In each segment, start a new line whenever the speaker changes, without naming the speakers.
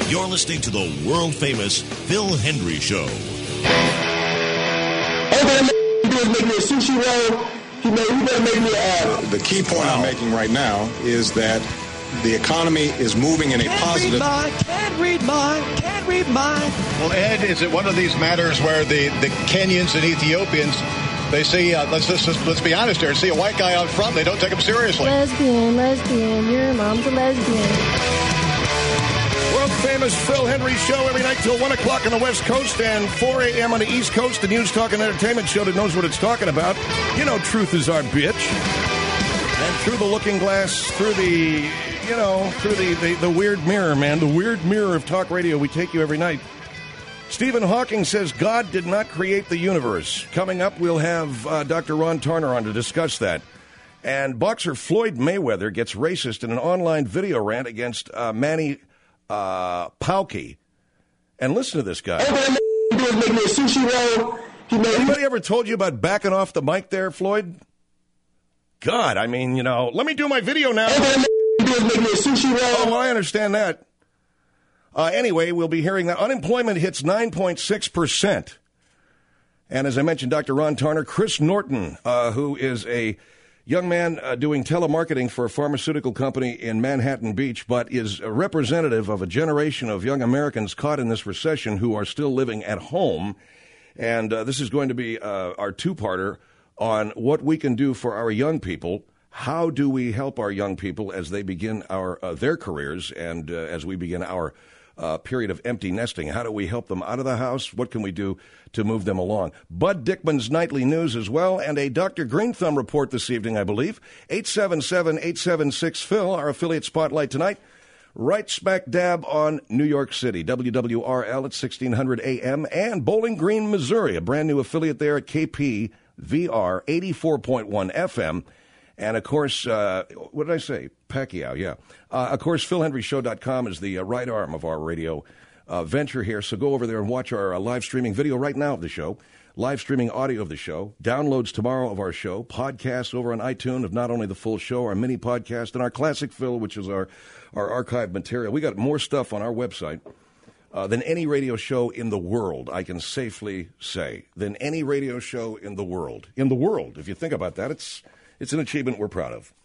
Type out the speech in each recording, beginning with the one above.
You're listening to the world-famous Phil Hendrie Show.
He better make me a sushi roll. He better make me a...
The key point I'm making right now is that the economy is moving in a positive...
Can't read mine.
Well, Ed, is it one of these matters where the Kenyans and Ethiopians, they see, let's be honest here, see a white guy out front, they don't take him seriously?
Lesbian, your mom's a lesbian.
World-famous Phil Hendrie Show every night till 1 o'clock on the West Coast and 4 a.m. on the East Coast, the news, talk, and entertainment show that knows what it's talking about. You know, truth is our bitch. And through the looking glass, through the weird mirror, man, the weird mirror of talk radio, we take you every night. Stephen Hawking says God did not create the universe. Coming up, we'll have Dr. Ron Tarner on to discuss that. And boxer Floyd Mayweather gets racist in an online video rant against Manny Pacquiao. And listen to this guy.
Make me a sushi roll.
Anybody ever told you about backing off the mic there, Floyd? God, I mean, let me do my video now.
Make me a sushi roll.
Oh, well, I understand that. Anyway, we'll be hearing that unemployment hits 9.6%. And as I mentioned, Dr. Ron Tarner, Chris Norton, who is a young man doing telemarketing for a pharmaceutical company in Manhattan Beach, but is a representative of a generation of young Americans caught in this recession who are still living at home. And this is going to be our two-parter on what we can do for our young people. How do we help our young people as they begin their careers and as we begin our period of empty nesting? How do we help them out of the house? What can we do to move them along? Bud Dickman's Nightly News as well, and a Dr. Green Thumb report this evening, I believe. 877-876-PHIL, our affiliate spotlight tonight, right smack dab on New York City, WWRL at 1600 AM, and Bowling Green, Missouri, a brand new affiliate there at KPVR 84.1 FM. And, of course, what did I say? Pacquiao, yeah. Of course, PhilHendrieShow.com is the right arm of our radio venture here. So go over there and watch our live streaming video right now of the show, live streaming audio of the show, downloads tomorrow of our show, podcasts over on iTunes of not only the full show, our mini podcast, and our Classic Phil, which is our archive material. We got more stuff on our website than any radio show in the world, I can safely say, than any radio show in the world. In the world, if you think about that, it's an achievement we're proud of.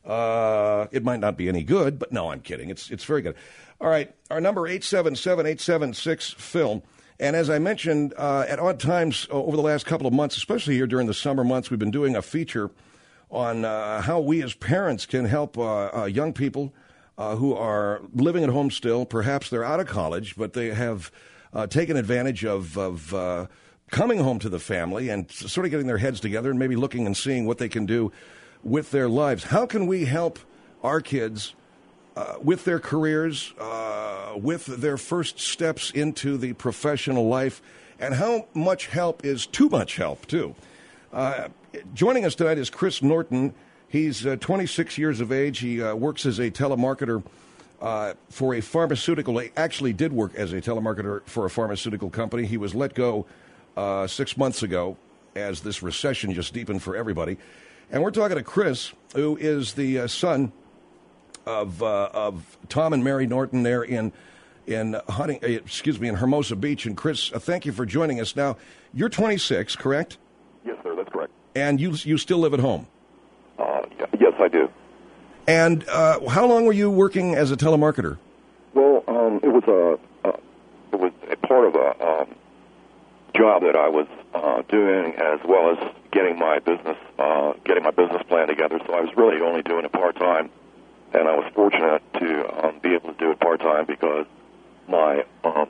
It might not be any good, but no, I'm kidding. It's very good. All right, our number 877-876-PHIL. And as I mentioned, at odd times over the last couple of months, especially here during the summer months, we've been doing a feature on how we as parents can help young people who are living at home still. Perhaps they're out of college, but they have taken advantage of coming home to the family and sort of getting their heads together and maybe looking and seeing what they can do with their lives. How can we help our kids with their careers, with their first steps into the professional life, and how much help is too much help, too? Joining us tonight is Chris Norton. He's 26 years of age. He works as a telemarketer for a pharmaceutical. He actually did work as a telemarketer for a pharmaceutical company. He was let go 6 months ago as this recession just deepened for everybody. And we're talking to Chris, who is the son of Tom and Mary Norton there in Hermosa Beach. And Chris, thank you for joining us. Now, you're 26, correct?
Yes, sir, that's correct.
And you still live at home?
Yes, I do.
And how long were you working as a telemarketer?
Well, it was a part of a job that I was doing, as well as getting my business plan together. So I was really only doing it part time, and I was fortunate to be able to do it part time because my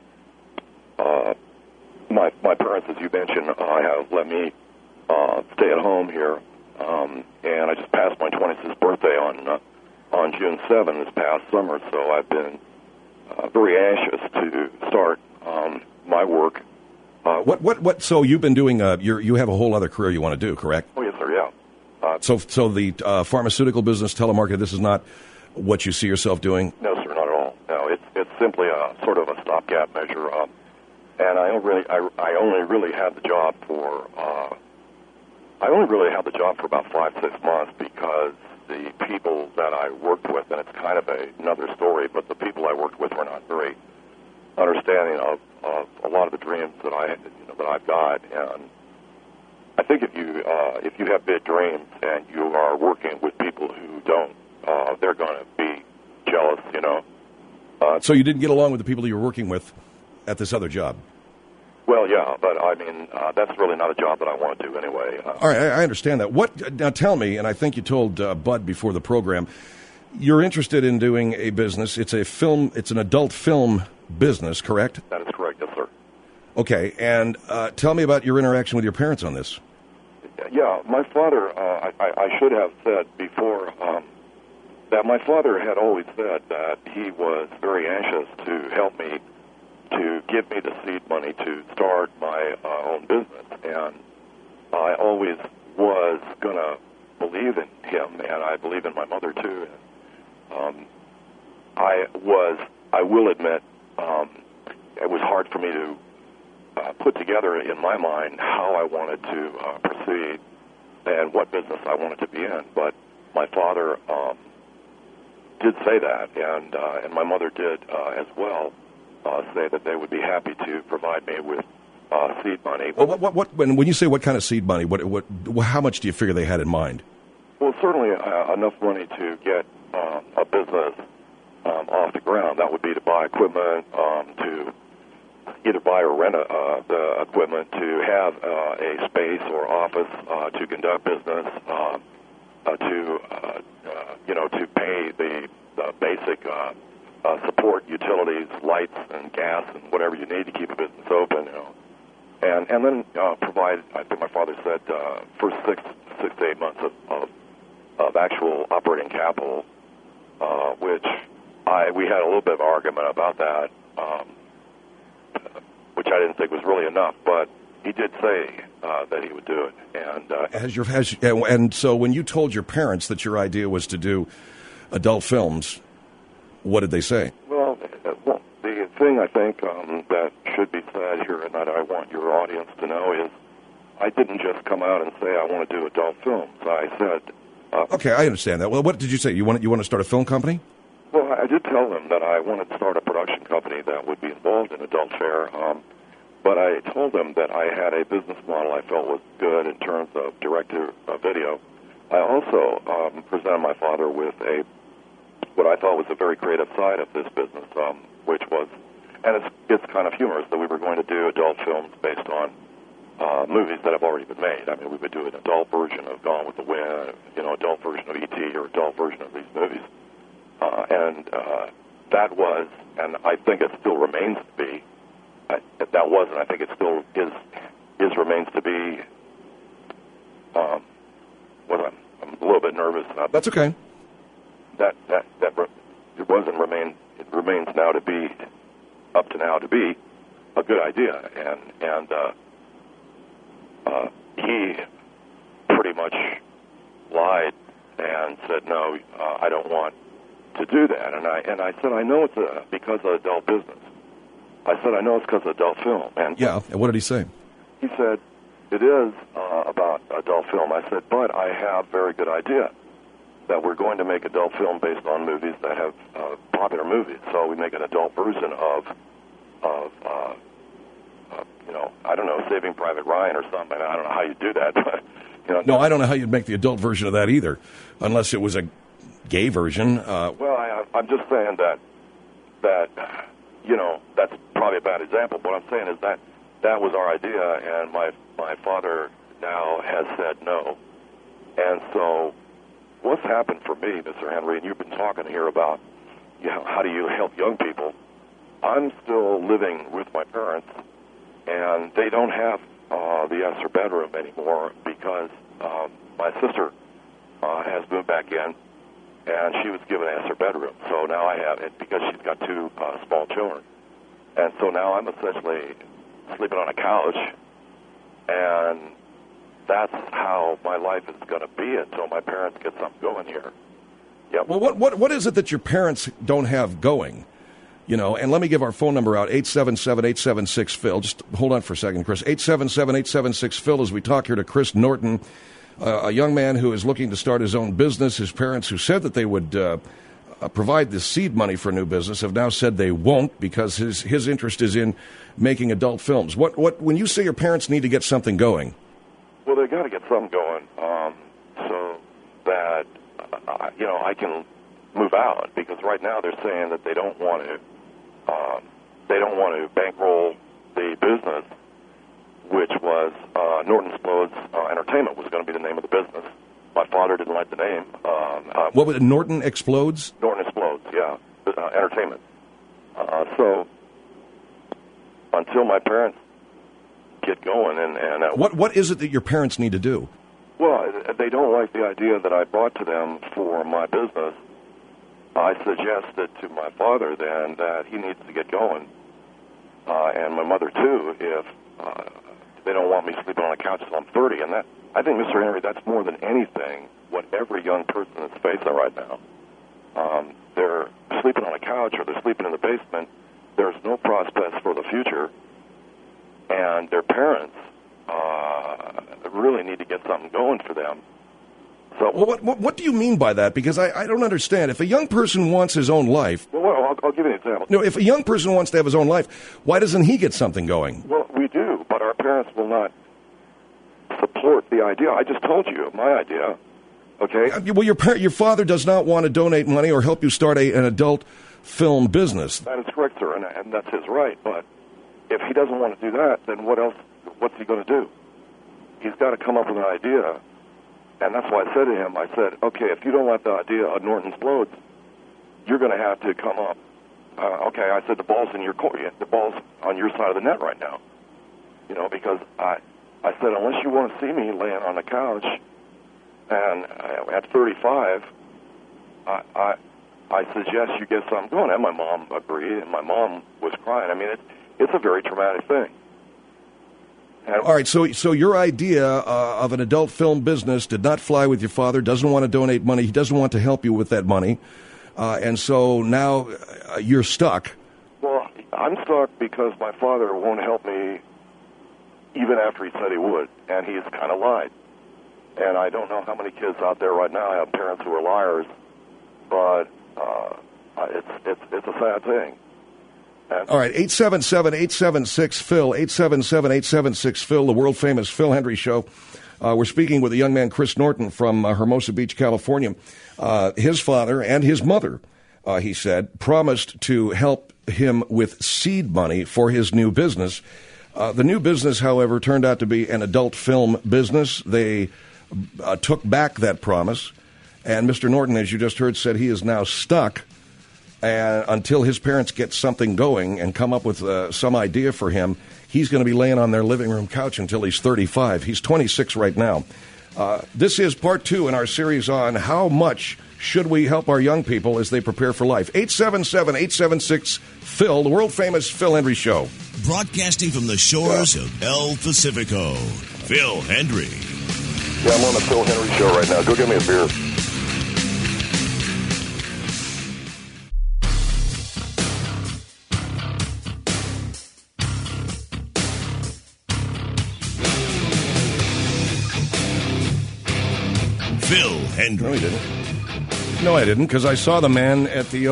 parents, as you mentioned, have let me stay at home here, and I just passed my 26th birthday on June 7 this past summer. So I've been very anxious to start my work.
What? So you've been doing? You have a whole other career you want to do, correct?
Oh yes, sir. Yeah.
So the pharmaceutical business, telemarketing, this is not what you see yourself doing?
No, sir, not at all. No, it's simply a sort of a stopgap measure. And I only really had the job for about 5-6 months because the people that I worked with, and it's kind of another story, but the people I worked with were not very understanding of a lot of the dreams that I've got. And I think if you have big dreams and you are working with people who don't, they're going to be jealous,
So you didn't get along with the people you were working with at this other job?
Well, yeah, but I mean, that's really not a job that I want to do anyway.
All right, I understand that. Now tell me, and I think you told Bud before the program, you're interested in doing a business. It's an adult film business, correct?
That is correct, yes, sir.
Okay, and tell me about your interaction with your parents on this.
Yeah, my father, I should have said before that my father had always said that he was very anxious to help me, to give me the seed money to start my own business. And I always was going to believe in him, and I believe in my mother, too. And, I will admit, it was hard for me to put together in my mind how I wanted to proceed and what business I wanted to be in. But my father did say that, and my mother did as well say that they would be happy to provide me with seed money.
Well, when you say what kind of seed money, how much do you figure they had in mind?
Well, certainly enough money to get a business off the ground. That would be to buy equipment, to either buy or rent the equipment, to have a space or office to conduct business, to pay the basic support utilities, lights and gas and whatever you need to keep a business open, and then provide. I think my father said for 6 to 8 months of actual operating capital, which we had a little bit of argument about that, which I didn't think was really enough, but he did say that he would do it.
And so when you told your parents that your idea was to do adult films, what did they say?
Well, the thing I think that should be said here and that I want your audience to know is I didn't just come out and say I want to do adult films. I said...
okay, I understand that. Well, what did you say? You want to start a film company?
Well, I did tell them that I wanted to start a production company that would be involved in adult fare, but I told them that I had a business model I felt was good in terms of direct-to-video. I also presented my father with what I thought was a very creative side of this business, which was, and it's kind of humorous, that we were going to do adult films based on movies that have already been made. I mean, we would do an adult version of Gone with the Wind, adult version of E.T., or adult version of these movies. That was, and I think it still remains to be, that wasn't, I think it still remains to be, I'm a little bit nervous.
That's okay.
That it wasn't remain. It remains now to be, up to now, to be a good idea, and he pretty much lied and said no, I don't want to do that, and I said I know it's because of adult business. I said I know it's because of adult film, and
what did he say?
He said it is about adult film. I said, but I have a very good idea that we're going to make adult film based on movies that have popular movies. So we make an adult version of I don't know, Saving Private Ryan or something. I don't know how you do that. But,
No, I don't know how you'd make the adult version of that either, unless it was a gay version.
Well, I'm just saying that that's probably a bad example. What I'm saying is that was our idea, and my father now has said no. And so what's happened for me, Mr. Henry, and you've been talking here about how do you help young people. I'm still living with my parents, and they don't have the Esther bedroom anymore because my sister has moved back in, and she was given an Esther bedroom. So now I have it because she's got 2 small children. And so now I'm essentially sleeping on a couch, and that's how my life is going to be until my parents get something going here. Yep.
Well, what is it that your parents don't have going? And let me give our phone number out, 877-876-PHIL. Just hold on for a second, Chris. 877-876-PHIL as we talk here to Chris Norton, a young man who is looking to start his own business. His parents who said that they would provide the seed money for a new business have now said they won't because his interest is in making adult films. When you say your parents need to get something going?
Well, they got to get something going so that I can move out, because right now they're saying that they don't want to bankroll the business, which was Norton Explodes Entertainment was going to be the name of the business. My father didn't like the name.
What was it, Norton Explodes?
Norton Explodes, yeah, Entertainment. So until my parents get going, and
what is it that your parents need to do?
Well, they don't like the idea that I brought to them for my business. I suggested to my father then that he needs to get going, and my mother too, if they don't want me sleeping on a couch until I'm 30. And that, I think, Mr. Henry, that's more than anything what every young person is facing right now. They're sleeping on a couch or they're sleeping in the basement. There's no prospects for the future, and their parents really need to get something going for them. So,
well, what do you mean by that? Because I don't understand. If a young person wants his own life...
Well, I'll give you an example.
No, if a young person wants to have his own life, why doesn't he get something going?
Well, we do, but our parents will not support the idea. I just told you my idea, okay?
Well, your father does not want to donate money or help you start an adult film business.
That is correct, sir, and that's his right. But if he doesn't want to do that, then what's he going to do? He's got to come up with an idea. And that's why I said to him, I said, okay, if you don't like the idea of Norton Explodes, you're going to have to come up. Okay, I said, the ball's in your court. The ball's on your side of the net right now. Because I said, unless you want to see me laying on the couch, and at 35, I suggest you get something going. And my mom agreed, and my mom was crying. I mean, it's a very traumatic thing.
All right, so your idea of an adult film business did not fly with your father, doesn't want to donate money, he doesn't want to help you with that money, and so now you're stuck.
Well, I'm stuck because my father won't help me even after he said he would, and he's kind of lied. And I don't know how many kids out there right now have parents who are liars, but it's a sad thing.
All right, 877-876-PHIL, 877-876-PHIL, the world-famous Phil Hendrie Show. We're speaking with a young man, Chris Norton, from Hermosa Beach, California. His father and his mother, he said, promised to help him with seed money for his new business. The new business, however, turned out to be an adult film business. They took back that promise, and Mr. Norton, as you just heard, said he is now stuck. And until his parents get something going and come up with some idea for him, he's going to be laying on their living room couch until he's 35. He's 26 right now. This is part 2 in our series on how much should we help our young people as they prepare for life. 877-876-PHIL, the world-famous Phil Hendrie Show.
Broadcasting from the shores of El Pacifico, Phil Hendrie.
Yeah, I'm on the Phil Hendrie Show right now. Go get me a beer.
Phil Hendrie.
No, he didn't. No, I didn't, because I saw the man at the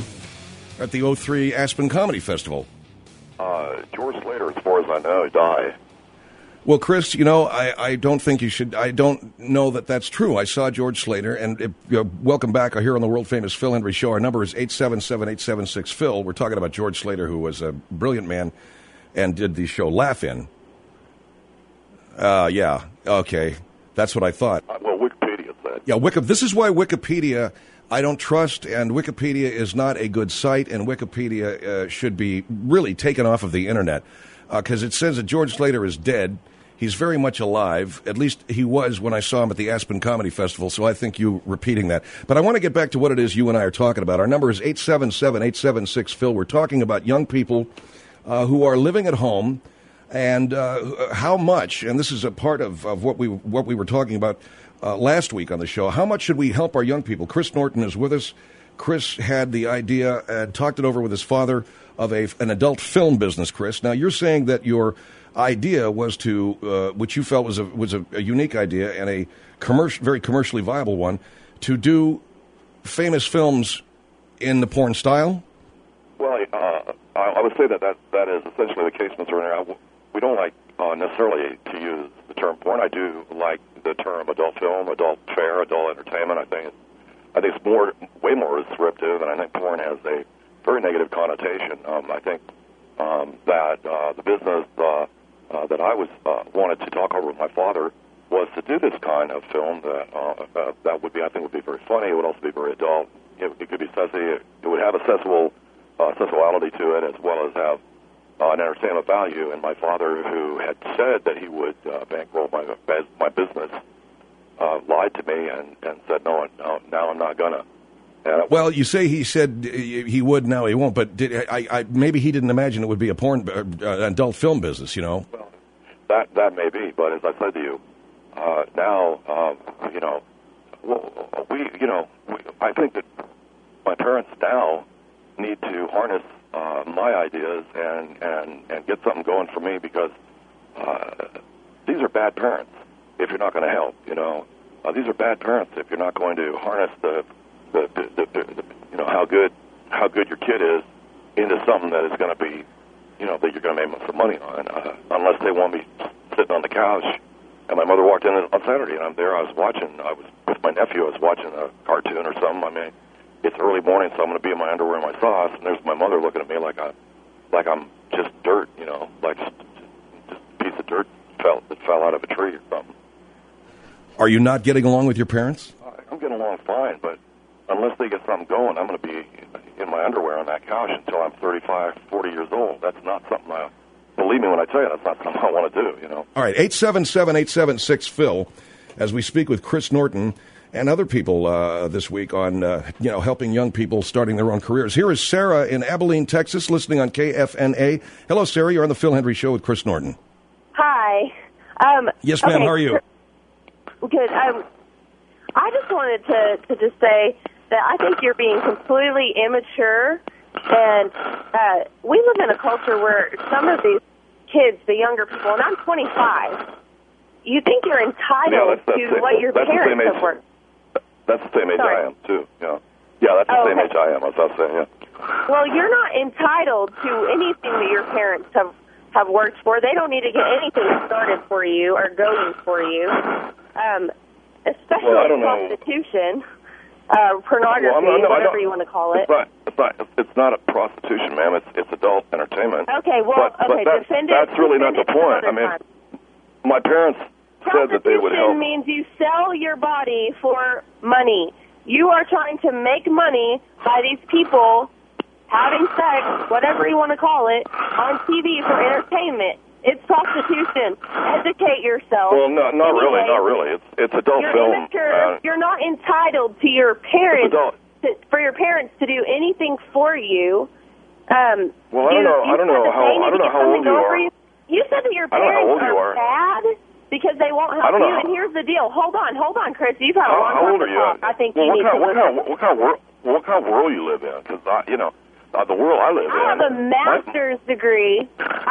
O3 Aspen Comedy Festival.
George Slater, as far as I know, died.
Well, Chris, I don't think you should. I don't know that that's true. I saw George Slater, and welcome back here on the world-famous Phil Hendrie Show. Our number is 877-876-PHIL. We're talking about George Slater, who was a brilliant man and did the show Laugh-In. Yeah, okay. That's what I thought.
Well, Wikipedia said.
Yeah, this is why Wikipedia I don't trust, and Wikipedia is not a good site, and Wikipedia should be really taken off of the Internet, because it says that George Slater is dead. He's very much alive. At least he was when I saw him at the Aspen Comedy Festival, so I think you repeating that. But I want to get back to what it is you and I are talking about. Our number is 877-876-PHIL. We're talking about young people who are living at home, and how much, and this is a part of what we were talking about last week on the show, how much should we help our young people? Chris Norton is with us. Chris had the idea and talked it over with his father of an adult film business, Chris. Now, you're saying that your idea was to, which you felt was a unique idea and a very commercially viable one, to do famous films in the porn style?
Well, I would say that is essentially the case, Mr. Renner. We don't like necessarily to use the term porn. I do like the term adult film, adult fare, adult entertainment. I think it's way more descriptive, and I think porn has a very negative connotation. I think that the business that I wanted to talk over with my father was to do this kind of film that would be, I think, would be very funny. It would also be very adult. It could be sexy. It would have a sexuality to it, as well as have an entertainment value. And my father, who had said that he would bankroll my business, lied to me and said, no, now I'm not gonna.
Well, you say he said he would, now he won't, but maybe he didn't imagine it would be a porn adult film business, you know?
Well, that may be, but as I said to you, now, I think that my parents now need to harness my ideas and get something going for me, because these are bad parents if you're not going to help, you know. These are bad parents if you're not going to harness the how good your kid is into something that is going to be, you know, that you're going to make some money on, unless they want me sitting on the couch. And my mother walked in on Saturday, and I'm there. I was with my nephew. I was watching a cartoon or something. I mean, it's early morning, so I'm going to be in my underwear and my socks, and there's my mother looking at me like I'm just dirt, you know, like just a piece of dirt that fell out of a tree or something.
Are you not getting along with your parents?
I'm getting along fine, but unless they get something going, I'm going to be in my underwear on that couch until I'm 35, 40 years old. That's not something believe me when I tell you, that's not something I want to do, you know. All
right, 877-876-PHIL, as we speak with Chris Norton and other people this week on, helping young people starting their own careers. Here is Sarah in Abilene, Texas, listening on KFNA. Hello, Sarah. You're on the Phil Hendry Show with Chris Norton.
Hi.
Yes, ma'am.
Okay.
How are you?
Good. I just wanted to just say that I think you're being completely immature, and we live in a culture where some of these kids, the younger people, and I'm 25, you think you're entitled to what your parents have worked.
That's the same age I am, too. Yeah, that's the same age I am, as I was saying, yeah.
Well, you're not entitled to anything that your parents have worked for. They don't need to get anything started for you or going for you, especially prostitution, pornography, whatever you want to call it.
It's not a prostitution, ma'am. It's adult entertainment.
Okay, well,
that's really not the point. I mean, my parents said that they would help.
Prostitution means you sell your body for money. You are trying to make money by these people having sex, whatever you want to call it, on TV for entertainment. It's prostitution. Educate yourself.
Well, not really. It's adult film.
You're not entitled to your parents for your parents to do anything for you.
Well, I don't know how old you are.
You said that your parents are bad because they won't help you. And here's the deal. Hold on, Chris. You've had a long time to talk. I think you need to listen.
What kind of world you live in? Because the world I live in.
I have a master's degree.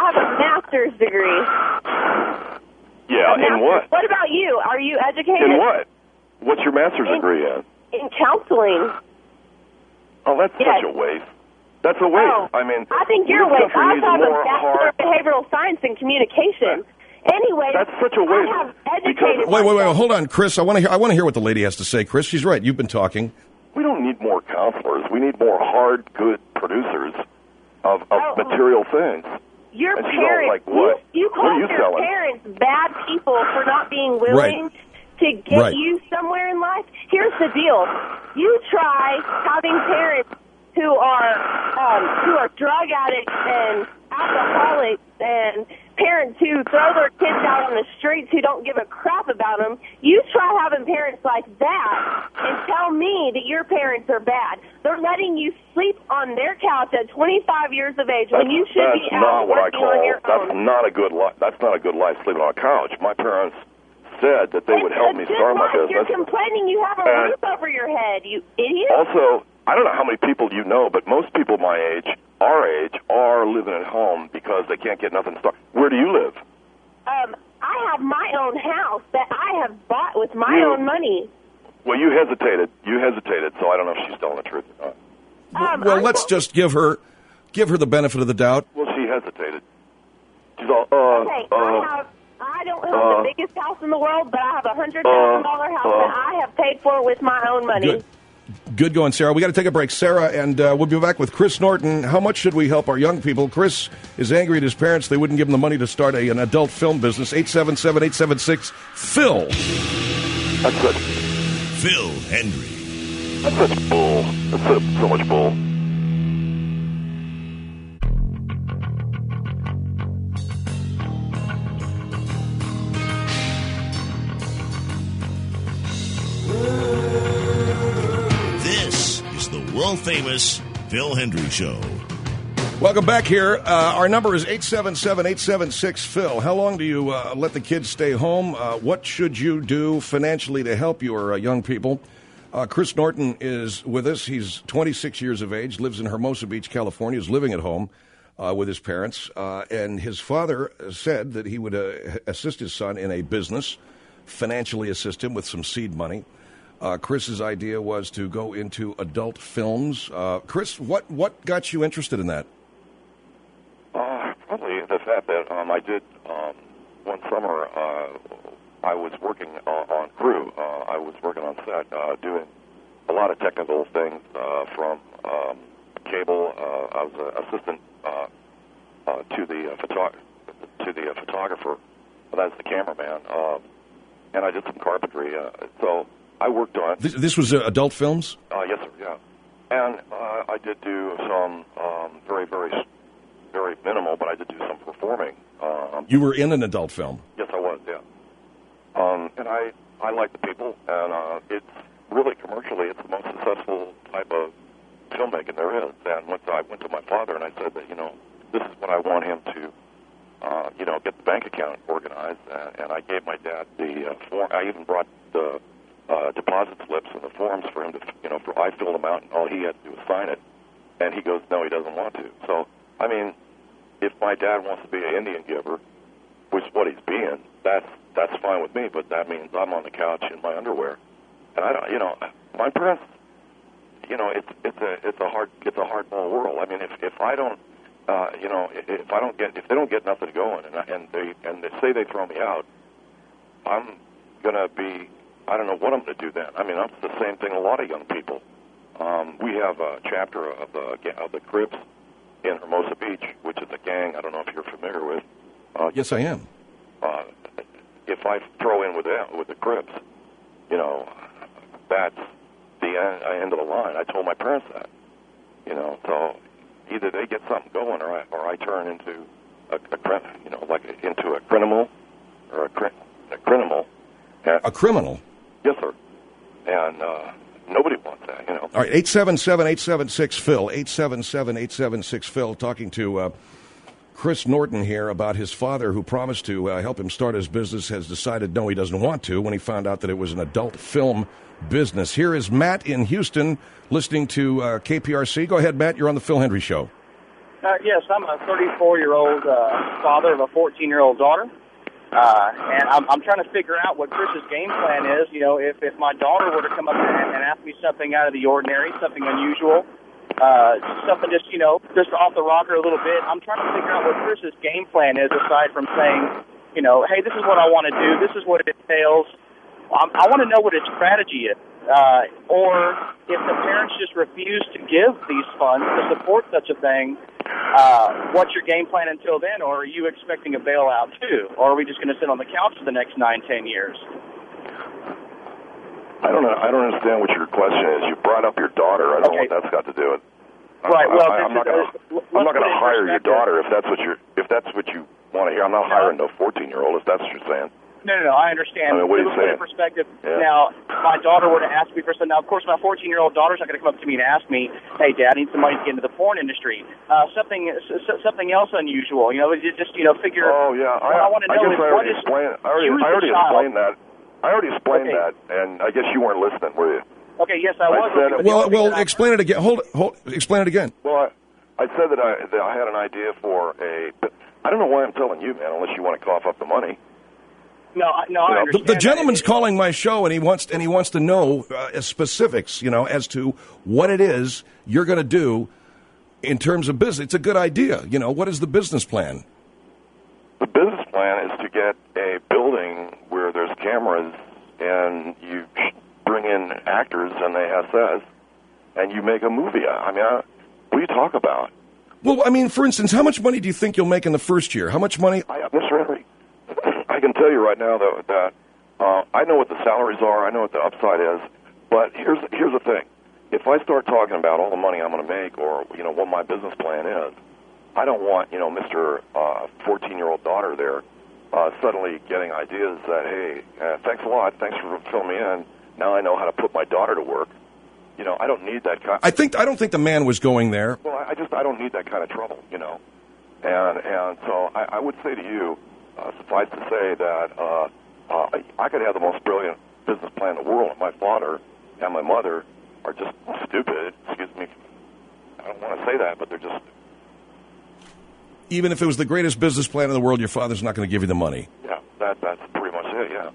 Yeah, in what?
What about you? Are you educated?
In what? What's your master's degree in?
In counseling.
Oh, that's such a waste. That's a waste.
Oh,
I mean,
I think you're a waste. I have a Bachelor of Behavioral Science and Communication. Anyway,
that's such a waste.
I have educated
Wait, hold on, Chris. I want to hear what the lady has to say. Chris, she's right. You've been talking.
We don't need more counselors. We need more hard, good producers of material things.
Your parents, you call your parents bad people for not being willing to get you somewhere in life. Here's the deal: you try having parents who are drug addicts and alcoholics and parents who throw their kids out on the streets who don't give a crap about them. You try having parents like that and tell me that your parents are bad. They're letting you sleep on their couch at 25 years of age when you should be out working on your own.
That's not a good life. That's not a good life, sleeping on a couch. My parents said that they would help me start my business.
You're complaining you have a roof over your head, you idiot.
Also, I don't know how many people you know, but most people my age, our age, are living at home because they can't get nothing to start. Where do you live?
I have my own house that I have bought with my own money.
Well, you hesitated, so I don't know if she's telling the truth or not.
Well, let's just give her the benefit of the doubt.
Well, she hesitated. She's all,
okay, I don't have the biggest house in the world, but I have a $100,000 house that I have paid for with my own money.
Good going, Sarah. We got to take a break, Sarah, and we'll be back with Chris Norton. How much should we help our young people? Chris is angry at his parents. They wouldn't give him the money to start an adult film business. 877-876-PHIL.
That's good.
Phil Hendrie.
That's such bull. That's so much bull.
This is the world-famous Phil Hendrie Show.
Welcome back here. Our number is 877-876-PHIL. How long do you let the kids stay home? What should you do financially to help your young people? Chris Norton is with us. He's 26 years of age, lives in Hermosa Beach, California, is living at home with his parents. And his father said that he would assist his son in a business, financially assist him with some seed money. Chris's idea was to go into adult films. Chris, what got you interested in that?
Probably the fact that I did one summer. I was working on crew. I was working on set, doing a lot of technical things from cable. I was an assistant to the photographer. That's the cameraman, and I did some carpentry. So I worked on.
This was adult films?
Yes, sir. Yeah, and I did do some very, very, very minimal, but I did do some performing.
You were in an adult film?
Yes, I was. Yeah. And I like the people, and it's really commercially, it's the most successful type of filmmaking there is. And once I went to my father and I said that, this is what I want him to, get the bank account organized. And I gave my dad the form. I even brought the deposit slips and the forms for him to, I filled them out, and all he had to do was sign it. And he goes, no, he doesn't want to. So, I mean, if my dad wants to be an Indian giver, which is what he's being, that's fine with me, but that means I'm on the couch in my underwear. And I don't, my parents, it's a hardball world. I mean, if I don't, if they don't get nothing going, and they say they throw me out, I'm gonna be, I don't know what I'm gonna do then. I mean, I'm the same thing. A lot of young people. We have a chapter of the Crips in Hermosa Beach, which is a gang. I don't know if you're familiar with.
Yes, I am.
If I throw in with the Crips, that's the end of the line. I told my parents that, so either they get something going, or I turn into into a criminal or a criminal.
A criminal.
Yes, sir. And nobody wants that,
All right, 877-876-PHIL. 877-876-PHIL. Talking to Chris Norton here about his father, who promised to help him start his business, has decided no, he doesn't want to when he found out that it was an adult film business. Here is Matt in Houston listening to KPRC. Go ahead, Matt. You're on the Phil Hendrie Show.
Yes, I'm a 34-year-old father of a 14-year-old daughter. And I'm trying to figure out what Chris's game plan is. If my daughter were to come up and ask me something out of the ordinary, something unusual, something just off the rocker a little bit, I'm trying to figure out what Chris's game plan is, aside from saying, hey, this is what I want to do, this is what it entails. I want to know what his strategy is. Or if the parents just refuse to give these funds to support such a thing, what's your game plan until then? Or are you expecting a bailout too? Or are we just going to sit on the couch for the next 9-10 years?
I don't know. I don't understand what your question is. You brought up your daughter. I don't know what that's got to do with.
Right. Well,
I'm not going to hire your daughter if that's what you want to hear. I'm not hiring no 14-year-old if that's what you're saying.
No, I understand.
I mean, what are you saying?
Perspective.
Yeah.
Now, my daughter were to ask me for something. Now, of course, my 14-year-old daughter's not going to come up to me and ask me, "Hey, Dad, I need some money to get into the porn industry." Something else unusual. Figure.
Oh yeah,
I want to know
I already explained that. I already explained that, and I guess you weren't listening, were you?
Okay, yes, I was.
Well, explain it again. Hold. Explain it again.
Well, I said that I had an idea for a. But I don't know why I'm telling you, man, unless you want to cough up the money.
No, I understand.
The gentleman's calling my show, and he wants to know specifics, as to what it is you're going to do in terms of business. It's a good idea. What is the business plan?
The business plan is to get a building where there's cameras, and you bring in actors, and they have says, and you make a movie. I mean, what do you talk about?
Well, I mean, for instance, how much money do you think you'll make in the first year? How much money?
Mr. Henry, I can tell you right now that I know what the salaries are. I know what the upside is. But here's the thing. If I start talking about all the money I'm going to make or, what my business plan is, I don't want, Mr. 14-year-old daughter there suddenly getting ideas that, hey, thanks a lot. Thanks for filling me in. Now I know how to put my daughter to work. I don't need that kind.
I don't think the man was going there.
Well, I don't need that kind of trouble, And so I would say to you, suffice to say that I could have the most brilliant business plan in the world. My father and my mother are just stupid. Excuse me. I don't want to say that, but they're just.
Even if it was the greatest business plan in the world, your father's not going to give you the money.
Yeah, that's pretty much it, yeah.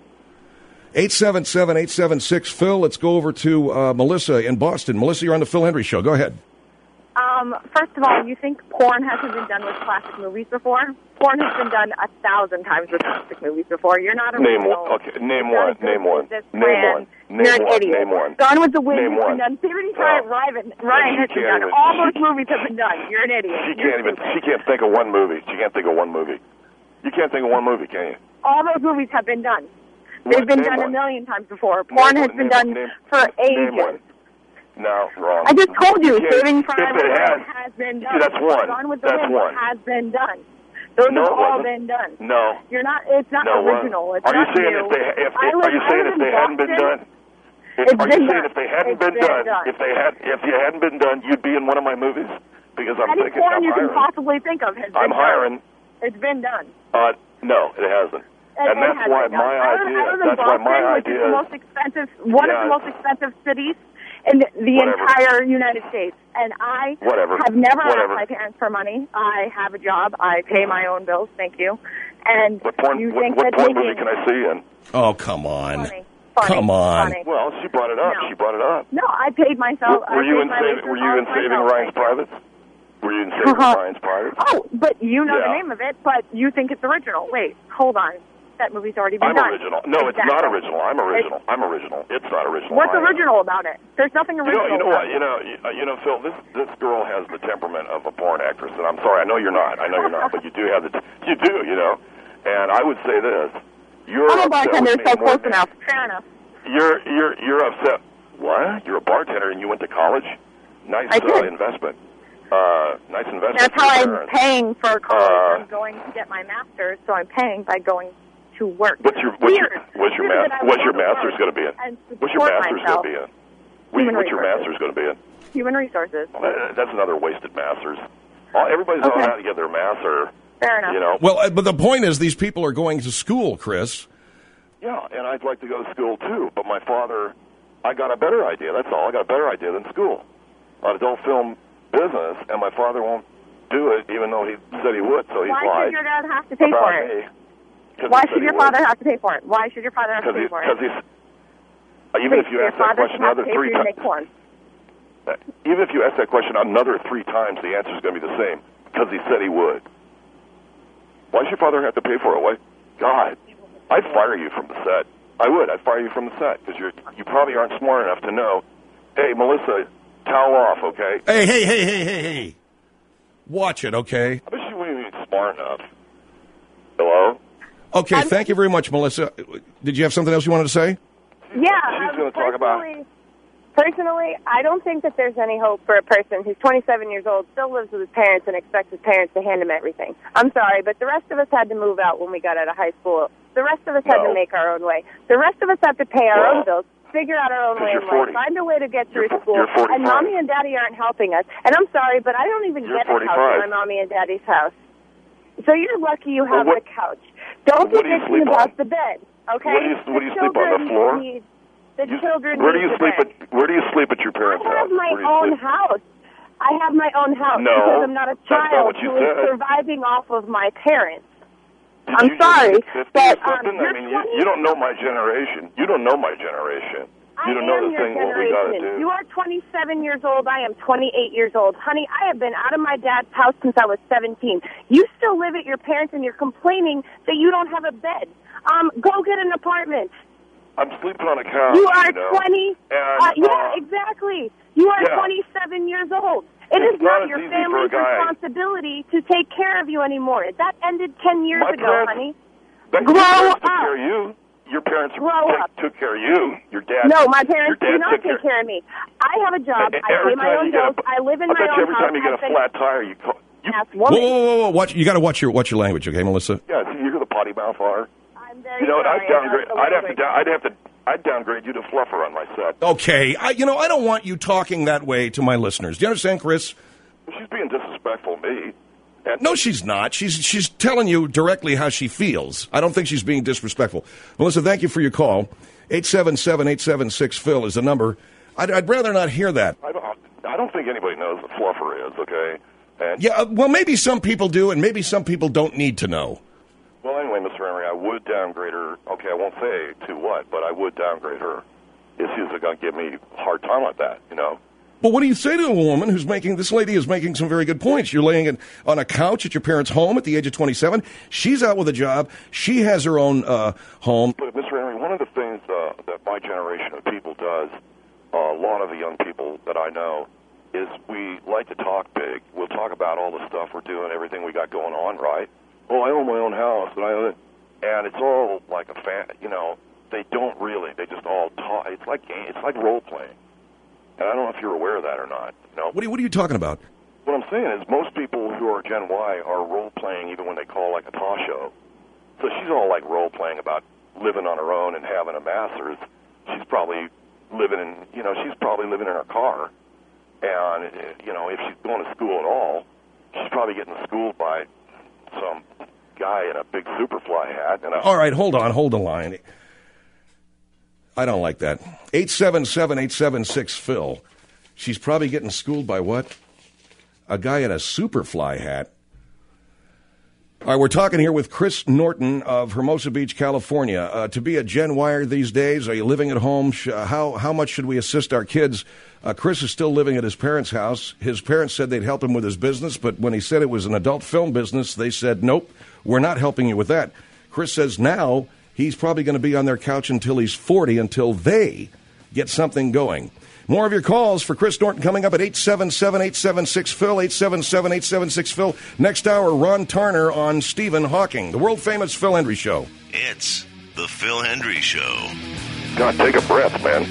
877-876-PHIL. Let's go over to Melissa in Boston. Melissa, you're on the Phil Hendry Show. Go ahead.
First of all, you think porn hasn't been done with classic movies before? Porn has been done 1,000 times with classic movies before. You're not a
Name one. Okay, name one. Name one.
You're an idiot.
Name one.
Gone with the Wind has been done. Favorite Ryan has been done. All those movies have been done. You're an idiot.
She can't think of one movie. You can't think of one movie, can you?
All those movies have been done. They've been done a million times before. Porn has been done for ages.
No, wrong.
I just told you, Saving Private Ryan has been done.
That's one.
Gone with the Wind has been done. Those have all been done.
No.
You're not. It's not original. It's
are
not
you saying
new.
are you saying if they hadn't been done? Are you saying if they hadn't been done? If you hadn't been done, you'd be in one of my movies? Because I'm thinking
porn you can possibly think of has been
I'm hiring.
It's been done.
No, it hasn't. And that's why my idea. That's why my idea is
one of the most expensive cities in the entire United States. And I have never asked my parents for money. I have a job. I pay my own bills. Thank you. And
what porn movie can I see you in?
Oh, come on.
Funny.
Come on.
Funny.
Well, she brought it up.
No.
She brought it up.
No, I paid myself.
Were you in Saving Ryan's Privates? Were you in Saving Ryan's Privates?
Oh, but you know the name of it, but you think it's original. Wait, hold on. That movie's already been done.
I'm original. No, it's not original. I'm original. I'm original. It's not original.
What's original about it? There's nothing original.
You know what? You know, Phil. This girl has the temperament of a porn actress, and I'm sorry. I know you're not. But you do have you do. And I would say this: you're
I'm a
upset
bartender,
with me
so
more
close
than-
enough. Fair enough.
You're upset. What? You're a bartender and you went to college? Nice investment. Nice investment.
That's how I'm paying for college. I'm going to get my master's, so I'm paying by going to work.
What's your master's going to be in? What's your master's going to be in? What's your master's going to be in?
Human resources.
That's another wasted master's. Everybody's on how to get their master.
Fair enough.
Well, but the point is, these people are going to school, Chris.
Yeah, and I'd like to go to school too. But my father, I got a better idea. That's all. I got a better idea than school. Adult film business, and my father won't do it, even though he said he would. So he's lied.
Why should your dad have to pay for it? Why should your father have to pay for it? Why should your father have to pay for it?
Because even if you ask that question another 3 times, even if you ask that question another 3 times, the answer is going to be the same. Because he said he would. Why should your father have to pay for it? Why? God, I'd fire you from the set. I would. I'd fire you from the set because you probably aren't smart enough to know. Hey, Melissa, towel off, okay?
Hey. Watch it, okay?
I bet you wouldn't even be smart enough. Hello?
Okay, thank you very much, Melissa. Did you have something else you wanted to say?
Yeah.
She's going to talk about...
Personally, I don't think that there's any hope for a person who's 27 years old, still lives with his parents, and expects his parents to hand him everything. I'm sorry, but the rest of us had to move out when we got out of high school. The rest of us had to make our own way. The rest of us had to pay our own bills, figure out our own way in life, find a way to get through school. And Mommy and Daddy aren't helping us. And I'm sorry, but I don't even get a couch in my Mommy and Daddy's house. So you're lucky you have the couch. Don't be bitching about the bed, okay?
What do you sleep on, the floor?
The children.
Where do you sleep at your parents' house?
I have my own house. I have my own house because I'm not a child who is surviving off of my parents.
I'm sorry, but
you don't know my generation. You don't know my generation. You don't know the thing what we got to do.
You are 27 years old. I am 28 years old. Honey, I have been out of my dad's house since I was 17. You still live at your parents' and you're complaining that you don't have a bed. Go get an apartment.
I'm sleeping on a couch.
You are 20. Yeah, exactly. You are 27 years old. It is not your family's responsibility to take care of you anymore. That ended 10 years ago, honey. Grow up.
Took care of you. Your parents took care of you. Your dad.
No, my parents do not take care of me. I have a job. I pay my own bills. I live in my own house.
Every time you get a flat tire, you call.
Whoa! You got to watch your language, okay, Melissa?
Yeah, so you're the potty mouth are.
I'm very
You know what?
sorry.
I'd downgrade you to fluffer on my set.
Okay, I don't want you talking that way to my listeners. Do you understand, Chris?
She's being disrespectful to me.
No, she's not. She's telling you directly how she feels. I don't think she's being disrespectful. Melissa, thank you for your call. 877-876-PHIL is the number. I'd rather not hear that.
I don't think anybody knows what fluffer is, okay?
Well, maybe some people do, and maybe some people don't need to know.
Well, anyway, Mr. Henry, I would downgrade her. Okay, I won't say to what, but I would downgrade her if she was going to give me a hard time like that, you know?
Well, what do you say to a woman this lady is making some very good points. You're laying on a couch at your parents' home at the age of 27. She's out with a job. She has her own home.
But, Mr. Henry, one of the things that my generation of people does, a lot of the young people that I know, is we like to talk big. We'll talk about all the stuff we're doing, everything we got going on, right? Well, I own my own house, and it's all like a they don't really. They just all talk. It's like role-playing. And I don't know if you're aware of that or not. You know?
What are you talking about?
What I'm saying is most people who are Gen Y are role-playing even when they call like a talk show. So she's all like role-playing about living on her own and having a master's. She's probably living in her car. And, if she's going to school at all, she's probably getting schooled by some guy in a big Superfly hat.
All right, hold the line. I don't like that. 877-876-PHIL. She's probably getting schooled by what? A guy in a Superfly hat. All right, we're talking here with Chris Norton of Hermosa Beach, California. To be a Gen Y-er these days, are you living at home? How much should we assist our kids? Chris is still living at his parents' house. His parents said they'd help him with his business, but when he said it was an adult film business, they said, nope, we're not helping you with that. Chris says now he's probably going to be on their couch until he's 40, until they get something going. More of your calls for Chris Norton coming up at 877-876-PHIL, 877-876-PHIL. Next hour, Ron Tarner on Stephen Hawking, the world-famous Phil Hendrie Show.
It's the Phil Hendrie Show.
God, take a breath, man.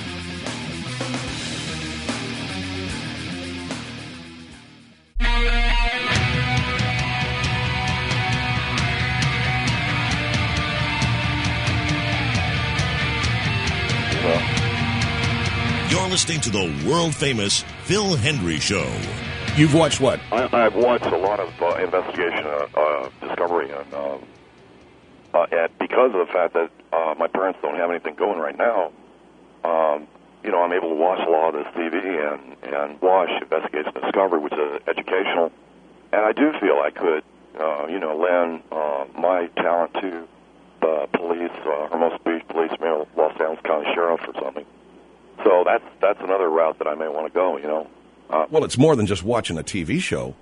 You're listening to the world-famous Phil Hendrie Show.
You've watched what?
I've watched a lot of investigation, discovery, and because of the fact that my parents don't have anything going right now, I'm able to watch a lot of this TV and watch Investigation Discovery, which is educational. And I do feel I could, lend my talent to the police, Hermosa Beach Police, Los Angeles County Sheriff or something. So that's another route that I may want to go,
Well, it's more than just watching a TV show.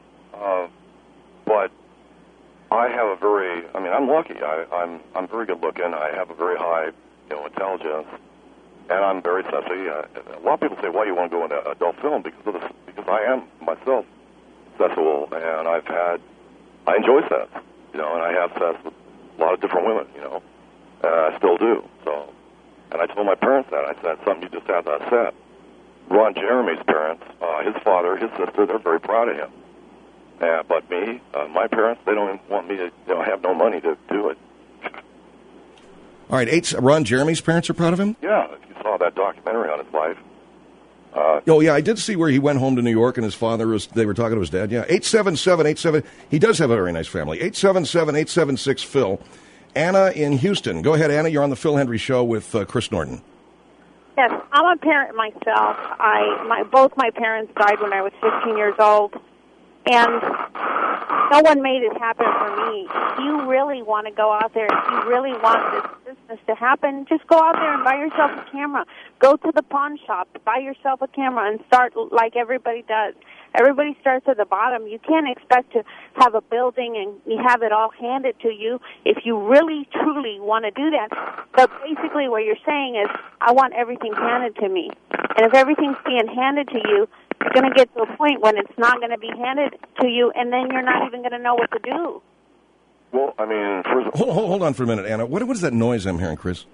But I have I'm lucky. I'm very good looking. I have a very high, intelligence, and I'm very sassy. A lot of people say, why do you want to go into adult film? Because I am myself sensible, and I enjoy sex, and I have sex with a lot of different women, and I still do, so. And I told my parents that. I said, something you just had that set. Ron Jeremy's parents, his father, his sister, they're very proud of him. But me, my parents, they don't want me to have no money to do it.
All right, Ron Jeremy's parents are proud of him?
Yeah, if you saw that documentary on his life.
Yeah, I did see where he went home to New York and his father, they were talking to his dad. Yeah, 877-87, he does have a very nice family. 877-876-PHIL. Anna in Houston. Go ahead, Anna. You're on the Phil Hendrie Show with Chris Norton.
Yes, I'm a parent myself. Both my parents died when I was 15 years old, and No one made it happen for me. If you really want to go out there, if you really want this business to happen, just go out there and buy yourself a camera. Go to the pawn shop, buy yourself a camera, and start like everybody does. Everybody starts at the bottom. You can't expect to have a building and you have it all handed to you if you really, truly want to do that. But basically what you're saying is, I want everything handed to me. And if everything's being handed to you, you're going to get to a point when it's not going to be handed to you, and then you're not even going to know what to do.
Well, I mean,
hold on for a minute, Anna. What is that noise I'm hearing, Chris?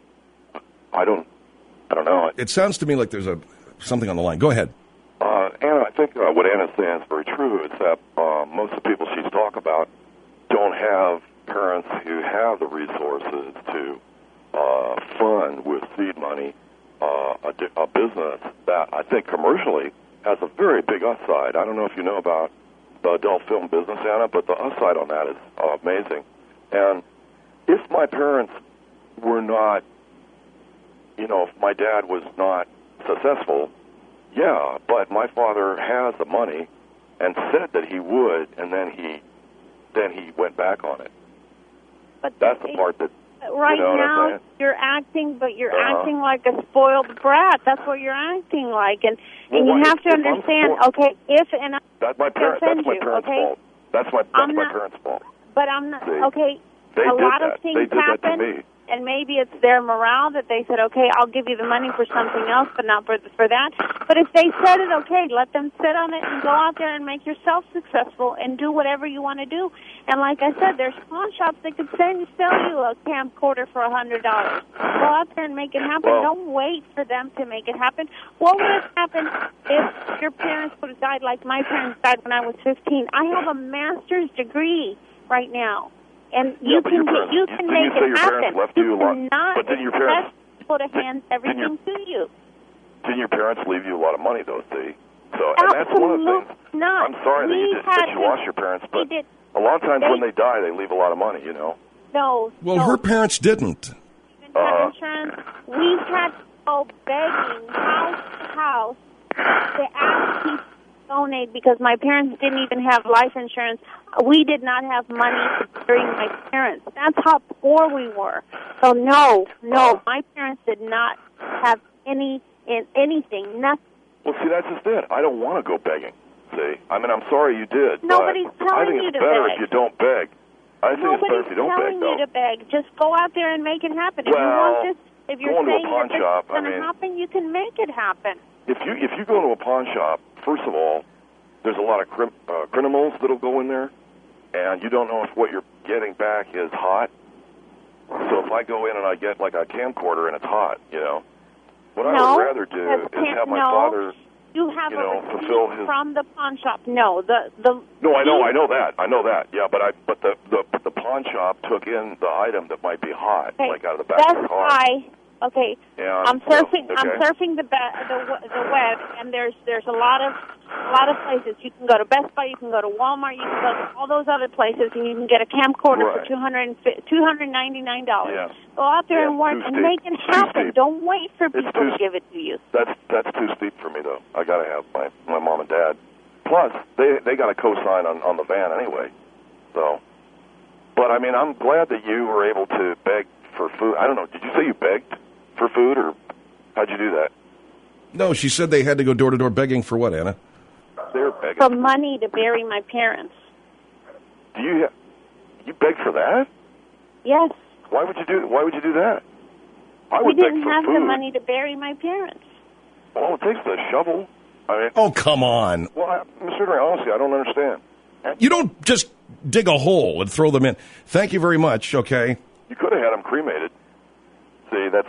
I don't know.
It sounds to me like there's something on the line. Go ahead.
Anna, I think what Anna's saying is very true. It's that most of the people she's talking about don't have parents who have the resources to fund with seed money a business that I think commercially has a very big upside. I don't know if you know about the adult film business, Anna, but the upside on that is amazing. And if my parents were not, if my dad was not successful, yeah, but my father has the money and said that he would, and then he went back on it.
But
that's the part that
right now you're acting, but you're acting like a spoiled brat. That's what you're acting like, and you have to understand. Okay,
that's my parents' fault. That's my parents' fault.
But I'm not okay. A lot of things happen. And maybe it's their morale that they said, okay, I'll give you the money for something else, but not for that. But if they said it, okay, let them sit on it and go out there and make yourself successful and do whatever you want to do. And like I said, there's pawn shops that could sell you a camcorder for $100. Go out there and make it happen. Don't wait for them to make it happen. What would have happened if your parents would have died like my parents died when I was 15? I have a master's degree right now. And you can make it happen. You cannot expect people to hand everything to you.
Didn't your parents leave you a lot of money, though, see? So,
and
that's one of the things.
Not.
I'm sorry that you lost your parents, but a lot of times when they die, they leave a lot of money,
No.
Well, her parents didn't.
Insurance. We had to go begging house to house to ask people donate because my parents didn't even have life insurance. We did not have money to bury my parents. That's how poor we were. So no, my parents did not have anything, nothing.
Well, see, that's just it. I don't want to go begging. See, I mean, I'm sorry you did.
Nobody's
but I think it's better if you don't beg. I think it's better if you don't beg, though.
Nobody's telling you to beg. Just go out there and make it happen. If you want this, if you're saying that this is going to happen, you can make it happen.
If you go to a pawn shop, first of all, there's a lot of criminals that'll go in there, and you don't know if what you're getting back is hot. So if I go in and I get like a camcorder and it's hot, what I would rather do is have my father, fulfill his
from the pawn shop. No,
No, I know that. Yeah, but the pawn shop took in the item that might be hot, like out of the back of the car.
That's why. Okay,
yeah,
I'm surfing. Okay. I'm surfing the web, and there's a lot of places. You can go to Best Buy, you can go to Walmart, you can go to all those other places, and you can get a camcorder for $299.
Yeah.
Go out there and work and make it happen. Don't wait for people to give it to you.
That's too steep for me, though. I got to have my mom and dad. Plus, they got a co-sign on the van anyway. So, but I mean, I'm glad that you were able to beg for food. I don't know. Did you say you begged for food, or how'd you do that?
No, she said they had to go door-to-door begging for what, Anna?
They're begging.
For money to bury my parents.
You begged for that?
Yes.
Why would you do that?
We didn't have the money to bury my parents.
Well, it takes the shovel. I mean,
oh, come on.
Well, Mr. Henry, honestly, I don't understand.
You don't just dig a hole and throw them in. Thank you very much, okay?
You could have had them cremated. See, that's,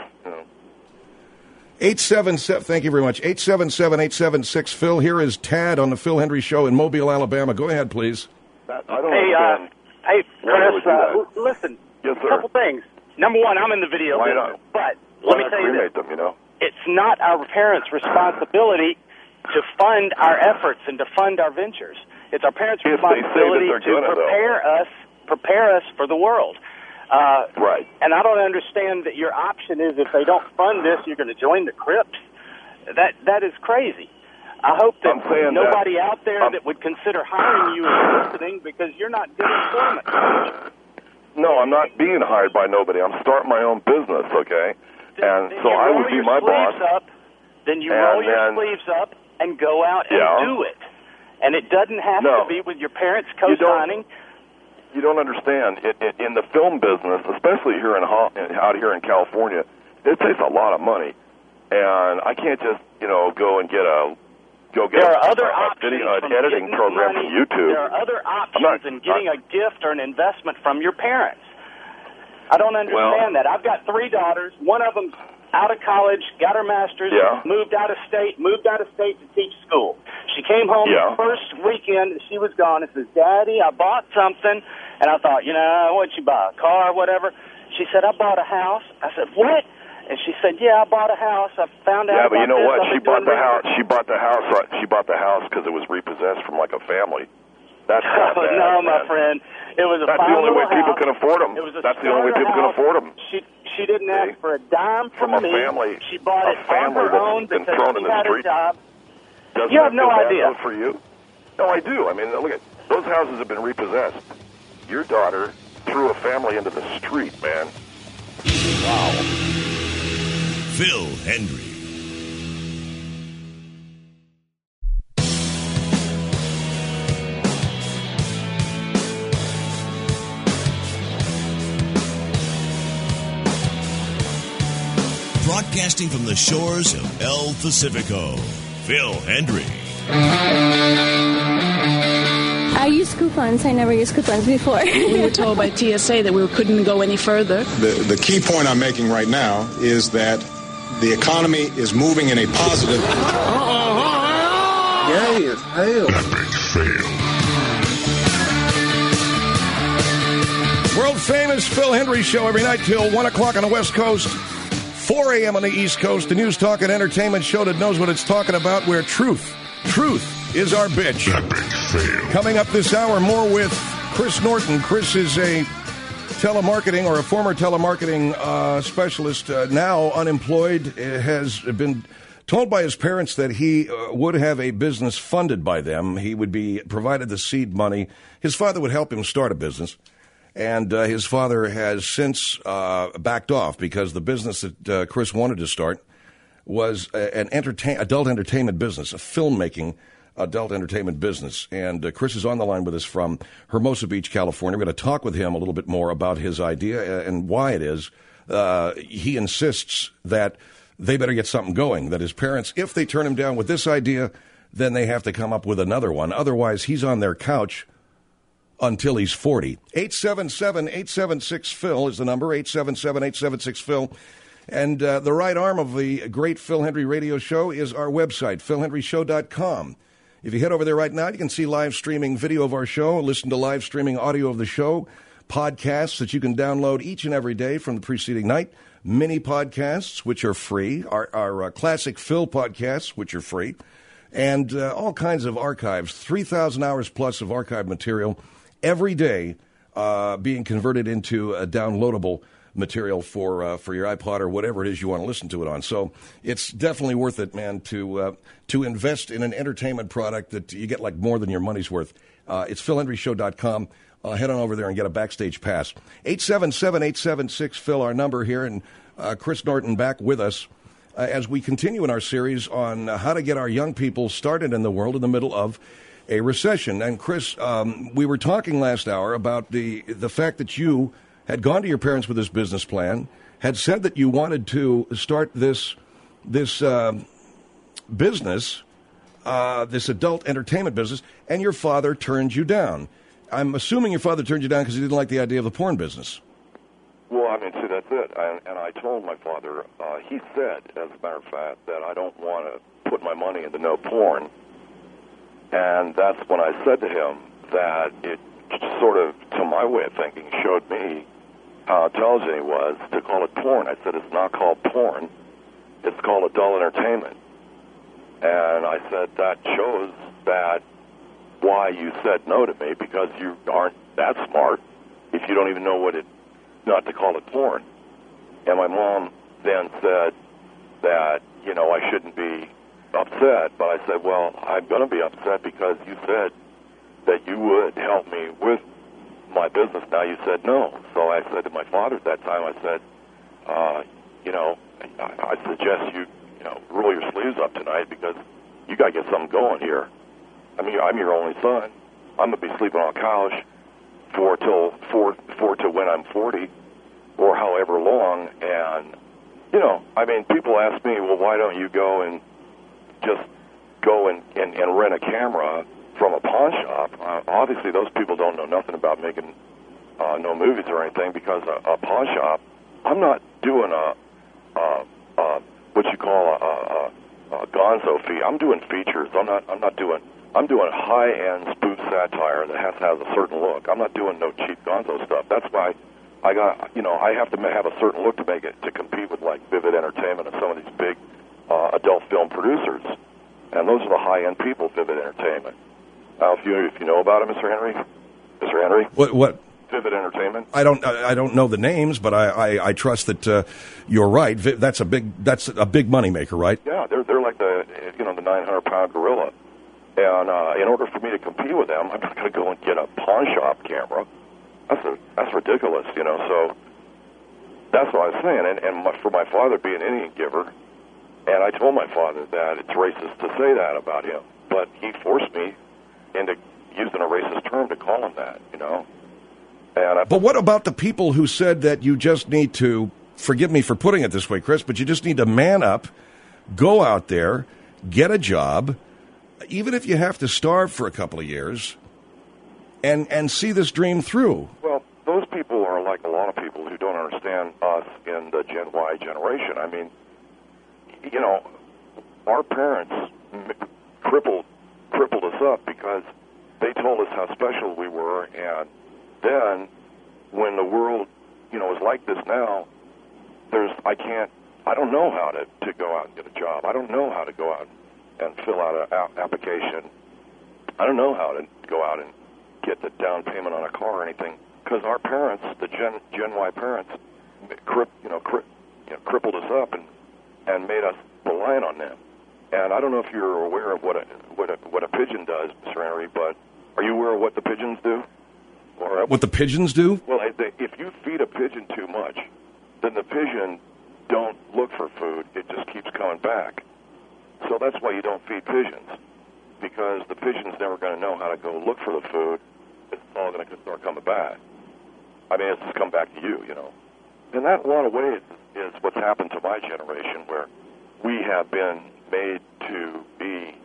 877, thank you very much. 877-876-PHIL. Here is Tad on the Phil Hendry Show in Mobile, Alabama. Go ahead, please.
I don't understand.
Hey, Chris, listen.
Yes, sir.
A couple things. Number one, I'm in the video business, but let me tell you this. It's not our parents' responsibility to fund our efforts and to fund our ventures. It's our parents' responsibility to prepare us for the world.
Right.
And I don't understand that your option is if they don't fund this, you're going to join the Crips. That is crazy. I hope that nobody out there that would consider hiring you is listening, because you're not good employment.
No, I'm not being hired by nobody. I'm starting my own business, okay? And so I would be my boss.
Then you roll your sleeves up and go out and do it. And it doesn't have to be with your parents co-signing.
You don't understand. In the film business, especially here out here in California, it takes a lot of money. And I can't just, go and get an editing program from YouTube.
There are other options in getting a gift or an investment from your parents. I don't understand that. I've got 3 daughters. One of them's out of college, got her master's, moved out of state to teach school. She came home the first weekend that she was gone and says, Daddy, I bought something. And I thought, what'd you buy, a car or whatever? She said, I bought a house. I said, what? And she said, I bought a house. I found out.
Yeah, but you know what? She bought the house. She bought the house because it was repossessed from like a family. That's not bad,
my friend. It was
That's the only way people can afford them. That's the only way people can afford them.
She didn't ask for a dime from
a
me.
family.
She bought it on her own because she had a job.
Doesn't
you have no idea.
For you? No, I do. I mean, look at those houses have been repossessed. Your daughter threw a family into the street, man. Wow.
Phil Hendrie. Broadcasting from the shores of El Pacifico, Phil Hendrie.
I use coupons. I never used coupons before.
We were told by TSA that we couldn't go any further.
The key point I'm making right now is that the economy is moving in a positive...
Yay, it's failed.
Epic fail.
World famous Phil Hendrie Show every night till 1 o'clock on the West Coast, 4 a.m. on the East Coast. The news, talk, and entertainment show that knows what it's talking about, where truth is our bitch.
Epic fail.
Coming up this hour, more with Chris Norton. Chris is a telemarketing or a former telemarketing specialist, now unemployed, has been told by his parents that he would have a business funded by them. He would be provided the seed money. His father would help him start a business, and his father has since backed off because the business that Chris wanted to start was an adult entertainment business, a filmmaking adult entertainment business. And Chris is on the line with us from Hermosa Beach, California. We're going to talk with him a little bit more about his idea and why it is he insists that they better get something going, that his parents, if they turn him down with this idea, then they have to come up with another one. Otherwise, he's on their couch until he's 40. 877-876-PHIL is the number, 877-876-PHIL. And the right arm of the great Phil Hendrie radio show is our website, philhendrieshow.com. If you head over there right now, you can see live streaming video of our show, listen to live streaming audio of the show, podcasts that you can download each and every day from the preceding night, mini podcasts, which are free, our classic Phil podcasts, which are free, and all kinds of archives, 3,000 hours plus of archive material every day being converted into a downloadable material for your iPod or whatever it is you want to listen to it on. So it's definitely worth it, man, to invest in an entertainment product that you get like more than your money's worth. It's philhendrieshow.com. Head on over there and get a backstage pass. 877-876-PHIL, our number here, and Chris Norton back with us as we continue in our series on how to get our young people started in the world in the middle of a recession. And Chris, we were talking last hour about the fact that you had gone to your parents with this business plan, had said that you wanted to start this business, this adult entertainment business, and your father turned you down. I'm assuming your father turned you down because he didn't like the idea of the porn business.
Well, I mean, see, that's it. And I told my father, he said, as a matter of fact, that I don't want to put my money into no porn. And that's when I said to him that it sort of, to my way of thinking, showed me how intelligent he was to call it porn. I said, it's not called porn. It's called adult entertainment. And I said, that shows that why you said no to me, because you aren't that smart if you don't even know not to call it porn. And my mom then said that, I shouldn't be upset, but I said, well, I'm going to be upset because you said that you would help me with my business. Now you said no. So I said to my father at that time, I said, I suggest you roll your sleeves up tonight because you got to get something going here. I mean, I'm your only son. I'm going to be sleeping on a couch for till when I'm 40 or however long. And, people ask me, well, why don't you go and just go and rent a camera from a pawn shop? Obviously, those people don't know nothing about making no movies or anything, because a pawn shop, I'm not doing what you call a gonzo fee. I'm doing features. I'm doing high-end spoof satire that has to have a certain look. I'm not doing no cheap gonzo stuff. That's why I have to have a certain look to compete with like Vivid Entertainment and some of these big adult film producers. And those are the high-end people, Vivid Entertainment. Now, if you know about it, Mr. Henry.
What?
Vivid Entertainment.
I don't know the names, but I trust that you're right. That's a big moneymaker, right?
Yeah, they're like the 900-pound gorilla. And in order for me to compete with them, I'm not going to go and get a pawn shop camera. That's ridiculous, So that's what I was saying. And for my father being an Indian giver, and I told my father that it's racist to say that about him, but he forced me into using a racist term to call him that, But
what about the people who said that you just need to, forgive me for putting it this way, Chris, but you just need to man up, go out there, get a job, even if you have to starve for a couple of years, and see this dream through?
Well, those people are like a lot of people who don't understand us in the Gen Y generation. I mean, our parents crippled us up because they told us how special we were, and then when the world, is like this now, I don't know how to go out and get a job. I don't know how to go out and fill out an application. I don't know how to go out and get the down payment on a car or anything, because our parents, the Gen Y parents, crippled us up and made us reliant on them. And I don't know if you're aware of what a pigeon does, Mr. Henry, but are you aware of what the pigeons do? Or
what the pigeons do?
Well, if you feed a pigeon too much, then the pigeon don't look for food. It just keeps coming back. So that's why you don't feed pigeons, because the pigeon's never going to know how to go look for the food. It's all going to start coming back. I mean, it's just come back to you, And that, in a lot of ways, is what's happened to my generation, where we have been made to be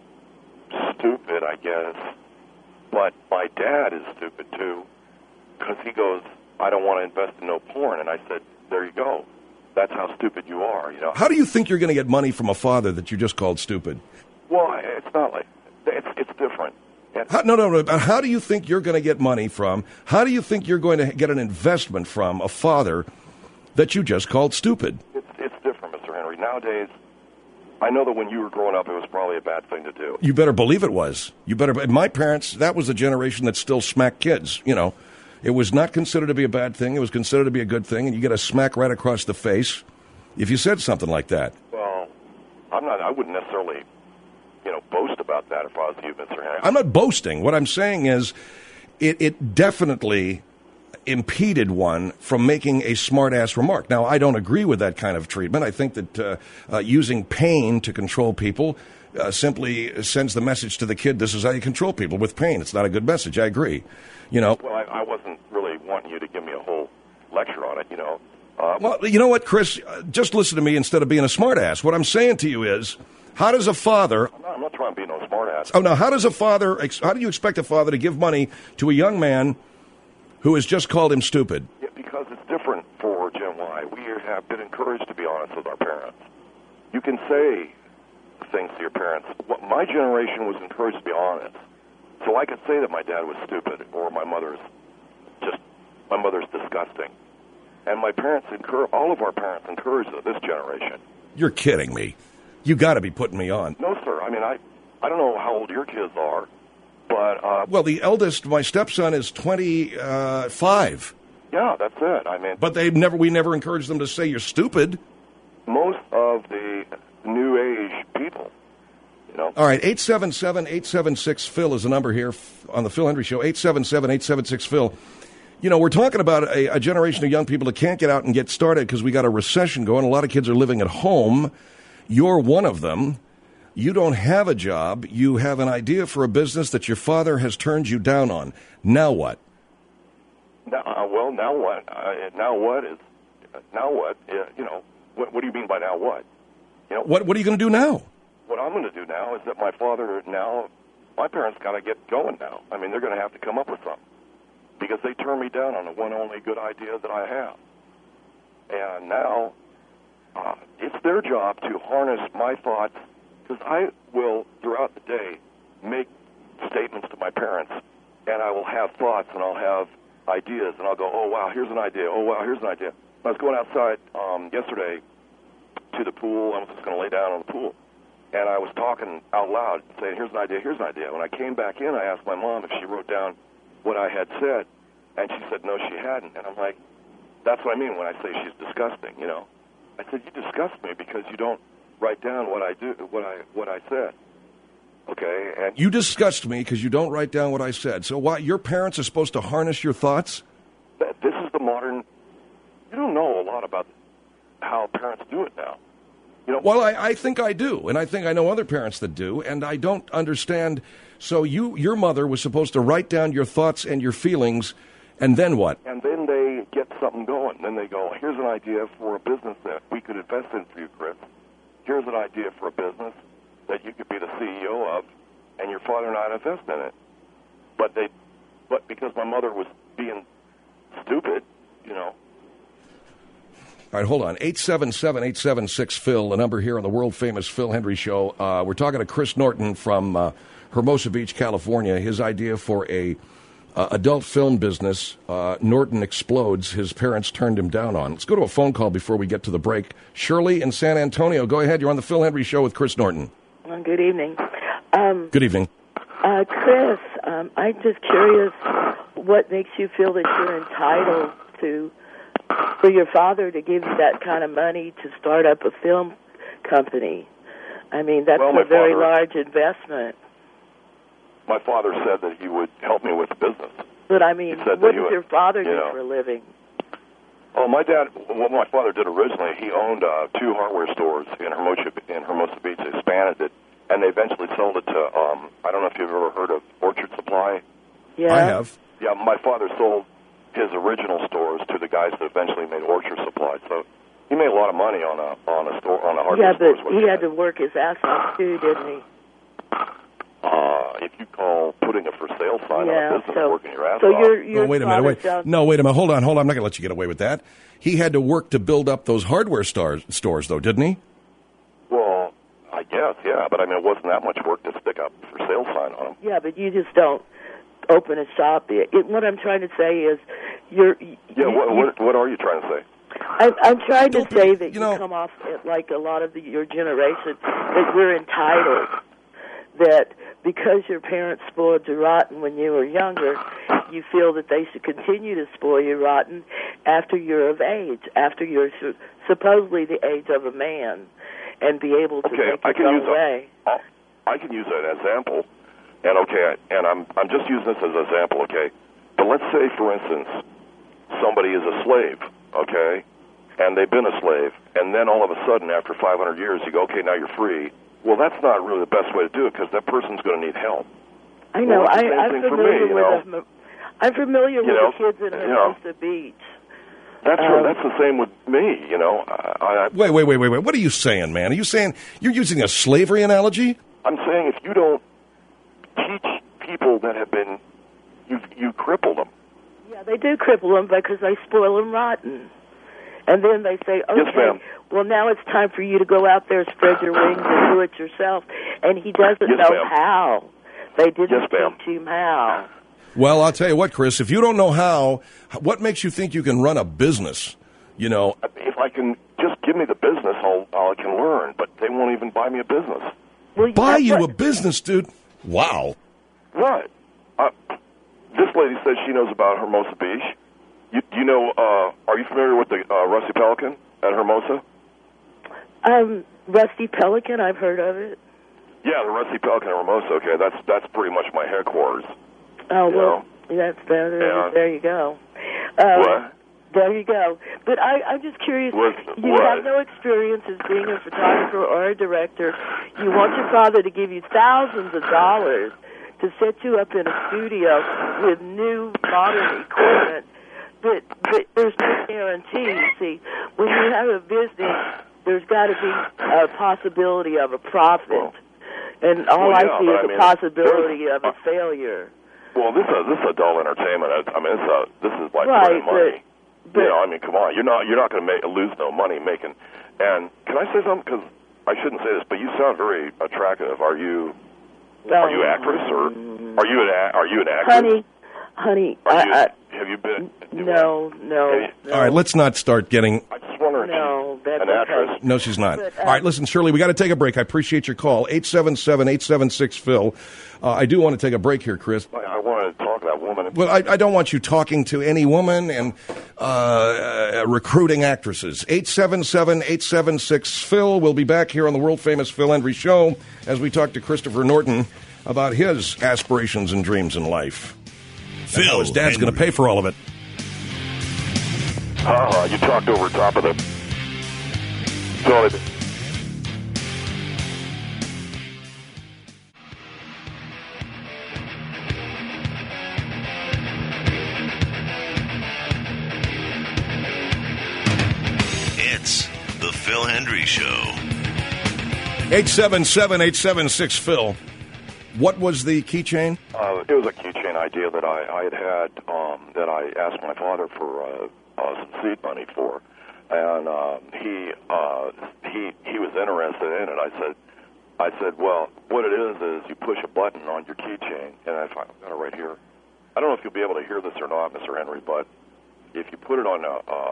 stupid, I guess. But my dad is stupid, too, because he goes, I don't want to invest in no porn. And I said, there you go. That's how stupid you are,
How do you think you're going to get money from a father that you just called stupid?
Well, it's not like, it's different.
No. How do you think you're going to get money from, how do you think you're going to get an investment from a father that you just called stupid?
It's different, Mr. Henry. Nowadays, I know that when you were growing up, it was probably a bad thing to do.
You better believe it was. My parents, that was the generation that still smacked kids, It was not considered to be a bad thing. It was considered to be a good thing, and you get a smack right across the face if you said something like that.
Well, I wouldn't necessarily, boast about that if I was you, Mr. Henry.
I'm not boasting. What I'm saying is it definitely impeded one from making a smart-ass remark. Now, I don't agree with that kind of treatment. I think that using pain to control people simply sends the message to the kid, this is how you control people, with pain. It's not a good message. I agree.
Well, I wasn't really wanting you to give me a whole lecture on it,
Well, you know what, Chris? Just listen to me instead of being a smartass. What I'm saying to you is, how does a father...
I'm not trying to be no smartass.
Oh, no, how do you expect a father to give money to a young man who has just called him stupid?
Yeah, because it's different for Gen Y. We have been encouraged to be honest with our parents. You can say things to your parents. My generation was encouraged to be honest. So I could say that my dad was stupid, or my mother's disgusting. And my parents all of our parents encourage this generation.
You're kidding me. You got to be putting me on.
No, sir. I mean, I don't know how old your kids are, but...
well, the eldest, my stepson, is 25.
Yeah, that's it. I mean...
But we never encouraged them to say you're stupid.
Most of the new age people You know?
All right, 877-876-PHIL is the number here on the Phil Hendrie Show, 877-876-PHIL. You know, we're talking about a generation of young people that can't get out and get started because we got a recession going. A lot of kids are living at home. You're one of them. You don't have a job. You have an idea for a business that your father has turned you down on. Now what?
Now what? Now what? You know, what do you mean by now what? You know,
what are you going to do now?
What I'm going to do now is that my parents got to get going now. I mean, they're going to have to come up with something because they turned me down on the one only good idea that I have. And now it's their job to harness my thoughts, because I will, throughout the day, make statements to my parents, and I will have thoughts, and I'll have ideas, and I'll go, oh, wow, here's an idea. Oh, wow, here's an idea. I was going outside yesterday to the pool. I was just going to lay down on the pool. And I was talking out loud, saying, here's an idea, here's an idea. When I came back in, I asked my mom if she wrote down what I had said, and she said, no, she hadn't. And I'm like, that's what I mean when I say she's disgusting, you know. I said, you disgust me because you don't write down what I said. Okay? And
you disgust me because you don't write down what I said. So what, your parents are supposed to harness your thoughts?
This is the modern... You don't know a lot about how parents do it now. You know,
well, I think I do, and I think I know other parents that do, and I don't understand. So your mother was supposed to write down your thoughts and your feelings, and then what?
And then they get something going. Then they go, here's an idea for a business that we could invest in for you, Chris. Here's an idea for a business that you could be the CEO of, and your father and I invest in it. But because my mother was being stupid, you know.
All right, hold on. 877-876-PHIL, the number here on the world-famous Phil Hendrie Show. We're talking to Chris Norton from Hermosa Beach, California. His idea for a adult film business, Norton Explodes, his parents turned him down on. Let's go to a phone call before we get to the break. Shirley in San Antonio, go ahead. You're on the Phil Hendrie Show with Chris Norton.
Good evening.
Good evening.
Chris, I'm just curious what makes you feel that you're entitled for your father to give you that kind of money to start up a film company. I mean, that's a very large investment.
My father said that he would help me with the business.
But, I mean, what does your father do for a living?
Oh, my dad, what my father did originally, he owned 2 hardware stores in Hermosa Beach. They expanded it, and they eventually sold it to, I don't know if you've ever heard of Orchard Supply.
Yeah.
I have.
Yeah, my father sold his original stores to the guys that eventually made Orchard Supply. So he made a lot of money on a hardware store.
Yeah, but he had to work his ass off too, didn't he?
If you call putting a for sale sign on a business working your ass off.
Wait a minute. Wait a minute. Hold on. I'm not going to let you get away with that. He had to work to build up those hardware stores, though, didn't he?
Well, I guess, yeah. But, I mean, it wasn't that much work to stick up for sale sign on them.
Yeah, but you just don't open a shop. What I'm trying to say is
what are you trying to say?
I'm trying to say that you come off like a lot of your generation, that we're entitled, that because your parents spoiled you rotten when you were younger, you feel that they should continue to spoil you rotten after you're of age, after you're supposedly the age of a man, and be able to take it away.
I can use an example. And I'm just using this as an example, okay? But let's say, for instance, somebody is a slave, okay? And they've been a slave, and then all of a sudden, after 500 years, you go, okay, now you're free. Well, that's not really the best way to do it because that person's going to need help.
I know. I'm familiar with the kids in Hermosa Beach.
That's the same with me, you know.
Wait. What are you saying, man? Are you saying you're using a slavery analogy?
I'm saying if you don't teach people that have been, you cripple them.
Yeah, they do cripple them because they spoil them rotten. And then they say, okay,
yes,
well, now it's time for you to go out there, spread your wings, and do it yourself. And he doesn't know how. They didn't teach him how.
Well, I'll tell you what, Chris, if you don't know how, what makes you think you can run a business? You know,
if I can just give me the business, I can learn, but they won't even buy me a business.
Well, buy you a business, dude? Wow.
Right. This lady says she knows about Hermosa Beach. You know, are you familiar with the Rusty Pelican at Hermosa?
Rusty Pelican, I've heard of it.
Yeah, the Rusty Pelican in Hermosa. Okay, that's pretty much my headquarters.
Oh, well, that's better. There you go.
What?
There you go. But I'm just curious. You have no experience as being a photographer or a director. You want your father to give you thousands of dollars to set you up in a studio with new modern equipment. But there's no guarantee. You see, when you have a business, there's got to be a possibility of a profit. And all I see is a possibility of a failure.
Well, this is adult entertainment. I mean, this is like money. But, I mean, come on. You're not going to lose no money making. And can I say something? Because I shouldn't say this, but you sound very attractive. Are you an actress or are you an actress?
Honey,
have you been?
No.
All right, let's not start getting.
I just wonder.
No, that's
an actress.
Okay.
No, she's not. All right, listen, Shirley, we got to take a break. I appreciate your call. 877-876-Phil. I do want to take a break here, Chris.
I want to talk to that woman.
Well, I don't want you talking to any woman and recruiting actresses. 877-876-Phil. We'll be back here on the world-famous Phil Hendrie Show as we talk to Christopher Norton about his aspirations and dreams in life.
Phil,
his dad's going to pay for all of it.
You talked over top of them.
It's the Phil Hendrie Show.
877-876-Phil. What was the keychain?
It was a keychain idea that I had that I asked my father for some seed money for, and he was interested in it. I said, well, what it is you push a button on your keychain, and I've got it right here. I don't know if you'll be able to hear this or not, Mr. Henry, but if you put it on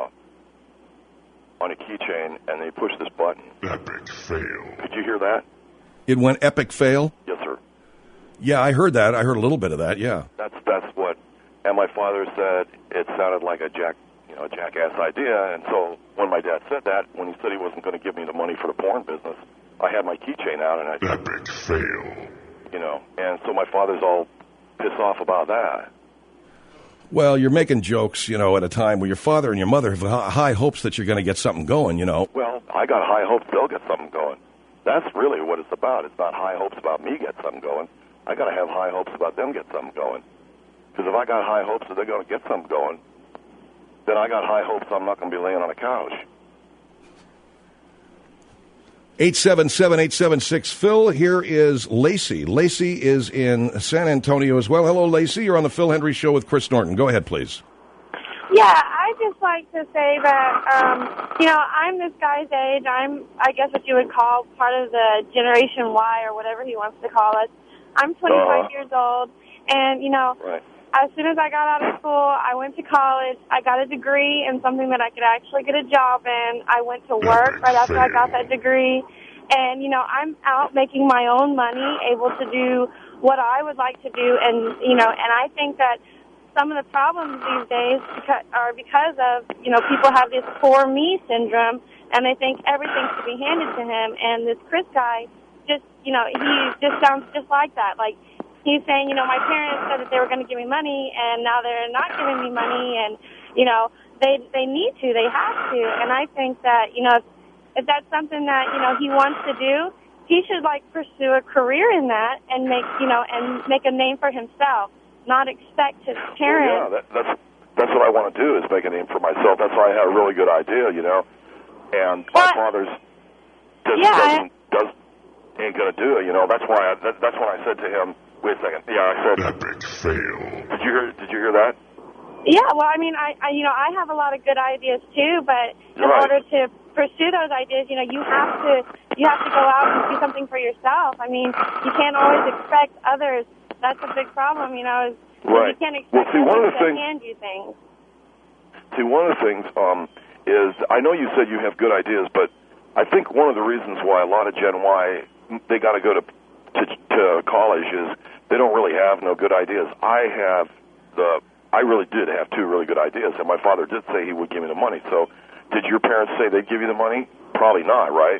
a keychain and then you push this button,
epic fail.
Could you hear that?
It went epic fail?
Yes, sir.
Yeah, I heard that. I heard a little bit of that, yeah.
That's what, and my father said it sounded like a jackass idea, and so when my dad said that, when he said he wasn't going to give me the money for the porn business, I had my keychain out, and I said,
epic fail.
And so my father's all pissed off about that.
Well, you're making jokes, at a time where your father and your mother have high hopes that you're going to get something going,
Well, I got high hopes they'll get something going. That's really what it's about. It's not high hopes about me get something going. I got to have high hopes about them get something going. Because if I got high hopes that they're going to get something going, then I got high hopes I'm not going to be laying on a couch.
877-876-Phil. Here is Lacey. Lacey is in San Antonio as well. Hello, Lacey. You're on the Phil Hendrie Show with Chris Norton. Go ahead, please.
Yeah, I just like to say that, I'm this guy's age. I'm, I guess what you would call part of the Generation Y or whatever he wants to call us. I'm 25 years old, and,
right.
As soon as I got out of school, I went to college. I got a degree in something that I could actually get a job in. I went to work right after I got that degree. And, I'm out making my own money, able to do what I would like to do. And, and I think that some of the problems these days are because of, people have this poor me syndrome, and they think everything should be handed to him. And this Chris guy just, he just sounds just like that. Like, he's saying, my parents said that they were going to give me money, and now they're not giving me money, and, they need to, they have to. And I think that, if that's something that, he wants to do, he should, pursue a career in that and make, and make a name for himself, not expect his parents.
Well, yeah, that's what I want to do, is make a name for myself. That's why I had a really good idea, and my father's ain't going to do it, That's why that's when I said to him, wait a second. Yeah, I said
epic fail.
Did you hear that?
Yeah, well, I mean, I have a lot of good ideas too, but in order to pursue those ideas, you have to go out and do something for yourself. I mean, you can't always expect others. That's a big problem, is
right.
You can't expect others to hand you things.
See, one of the things is, I know you said you have good ideas, but I think one of the reasons why a lot of Gen Y, they got to go to college is they don't really have no good ideas. I really did have two really good ideas, and my father did say he would give me the money. So, did your parents say they'd give you the money? Probably not, right?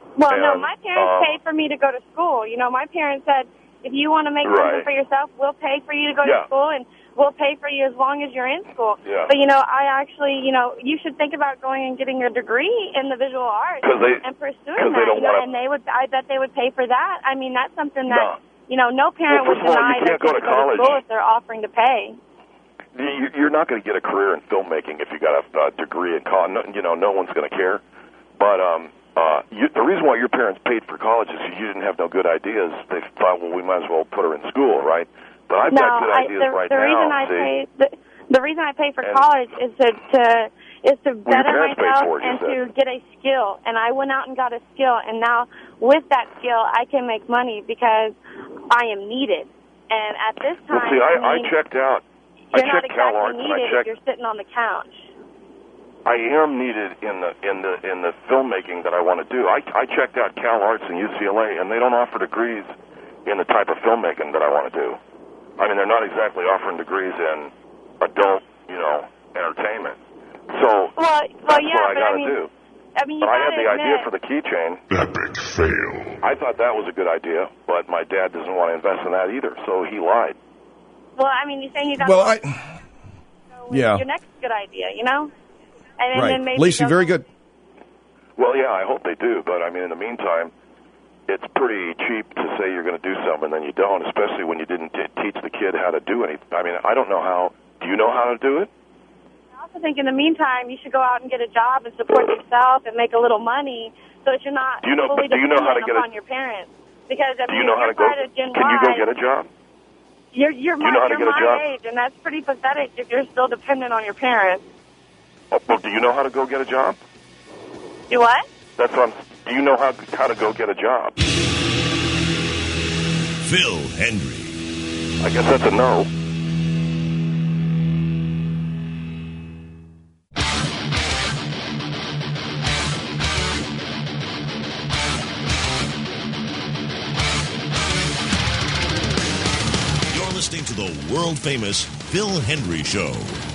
Well, no, my parents paid for me to go to school. You know, my parents said, if you want to make something for yourself, we'll pay for you to go to school, and we'll pay for you as long as you're in school.
Yeah.
But, you know, I actually, you know, you should think about going and getting a degree in the visual arts and pursuing that. You know, and I bet they would pay for that. I mean, that's something that, you know, no parent would deny that
go to school
if they're offering to pay.
You're not going to get a career in filmmaking if you got a degree in college. You know, no one's going to care. But the reason why your parents paid for college is you didn't have no good ideas. They thought, well, we might as well put her in school, right? But I've got good ideas right now.
The reason I pay for college is to better myself and to get a skill. And I went out and got a skill, and now with that skill, I can make money because I am needed. And at this time,
I checked out.
You're not exactly needed if you're sitting on the couch.
I am needed in the filmmaking that I want to do. I checked out Cal Arts and UCLA, and they don't offer degrees in the type of filmmaking that I want to do. I mean, they're not exactly offering degrees in adult, you know, entertainment. So that's what I got to do.
I mean,
but I had the idea for the keychain. Epic fail. I thought that was a good idea, but my dad doesn't want to invest in that either, so he lied.
Well, I mean, you're saying you got your next good idea, you know? And then maybe
Lacey, very good.
Well, yeah, I hope they do, but I mean, in the meantime, it's pretty cheap to say you're going to do something and then you don't, especially when you didn't teach the kid how to do anything. I mean, I don't know how. Do you know how to do it?
I also think in the meantime, you should go out and get a job and support yourself and make a little money so that you're not fully dependent upon your parents. Because, I mean, you're part of Gen Y.
Can you go get a job?
You're my age, and that's pretty pathetic if you're still dependent on your parents.
Oh, well, do you know how to go get a job?
Do what?
That's what do you know how to go get a job?
Phil Hendrie.
I guess that's a no.
You're listening to the world-famous Phil Hendrie Show.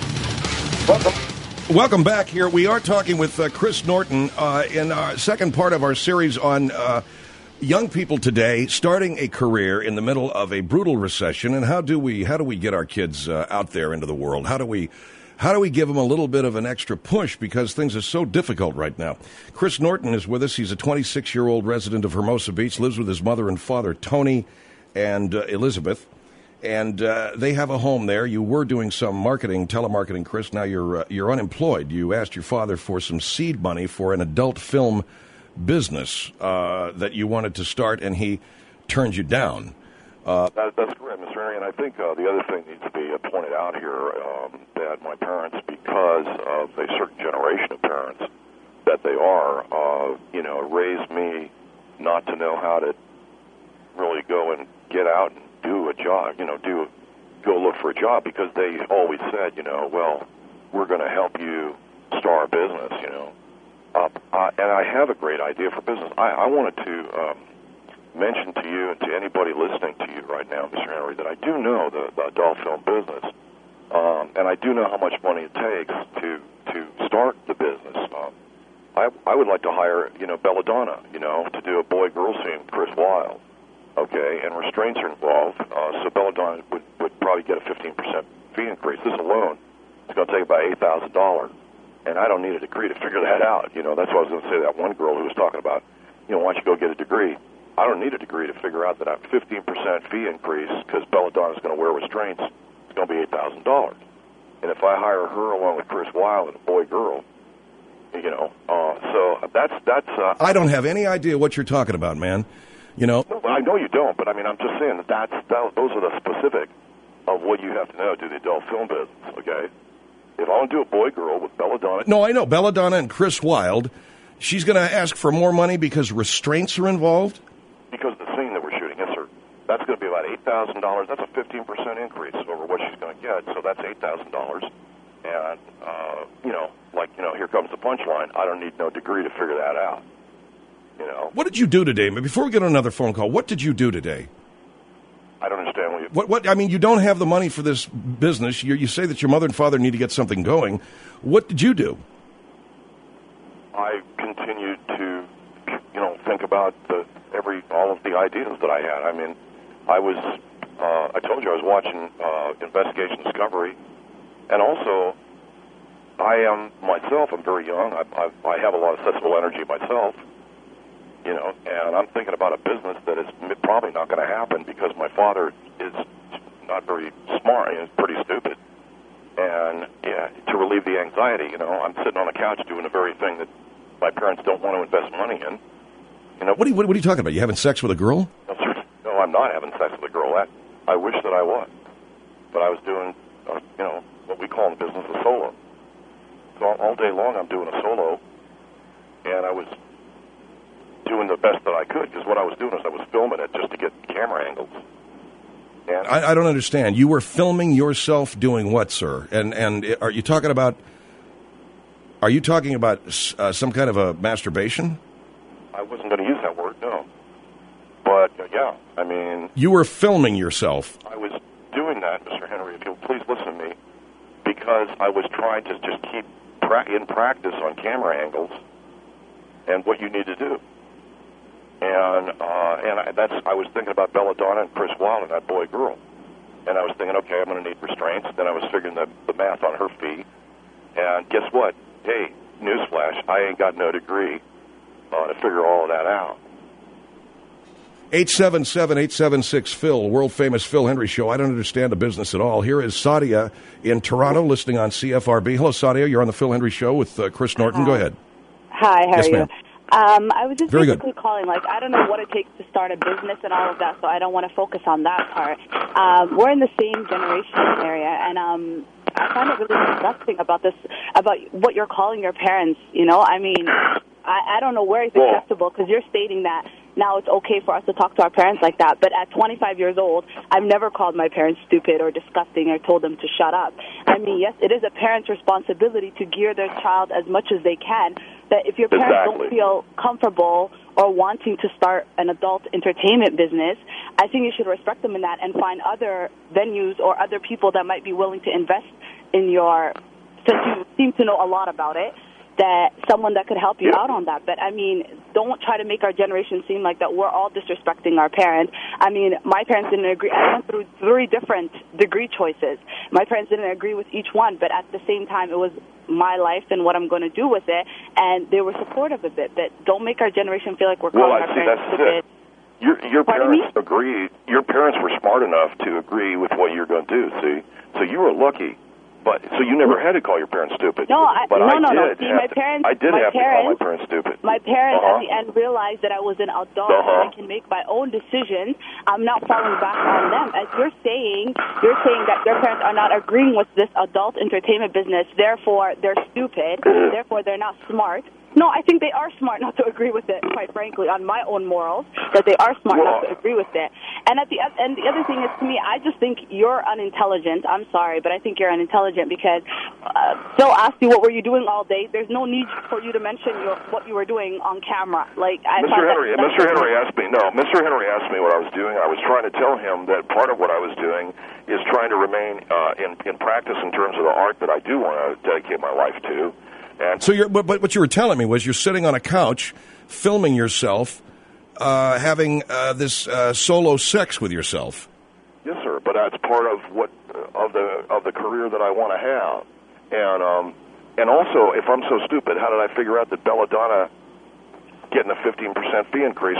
Welcome back here. We are talking with Chris Norton in our second part of our series on young people today starting a career in the middle of a brutal recession, and how do we get our kids out there into the world? How do we give them a little bit of an extra push because things are so difficult right now? Chris Norton is with us. He's a 26-year-old resident of Hermosa Beach, lives with his mother and father, Tony and Elizabeth. And they have a home there. You were doing some telemarketing, Chris. Now you're unemployed. You asked your father for some seed money for an adult film business that you wanted to start, and he turned you down.
That's correct, Mr. Henry. And I think the other thing needs to be pointed out here that my parents, because of a certain generation of parents that they are, raised me not to know how to really go and get out and do a job, go look for a job, because they always said, well, we're going to help you start a business, and I have a great idea for business. I wanted to mention to you and to anybody listening to you right now, Mr. Henry, that I do know the adult film business, and I do know how much money it takes to start the business. I would like to hire, Belladonna, to do a boy-girl scene, Chris Wilde. Okay, and restraints are involved, so Belladonna would probably get a 15% fee increase. This alone is going to take about $8,000, and I don't need a degree to figure that out. That's what I was going to say to that one girl who was talking about, why don't you go get a degree? I don't need a degree to figure out that a 15% fee increase, because Belladonna is going to wear restraints, it's going to be $8,000. And if I hire her along with Chris Wilde and a boy-girl, so that's.
I don't have any idea what you're talking about, man.
No, I know you don't, but I mean, I'm just saying those are the specific of what you have to know to do the adult film business, okay? If I want to do a boy-girl with Belladonna...
No, I know. Belladonna and Chris Wilde, she's going to ask for more money because restraints are involved?
Because of the scene that we're shooting, yes, sir. That's going to be about $8,000. That's a 15% increase over what she's going to get, so that's $8,000. And, here comes the punchline. I don't need no degree to figure that out.
What did you do today? Before we get on another phone call, what did you do today?
I don't understand what you...
What? I mean, you don't have the money for this business. You say that your mother and father need to get something going. What did you do?
I continued to, think about all of the ideas that I had. I mean, I told you I was watching Investigation Discovery, and also I'm very young. I have a lot of sensible energy myself, and I'm thinking about a business that is probably not going to happen because my father is not very smart. He's pretty stupid. And, to relieve the anxiety, I'm sitting on a couch doing the very thing that my parents don't want to invest money in.
What are you talking about? You having sex with a girl?
No, I'm not having sex with a girl. I wish that I was. But I was doing, what we call in business a solo. So all day long I'm doing a solo, and I was doing the best that I could, because what I was doing is I was filming it just to get camera angles. And
I don't understand. You were filming yourself doing what, sir? And are you talking about some kind of a masturbation?
I wasn't going to use that word, no. But, yeah, I mean...
You were filming yourself.
I was doing that, Mr. Henry, if you'll please listen to me, because I was trying to just keep in practice on camera angles and what you need to do. And I was thinking about Belladonna and Chris Wilde and that boy-girl. And I was thinking, okay, I'm going to need restraints. Then I was figuring the math on her fee. And guess what? Hey, newsflash, I ain't got no degree to figure all of that out.
877-876-PHIL, world-famous Phil Hendry Show. I don't understand the business at all. Here is Sadia in Toronto, listening on CFRB. Hello, Sadia. You're on the Phil Hendry Show with Chris Norton. Go ahead.
Hi, how
yes,
are you?
Ma'am.
I was just
Very
basically calling, I don't know what it takes to start a business and all of that, so I don't want to focus on that part. We're in the same generation area, and I find it really disgusting about what you're calling your parents, I mean, I don't know where it's acceptable, because you're stating that now it's okay for us to talk to our parents like that, but at 25 years old, I've never called my parents stupid or disgusting or told them to shut up. I mean, yes, it is a parent's responsibility to gear their child as much as they can, that if your parents don't feel comfortable or wanting to start an adult entertainment business, I think you should respect them in that and find other venues or other people that might be willing to invest in since you seem to know a lot about it, that someone that could help you out on that. But, I mean, don't try to make our generation seem like that we're all disrespecting our parents. I mean, my parents didn't agree. I went through 3 different degree choices. My parents didn't agree with each one, but at the same time, it was my life and what I'm going to do with it, and they were supportive of it. But don't make our generation feel like we're calling our parents stupid.
Your parents agreed. Your parents were smart enough to agree with what you're going to do, see? So you were lucky. But so you never had to call your parents stupid.
No,
no.
See, my parents.
I did have to call my parents stupid.
My parents at the end realized that I was an adult and I can make my own decisions. I'm not falling back on them. As you're saying that your parents are not agreeing with this adult entertainment business. Therefore, they're stupid. Therefore, they're not smart. No, I think they are smart not to agree with it, quite frankly, on my own morals, that they are smart not to agree with it. And the other thing is, to me, I just think you're unintelligent. I'm sorry, but I think you're unintelligent because Phil asked you what were you doing all day. There's no need for you to mention what you were doing on camera.
Mr. Henry asked me what I was doing. I was trying to tell him that part of what I was doing is trying to remain in practice in terms of the art that I do want to dedicate my life to. And
so but what you were telling me was you're sitting on a couch, filming yourself, having this solo sex with yourself.
Yes, sir. But that's part of of the career that I want to have. And also, if I'm so stupid, how did I figure out that Belladonna getting a 15% fee increase?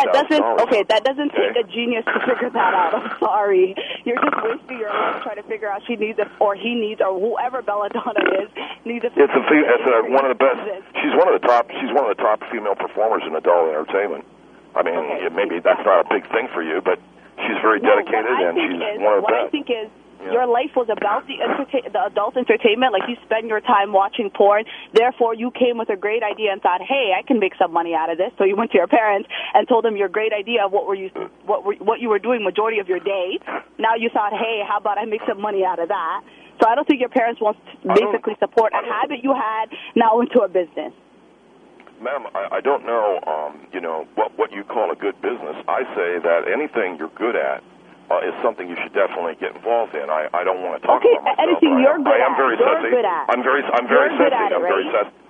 That doesn't take a genius to figure that out. I'm sorry. You're just wasting your life trying to figure out she needs or he needs, or whoever Belladonna is needs a.
It's one of the best. She's one of the top female performers in adult entertainment. I mean, maybe that's not a big thing for you, but she's very dedicated and she's one of the best.
What I think is, your life was about the adult entertainment, like you spend your time watching porn, therefore you came with a great idea and thought, hey, I can make some money out of this. So you went to your parents and told them your great idea of what you were doing majority of your day. Now you thought, hey, how about I make some money out of that? So I don't think your parents want to basically support a habit you had now into a business.
Ma'am, I don't know, what you call a good business. I say that anything you're good at is something you should definitely get involved in. I don't want to talk about myself.
Anything you're good at.
I'm very sensitive.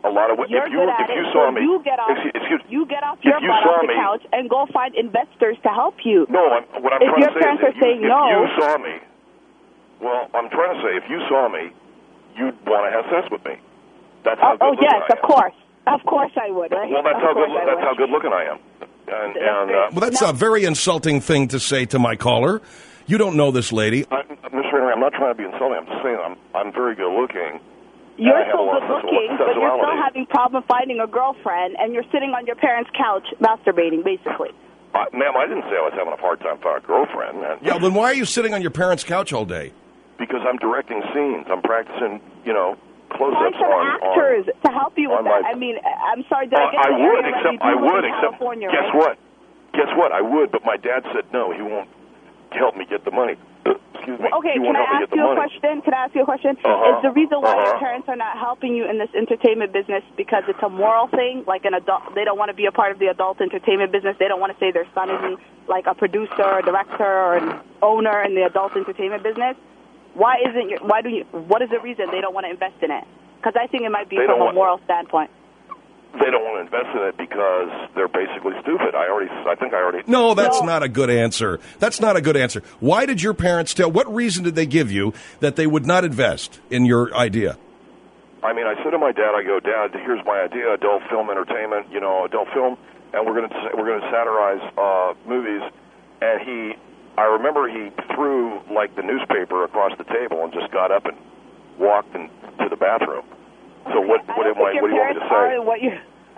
A lot of if you saw me,
you get off your butt off the couch and go find investors to help you.
No, what I'm trying to say is if you saw me, well, I'm trying to say if you saw me, you'd want to have sex with me. That's how good looking I am.
Of course. Of course I would, right?
Well, that's how good looking I am.
Well, that's a very insulting thing to say to my caller. You don't know this lady.
Mr. Henry, I'm not trying to be insulting. I'm just saying I'm very good looking.
You're so good looking, but you're still having problem finding a girlfriend, and you're sitting on your parents' couch masturbating, basically.
Ma'am, I didn't say I was having a hard time finding a girlfriend.
Yeah, then why are you sitting on your parents' couch all day?
Because I'm directing scenes. I'm practicing, close-ups
on actors to help you with that. I mean, I'm sorry, did I get the area
I would, except guess what? Guess what? I would, but my dad said no, he won't help me get the money. Excuse me.
Okay, can I ask you a question? Is the reason why your parents are not helping you in this entertainment business because it's a moral thing? Like an adult, they don't want to be a part of the adult entertainment business. They don't want to say their son isn't like a producer, or director, or an owner in the adult entertainment business. What is the reason they don't want to invest in it? Because I think it might be from a moral standpoint.
They don't want to invest in it because they're basically stupid. I think I already...
No, that's not a good answer. That's not a good answer. Why did your parents what reason did they give you that they would not invest in your idea?
I mean, I said to my dad, I go, Dad, here's my idea, adult film entertainment, adult film, and we're going to satirize movies. And I remember he threw, like, the newspaper across the table and just got up and walked to the bathroom. So what do you want me to say?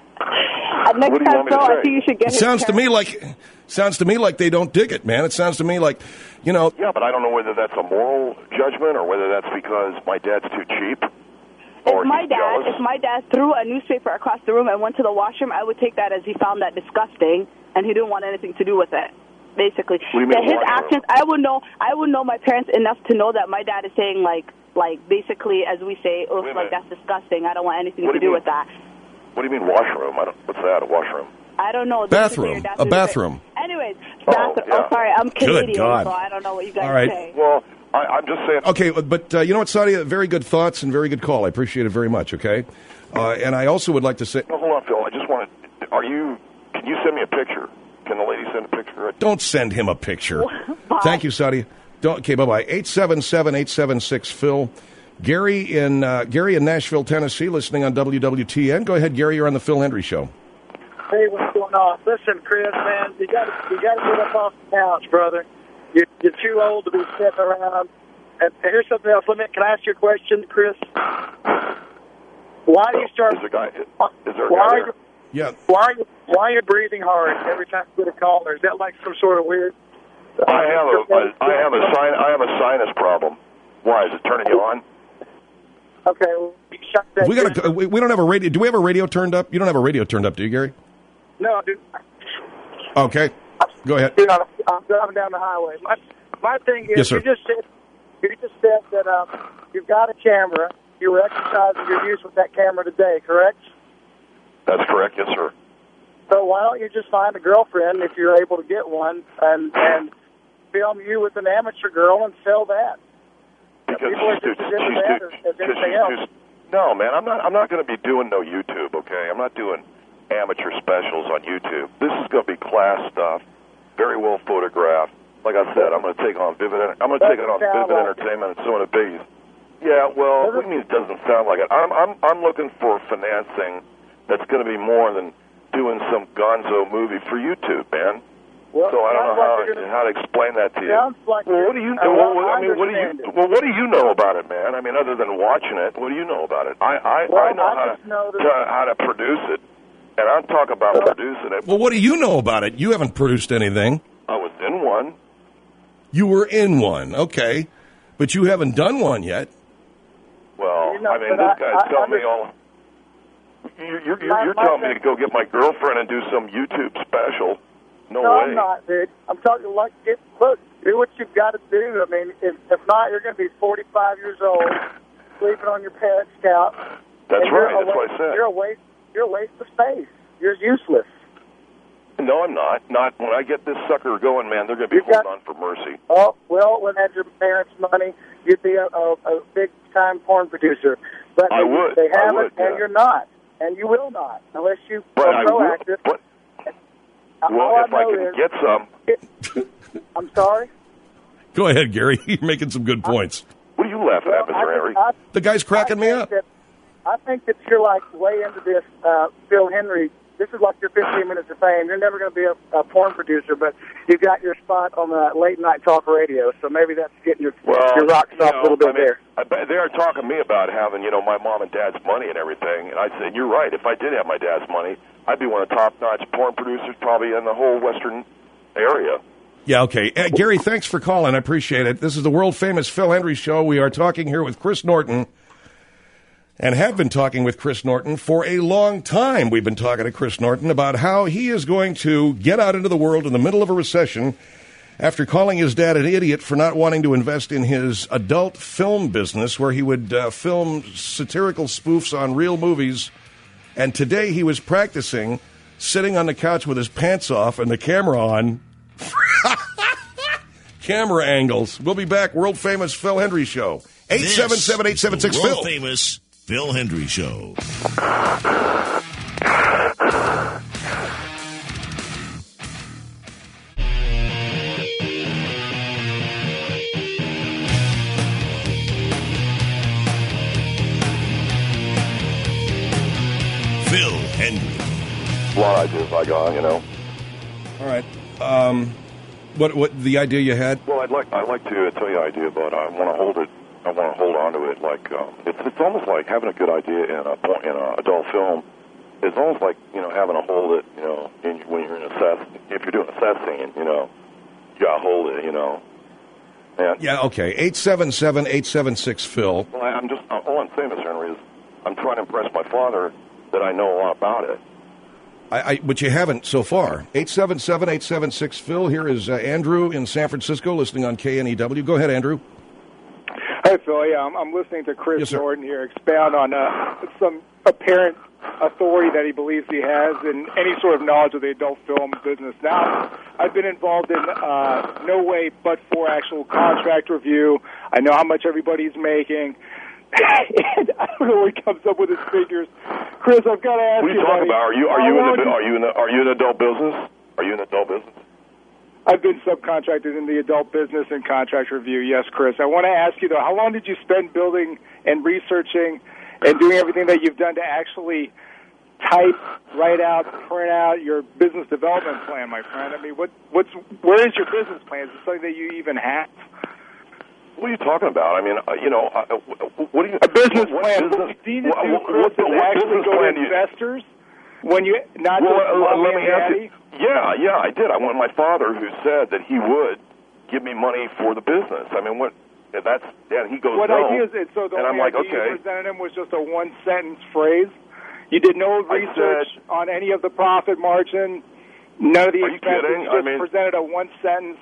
Next time, I think you should get.
Sounds to me like they don't dig it, man. It sounds to me like,
Yeah, but I don't know whether that's a moral judgment or whether that's because my dad's too cheap. If
my dad threw a newspaper across the room and went to the washroom, I would take that as he found that disgusting and he didn't want anything to do with it. Basically, his actions. I would know my parents enough to know that my dad is saying like basically, as we say, that's disgusting. I don't want anything to do with that.
What do you mean washroom? What's that? A washroom?
I don't know.
Bathroom. A bathroom.
Anyways, bathroom. Oh, sorry, I'm Canadian, so I don't know what you guys say.
Well, I'm just saying.
Okay, but you know what, Sadia? Very good thoughts and very good call. I appreciate it very much. Okay, and I also would like to say.
No, hold on, Phil. I just wanted. Can you send me a picture? Can the lady send a picture?
Don't send him a picture. Thank you, Sadia. Okay, bye-bye. 877-876-PHIL. Gary in Nashville, Tennessee, listening on WWTN. Go ahead, Gary. You're on the Phil Hendry Show.
Hey, what's going on? Listen, Chris, man, you got to get up off the couch, brother. You're too old to be sitting around. And here's something else. Can I ask you a question, Chris? Why do you start?
Is there a guy there?
Yeah.
Why are you breathing hard every time you get a caller? Is that like some sort of weird?
I have a sinus problem. Why is it turning you on?
Okay, well, shut that.
We don't have a radio. Do we have a radio turned up? You don't have a radio turned up, do you, Gary?
No, I do.
Okay, go ahead.
I'm driving down the highway. My thing is,
yes, sir.
You just said that you've got a camera. You were exercising your use with that camera today, correct?
That's correct, yes, sir.
So why don't you just find a girlfriend if you're able to get one and film you with an amateur girl and sell that?
Because she's too. No, man, I'm not going to be doing no YouTube. Okay, I'm not doing amateur specials on YouTube. This is going to be class stuff, very well photographed. Like I said, I'm going to take on Vivid. I'm going to take it on Vivid Entertainment and so on the biggies. Yeah, well, what do you mean it doesn't sound like it? I'm looking for financing that's going to be more than doing some gonzo movie for YouTube, man.
Well,
so I don't know how to explain that to you.
Like
what do you know? What do you know about it, man? I mean, other than watching it, what do you know about it? I know how to produce it, and I'm talking about producing it.
Well, what do you know about it? You haven't produced anything.
I was in one.
You were in one, okay, but you haven't done one yet.
Well, I mean, this guy's telling me all. You're telling me to go get my girlfriend and do some YouTube special. No way.
I'm not, dude. I'm talking like, look, do what you've got to do. I mean, if not, you're going to be 45 years old, sleeping on your parents' couch.
That's right. That's what I said.
You're a waste of space. You're useless.
No, I'm not. Not when I get this sucker going, man. They're going to be holding on for mercy.
Oh, well, when had your parents' money, you'd be a big-time porn producer. But
I would.
They haven't, and you're not. and you will not unless you are proactive.
Well, if I can get some.
I'm sorry?
Go ahead, Gary. You're making some good points.
What are you laughing at, Mr. Henry?
The guy's cracking me up.
I think that you're like way into this, Phil Henry. This is like your 15 minutes of fame. You're never going to be a porn producer, but you got your spot on the late night talk radio. So maybe that's getting your rocks off a little bit there.
They are talking to me about having, my mom and dad's money and everything. And I said, you're right. If I did have my dad's money, I'd be one of the top-notch porn producers probably in the whole Western area.
Yeah, okay. Gary, thanks for calling. I appreciate it. This is the world-famous Phil Henry Show. We are talking here with Chris Norton, and have been talking with Chris Norton for a long time. We've been talking to Chris Norton about how he is going to get out into the world in the middle of a recession after calling his dad an idiot for not wanting to invest in his adult film business, where he would film satirical spoofs on real movies. And today he was practicing sitting on the couch with his pants off and the camera on. Camera angles. We'll be back. World-famous Phil Henry Show. 877-876-PHIL.
World-famous Phil Henry Show. Phil Henry.
A lot of ideas I got,
All right. What the idea you had?
Well, I'd like to tell you an idea, but I want to hold it. I want to hold on to it. Like it's almost like having a good idea in a adult film. It's almost like having to hold it. When you're in if you're doing a set scene, you gotta hold it. And
yeah. Okay. 877-876-PHIL.
Well, all I'm saying, Mr. Henry, is I'm trying to impress my father that I know a lot about it.
But you haven't so far. 877-876-PHIL. Here is Andrew in San Francisco listening on KNEW. Go ahead, Andrew.
Hey, Phil. Yeah, I'm listening to Chris Norton here expound on some apparent authority that he believes he has in any sort of knowledge of the adult film business. Now, I've been involved in no way but for actual contract review. I know how much everybody's making. And I don't know where he comes up with his figures. Chris, I've got to ask you.
What are you talking about? Are you in adult business? Are you in adult business?
I've been subcontracted in the adult business and contract review. Yes, Chris. I want to ask you though, how long did you spend building and researching and doing everything that you've done to actually type, write out, print out your business development plan, my friend? I mean, where is your business plan? Is it something that you even have?
What are you talking about? I mean, what do you...
A business plan. What you need to do, Chris, is actually go to investors when you... Not just
let me ask you. Yeah, I did. I went to my father, who said that he would give me money for the business. I mean, he goes,
what
no.
idea is it? So the
and
only
I'm like,
idea
okay.
you presented him was just a one-sentence phrase? You did no research on any of the profit margin, none of the expenses. You just presented a one-sentence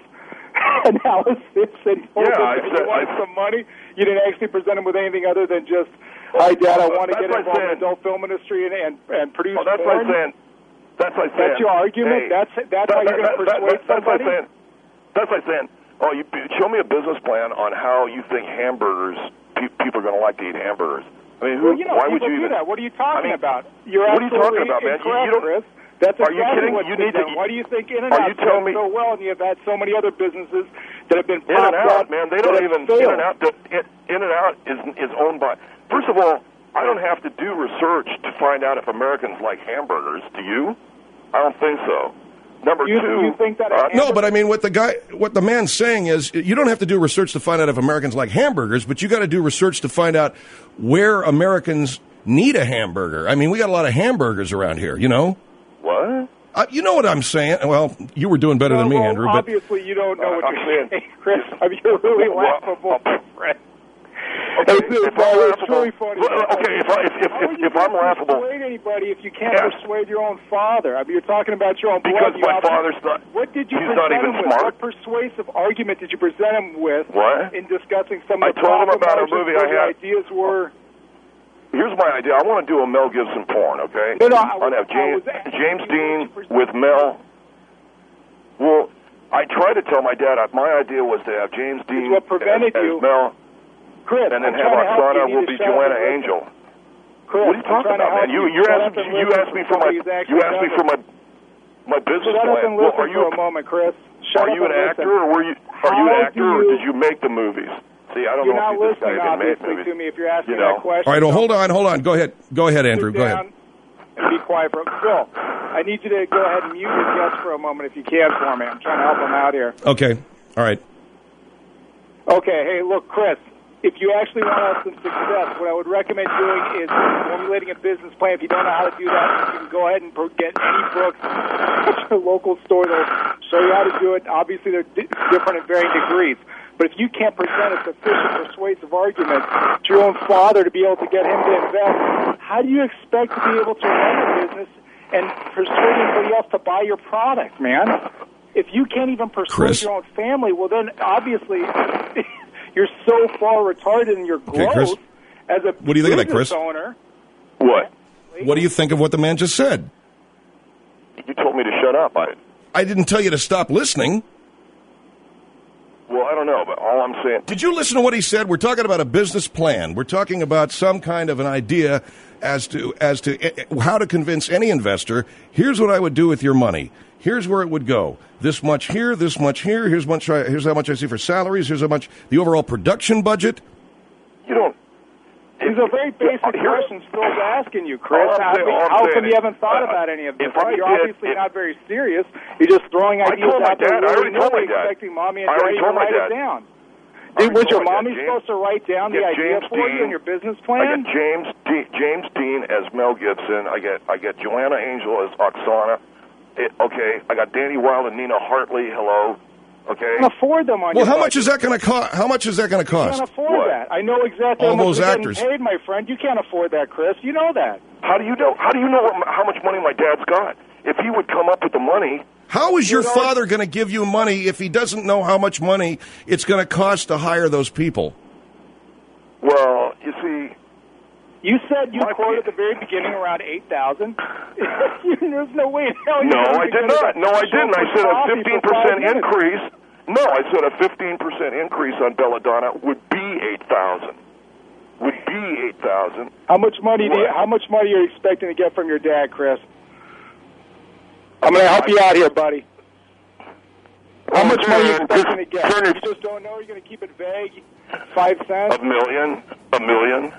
analysis and told him that you wanted some money. You didn't actually present him with anything other than just, hi, Dad, I want to get involved in the adult film industry and produce porn.
That's what I'm saying.
That's your argument?
Hey,
that's how you're going to persuade somebody?
That's like saying, you show me a business plan on how you think hamburgers, people are going to like to eat hamburgers. I mean, why would you
do that? What are you talking about?
What are you talking about, man?
Chris. That's exactly
what
you need to. Why do you think In-N-Out does so well, and you've had so many other businesses that have been popped
up? Man, they don't even. In-N-Out is owned by. First of all, I don't have to do research to find out if Americans like hamburgers. Do you? I don't think so. Number two,
you think that
no, but I mean, what the man's saying is, you don't have to do research to find out if Americans like hamburgers, but you got to do research to find out where Americans need a hamburger. I mean, we got a lot of hamburgers around here,
What?
You know what I'm saying? Well, you were doing better than me, Andrew.
Obviously, you don't know what you're saying, Chris. I mean, you're really laughable, my friend.
Okay,
it's really funny.
Okay, if I'm laughable,
persuade anybody if you can't persuade your own father. I mean, you're talking about your own
because my father's not.
What did you
present not even
him
smart.
with? What persuasive argument did you present him with?
What?
In discussing some of the
I told him about a movie I had.
Ideas were.
Here's my idea. I want to do a Mel Gibson porn. Okay.
No,
I want to have James Dean with Mel. Well, I tried to tell my dad. My idea was to have James Dean
what prevented
as
you.
Mel.
Chris,
and then have Oksana will be Joanna Angel.
Chris,
what are you talking about, man? You asked me for my business
plan. Shut up and listen
for
a moment, Chris.
Are you an actor, or did you make the movies? See, I don't know if this guy even made movies.
To me if you're asking that question.
All right, well, hold on. Go ahead, Andrew. Go ahead.
And be quiet for Phil, I need you to go ahead and mute your guest for a moment if you can for me. I'm trying to help him out here.
Okay. All right.
Okay. Hey, look, Chris, if you actually want to have some success, what I would recommend doing is formulating a business plan. If you don't know how to do that, you can go ahead and get any books at your local store. They'll show you how to do it. Obviously, they're different in varying degrees. But if you can't present a sufficient persuasive argument to your own father to be able to get him to invest, how do you expect to be able to run a business and persuade anybody else to buy your product, man? If you can't even persuade your own family, well, then obviously you're so far retarded in your growth as a
what do you think of that, Chris?
Owner.
What?
What do you think of what the man just said?
You told me to shut up.
I didn't tell you to stop listening.
Well, I don't know, but all I'm saying...
Did you listen to what he said? We're talking about a business plan. We're talking about some kind of an idea as to how to convince any investor, here's what I would do with your money. Here's where it would go. This much here, this much here. Here's how much I see for salaries. Here's how much the overall production budget.
You don't...
These are very basic questions Phil's asking you, Chris. How come you haven't thought about any of this? You're obviously not very serious. You're just throwing ideas out there. I already told my dad. Expecting mommy and daddy to write it down. Was your mommy supposed to write down the idea for you in your business plan?
I get James Dean as Mel Gibson. I get Joanna Angel as Oksana. I got Danny Wilde and Nina Hartley. Hello. Okay.
You can't afford them on
your budget. How much is that going to cost? How much is that going to cost?
You can't afford that. I know exactly
all
how much
those actors
paid, my friend. You can't afford that, Chris. You know that.
How do you know? How do you know how much money my dad's got? If he would come up with the money.
How is your father going to give you money if he doesn't know how much money it's going to cost to hire those people?
Well, you see.
You said you quoted at the very beginning around 8,000. There's no way in hell.
No, I did not. No, I didn't. I said a 15% increase. No, I said a 15% increase on Belladonna would be 8,000. Would be 8,000.
How much money? How much money are you expecting to get from your dad, Chris? I'm going to help you out here, buddy. How much money are you expecting to get? You just don't know. You're going to keep it vague. 5 cents.
$1 million. $1 million.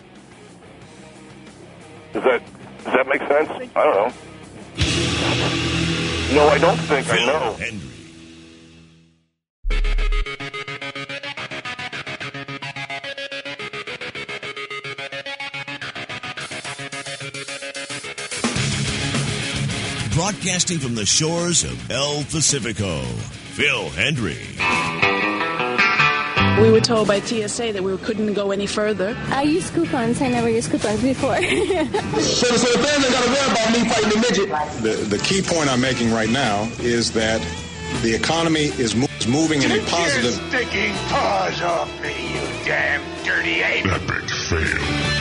Does that make sense? I don't know. No, I don't think I know.
Henry. Broadcasting from the shores of El Pacifico, Phil Hendrie.
We were told by TSA that we couldn't go any further.
I use coupons. I never used coupons before.
So the fans ain't got to worry about me fighting the midget.
The key point I'm making right now is that the economy is moving in a positive...
Take your sticking paws off me, you damn dirty ape.
Epic fail.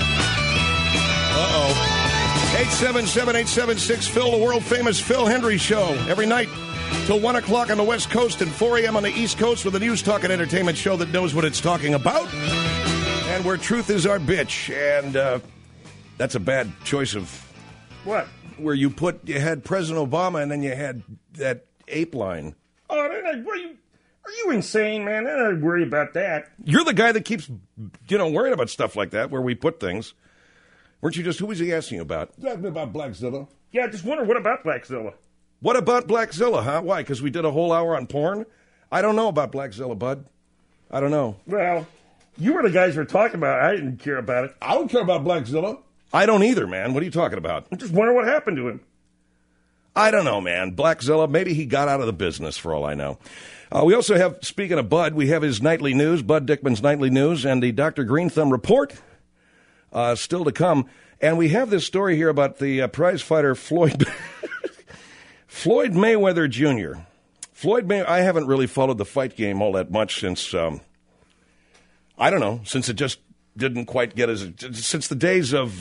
Uh-oh. 877-876-PHIL, the world-famous Phil Hendrie Show. Every night till 1 o'clock on the West Coast and 4 a.m. on the East Coast with a news, talk, and entertainment show that knows what it's talking about. And where truth is our bitch. And that's a bad choice of...
What?
Where you had President Obama and then you had that ape line.
Oh, are you insane, man? I don't worry about that.
You're the guy that keeps, worrying about stuff like that, where we put things. Weren't you just, who was he asking about?
He asked me about Blackzilla. Yeah, I just wonder, what about Blackzilla?
What about Blackzilla, huh? Why? Because we did a whole hour on porn? I don't know about Blackzilla, bud. I don't know.
Well, you were the guys who were talking about it. I didn't care about it.
I don't care about Blackzilla.
I don't either, man. What are you talking about?
I just wonder what happened to him.
I don't know, man. Blackzilla, maybe he got out of the business for all I know. We also have, speaking of Bud, we have his nightly news, Bud Dickman's nightly news, and the Dr. Green Thumb report. Still to come. And we have this story here about the prize fighter Floyd Mayweather Jr. I haven't really followed the fight game all that much since, since it just didn't quite get since the days of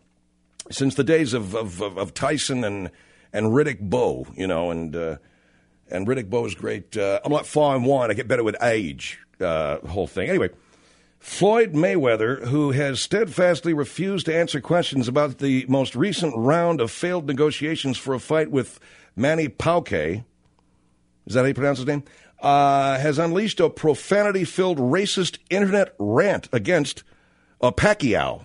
Tyson and Riddick Bowe, and Riddick Bowe's great, I'm not 5'1", I get better with age, whole thing. Anyway, Floyd Mayweather, who has steadfastly refused to answer questions about the most recent round of failed negotiations for a fight with Manny Pacquiao, is that how you pronounce his name? Has unleashed a profanity-filled racist internet rant against Pacquiao.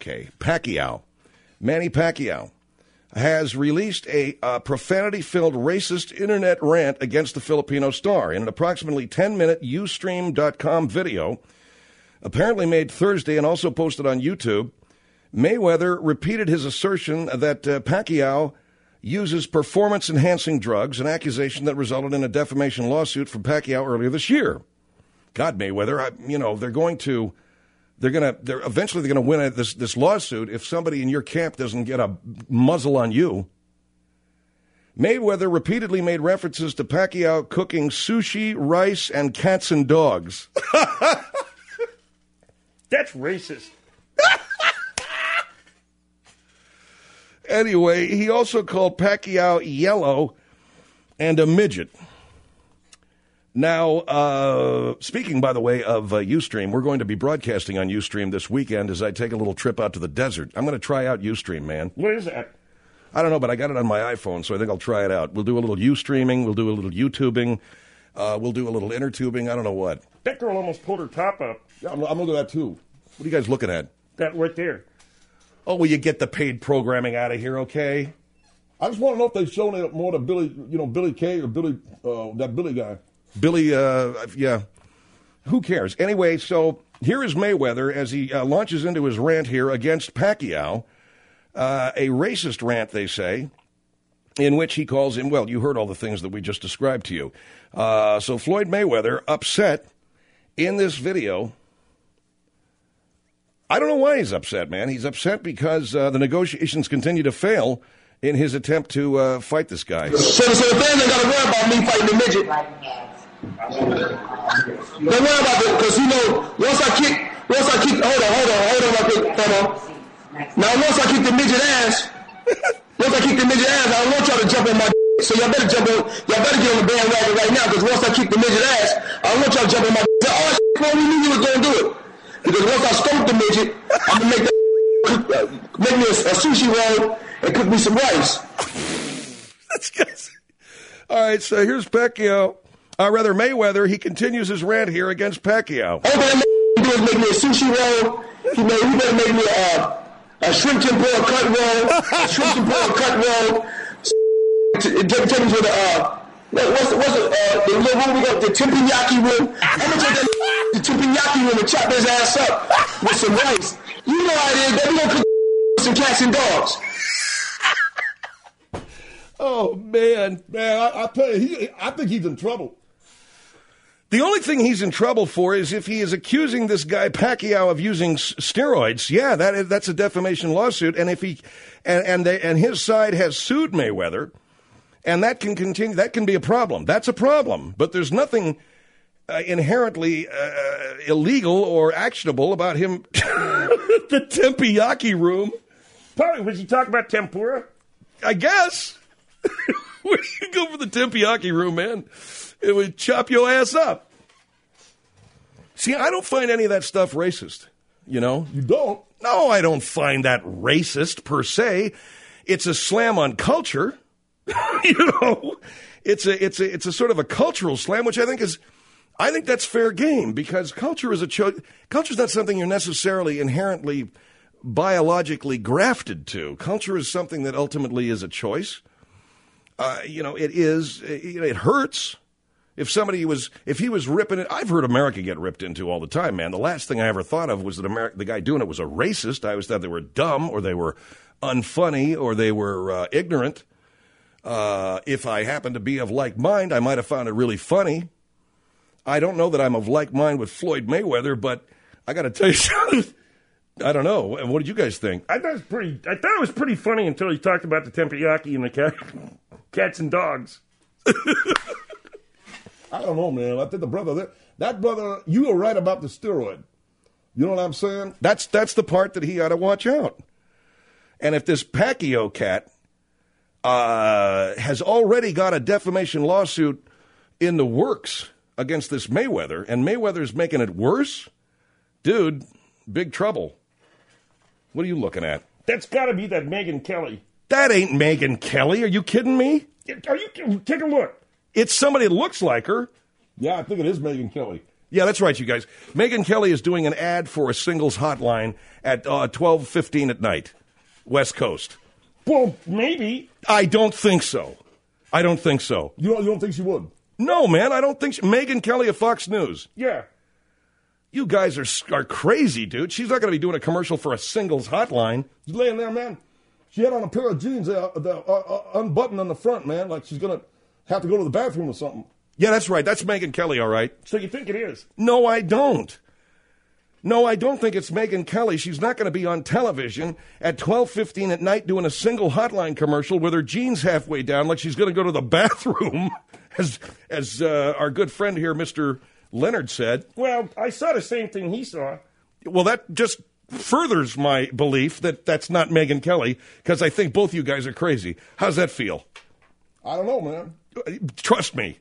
Manny Pacquiao has released a profanity-filled racist internet rant against the Filipino star in an approximately 10-minute Ustream.com video, apparently made Thursday and also posted on YouTube. Mayweather repeated his assertion that Pacquiao uses performance-enhancing drugs, an accusation that resulted in a defamation lawsuit from Pacquiao earlier this year. God, Mayweather, eventually they're going to win this lawsuit if somebody in your camp doesn't get a muzzle on you. Mayweather repeatedly made references to Pacquiao cooking sushi, rice, and cats and dogs.
That's racist.
Anyway, he also called Pacquiao yellow and a midget. Now, speaking, by the way, of Ustream, we're going to be broadcasting on Ustream this weekend as I take a little trip out to the desert. I'm going to try out Ustream, man.
What is that?
I don't know, but I got it on my iPhone, so I think I'll try it out. We'll do a little Ustreaming. We'll do a little YouTubing. We'll do a little intertubing. I don't know what.
That girl almost pulled her top up.
Yeah, I'm going to do that, too. What are you guys looking at?
That right there.
Oh, will you get the paid programming out of here, okay?
I just want to know if they're showing it more to Billy Kay or that Billy guy.
Billy, yeah. Who cares? Anyway, so here is Mayweather as he launches into his rant here against Pacquiao, a racist rant, they say, in which he calls him, well, you heard all the things that we just described to you. So Floyd Mayweather, upset in this video. I don't know why he's upset, man. He's upset because the negotiations continue to fail in his attempt to fight this guy.
So the fans ain't got to worry about me fighting the midget. Don't worry about it, because once I kick, hold on. Now once I kick the midget ass, I don't want y'all to jump on my so y'all better get on the bandwagon right now, because once I kick the midget ass, I don't want y'all to jump on my oh, we knew you was going to do it. Because once I stomp the midget, I'm going to make me a sushi roll and cook me some rice.
That's good. All right, so here's Pacquiao. Mayweather. He continues his rant here against Pacquiao.
All that do is make me a sushi roll. He better make me a shrimp tempura cut roll. Take me to the what's the room we got, the teppanyaki room. I'm gonna take the teppanyaki room and chop his ass up with some rice. You know how it is. Then we gonna cook some cats and dogs.
Oh man, I tell you, I think he's in trouble.
The only thing he's in trouble for is if he is accusing this guy Pacquiao of using steroids. Yeah, that's a defamation lawsuit, and if he and his side has sued Mayweather. And that can continue. That can be a problem. That's a problem. But there's nothing inherently illegal or actionable about him. The teppanyaki room.
Probably was he talking about tempura?
I guess. Where do you go for the teppanyaki room, man? It would chop your ass up. See, I don't find any of that stuff racist. You know?
You don't?
No, I don't find that racist per se. It's a slam on culture. It's a sort of a cultural slam, which I think that's fair game, because culture is culture's not something you're necessarily inherently biologically grafted to. Culture is something that ultimately is a choice. It hurts if he was ripping it. I've heard America get ripped into all the time, man. The last thing I ever thought of was that the guy doing it was a racist. I always thought they were dumb, or they were unfunny, or they were ignorant. If I happened to be of like mind, I might have found it really funny. I don't know that I'm of like mind with Floyd Mayweather, but I got to tell you something. I don't know. What did you guys think?
I thought it was pretty funny until he talked about the teppanyaki and the cats and dogs.
I don't know, man. I think that brother, you were right about the steroid. You know what I'm saying?
That's the part that he ought to watch out. And if this Pacquiao cat has already got a defamation lawsuit in the works against this Mayweather, and Mayweather's making it worse, Dude, big trouble. What are you looking at?
That's got to be that Megyn Kelly.
That ain't Megyn Kelly. Are you kidding me?
Take a look.
It's somebody that looks like her.
Yeah, I think it is Megyn Kelly.
Yeah, that's right, you guys. Megyn Kelly is doing an ad for a singles hotline at 12:15 at night, West Coast.
Well, maybe.
I don't think so.
You don't think she would?
No, man, I don't think Megyn Kelly of Fox News.
Yeah.
You guys are crazy, dude. She's not going to be doing a commercial for a singles hotline.
She's laying there, man. She had on a pair of jeans unbuttoned on the front, man, like she's going to have to go to the bathroom or something.
Yeah, that's right. That's Megyn Kelly, all right.
So you think it is?
No, I don't. No, I don't think it's Megyn Kelly. She's not going to be on television at 12:15 at night doing a single hotline commercial with her jeans halfway down like she's going to go to the bathroom, as our good friend here, Mr. Leonard, said.
Well, I saw the same thing he saw.
Well, that just furthers my belief that that's not Megyn Kelly, because I think both you guys are crazy. How's that feel?
I don't know, man.
Trust me.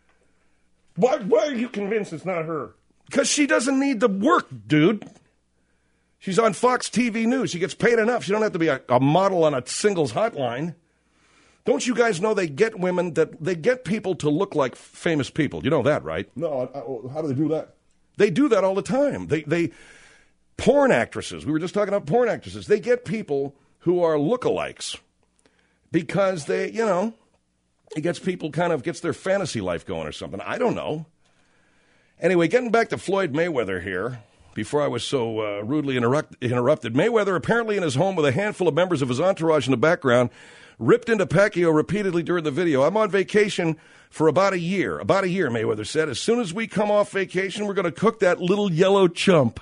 Why are you convinced it's not her?
Because she doesn't need the work, dude. She's on Fox TV News. She gets paid enough. She don't have to be a model on a singles hotline. Don't you guys know they get people to look like famous people? You know that, right?
No, how do they do that?
They do that all the time. They porn actresses. We were just talking about porn actresses. They get people who are lookalikes because it gets people gets their fantasy life going or something. I don't know. Anyway, getting back to Floyd Mayweather here, before I was so rudely interrupted. Mayweather, apparently in his home with a handful of members of his entourage in the background, ripped into Pacquiao repeatedly during the video. I'm on vacation for about a year. About a year, Mayweather said. As soon as we come off vacation, we're going to cook that little yellow chump.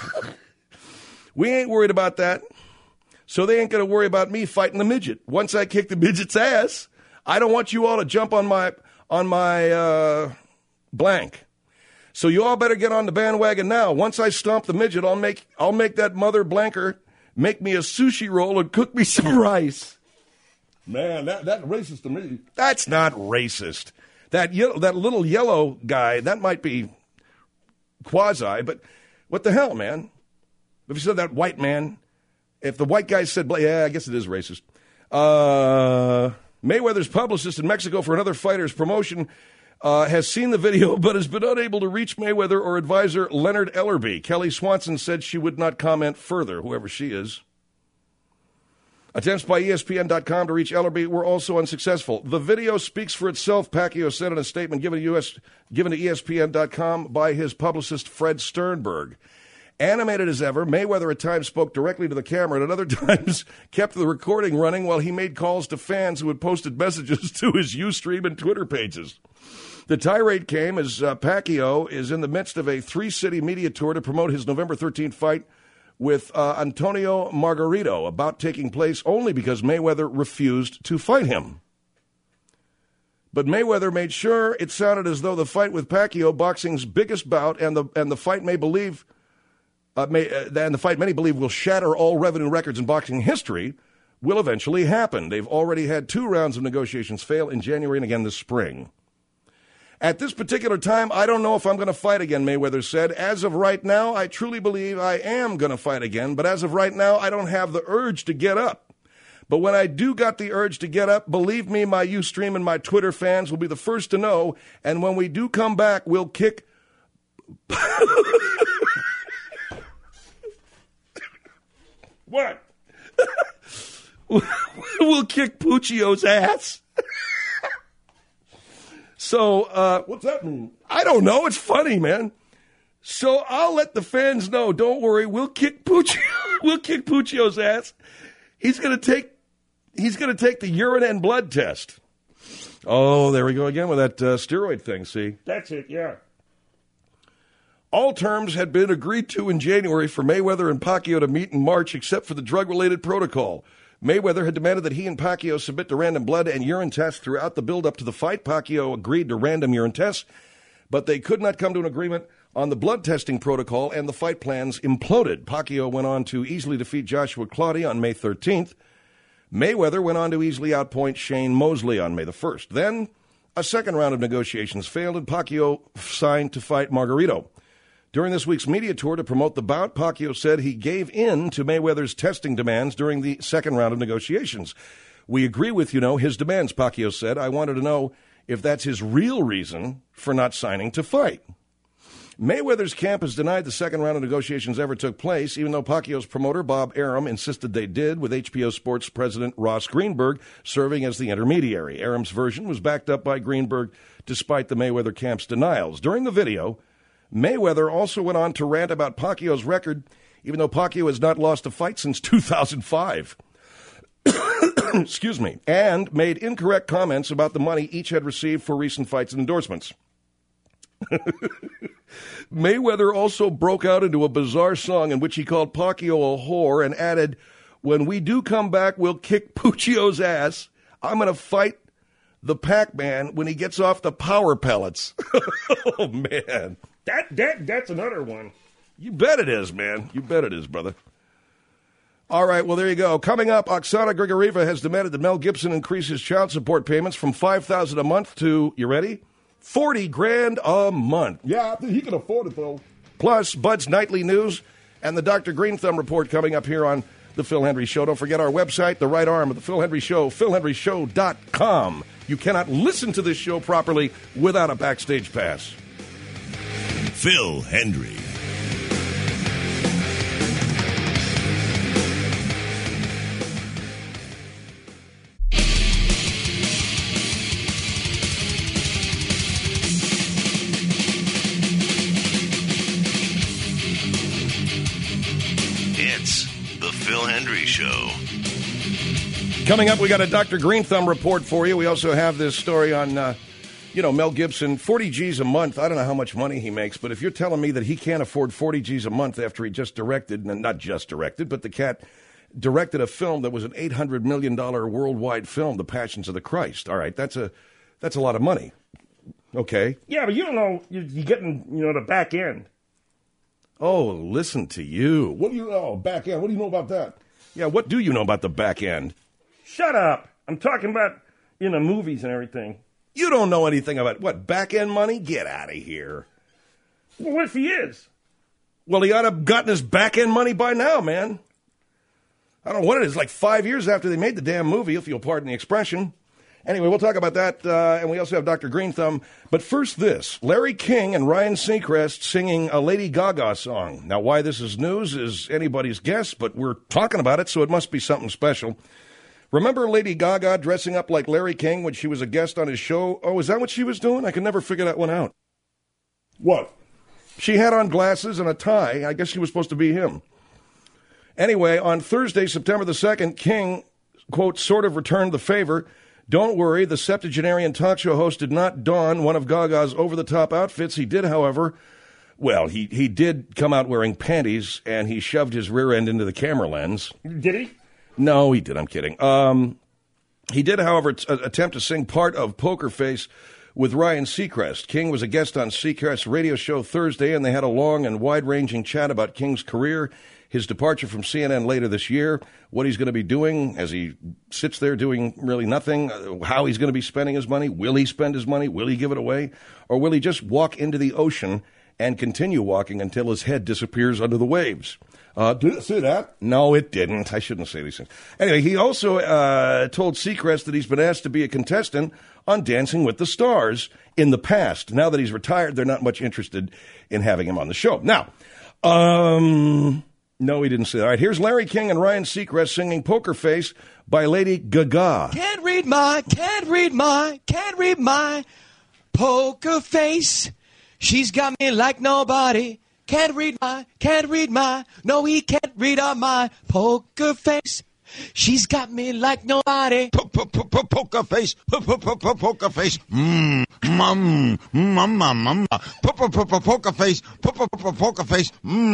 We ain't worried about that. So they ain't going to worry about me fighting the midget. Once I kick the midget's ass, I don't want you all to jump on my blank. So you all better get on the bandwagon now. Once I stomp the midget, I'll make that mother blanker make me a sushi roll and cook me some rice.
Man, that's racist to me.
That's not racist. That little yellow guy, that might be quasi, but what the hell, man? If you said that white man, if the white guy said, yeah, I guess it is racist. Mayweather's publicist in Mexico for another fighter's promotion has seen the video but has been unable to reach Mayweather or advisor Leonard Ellerby. Kelly Swanson said she would not comment further, whoever she is. Attempts by ESPN.com to reach Ellerby were also unsuccessful. The video speaks for itself, Pacquiao said in a statement given to ESPN.com by his publicist Fred Sternberg. Animated as ever, Mayweather at times spoke directly to the camera and at other times kept the recording running while he made calls to fans who had posted messages to his Ustream and Twitter pages. The tirade came as Pacquiao is in the midst of a 3-city media tour to promote his November 13th fight with Antonio Margarito, about taking place only because Mayweather refused to fight him. But Mayweather made sure it sounded as though the fight with Pacquiao, boxing's biggest bout, and the fight many believe will shatter all revenue records in boxing history, will eventually happen. They've already had 2 rounds of negotiations fail in January and again this spring. At this particular time, I don't know if I'm going to fight again, Mayweather said. As of right now, I truly believe I am going to fight again, but as of right now, I don't have the urge to get up. But when I do got the urge to get up, believe me, my Ustream and my Twitter fans will be the first to know, and when we do come back, we'll kick...
What?
We'll kick Puccio's ass. So,
what's that mean?
I don't know. It's funny, man. So I'll let the fans know. Don't worry. We'll kick Puccio. We'll kick Puccio's ass. He's gonna take the urine and blood test. Oh, there we go again with that steroid thing. See,
that's it. Yeah.
All terms had been agreed to in January for Mayweather and Pacquiao to meet in March, except for the drug-related protocol. Mayweather had demanded that he and Pacquiao submit to random blood and urine tests throughout the build-up to the fight. Pacquiao agreed to random urine tests, but they could not come to an agreement on the blood testing protocol, and the fight plans imploded. Pacquiao went on to easily defeat Joshua Clottey on May 13th. Mayweather went on to easily outpoint Shane Mosley on May the 1st. Then a second round of negotiations failed, and Pacquiao signed to fight Margarito. During this week's media tour to promote the bout, Pacquiao said he gave in to Mayweather's testing demands during the second round of negotiations. We agree with, his demands, Pacquiao said. I wanted to know if that's his real reason for not signing to fight. Mayweather's camp has denied the second round of negotiations ever took place, even though Pacquiao's promoter, Bob Arum, insisted they did, with HBO Sports president Ross Greenberg serving as the intermediary. Arum's version was backed up by Greenberg despite the Mayweather camp's denials. During the video, Mayweather also went on to rant about Pacquiao's record, even though Pacquiao has not lost a fight since 2005. Excuse me. And made incorrect comments about the money each had received for recent fights and endorsements. Mayweather also broke out into a bizarre song in which he called Pacquiao a whore and added, "When we do come back, we'll kick Puccio's ass. I'm going to fight the Pac-Man when he gets off the power pellets." Oh, man.
That's another one.
You bet it is, man. You bet it is, brother. All right, well, there you go. Coming up, Oksana Grigorieva has demanded that Mel Gibson increase his child support payments from $5,000 a month to, you ready? $40,000 a month.
Yeah, I think he can afford it, though.
Plus, Bud's Nightly News and the Dr. Green Thumb Report coming up here on The Phil Hendry Show. Don't forget our website, the right arm of The Phil Hendry Show, philhendryshow.com. You cannot listen to this show properly without a backstage pass.
Phil Hendry. It's the Phil Hendry Show.
Coming up, we got a Dr. Green Thumb report for you. We also have this story on, Mel Gibson, 40 G's a month. I don't know how much money he makes, but if you're telling me that he can't afford 40 G's a month after he just directed, not just directed, but the cat directed a film that was an $800 million worldwide film, The Passions of the Christ. All right, that's a lot of money. Okay.
Yeah, but you don't know, you're getting, the back end.
Oh, listen to you.
What do you know? Back end. What do you know about that?
Yeah, what do you know about the back end?
Shut up. I'm talking about, movies and everything.
You don't know anything about, what, back end money? Get out of here.
Well, what if he is?
Well, he ought to have gotten his back end money by now, man. I don't know what it is, like 5 years after they made the damn movie, if you'll pardon the expression. Anyway, we'll talk about that, and we also have Dr. Green Thumb. But first this, Larry King and Ryan Seacrest singing a Lady Gaga song. Now, why this is news is anybody's guess, but we're talking about it, so it must be something special. Remember Lady Gaga dressing up like Larry King when she was a guest on his show? Oh, is that what she was doing? I can never figure that one out.
What?
She had on glasses and a tie. I guess she was supposed to be him. Anyway, on Thursday, September the 2nd, King, quote, sort of returned the favor. Don't worry, the septuagenarian talk show host did not don one of Gaga's over-the-top outfits. He did, however, he did come out wearing panties, and he shoved his rear end into the camera lens.
Did he?
No, he did. I'm kidding. He did, however, attempt to sing part of Poker Face with Ryan Seacrest. King was a guest on Seacrest's radio show Thursday, and they had a long and wide-ranging chat about King's career, his departure from CNN later this year, what he's going to be doing as he sits there doing really nothing, how he's going to be spending his money. Will he spend his money? Will he give it away? Or will he just walk into the ocean and continue walking until his head disappears under the waves?
Did it say that?
No, it didn't. I shouldn't say these things. Anyway, he also told Seacrest that he's been asked to be a contestant on Dancing with the Stars in the past. Now that he's retired, they're not much interested in having him on the show. Now, no, he didn't say that. All right, here's Larry King and Ryan Seacrest singing Poker Face by Lady Gaga.
Can't read my poker face. She's got me like nobody. Can't read my, no, he can't read on my poker face. She's got me like nobody.
Poker face, poker face, mama, poker face, poker face,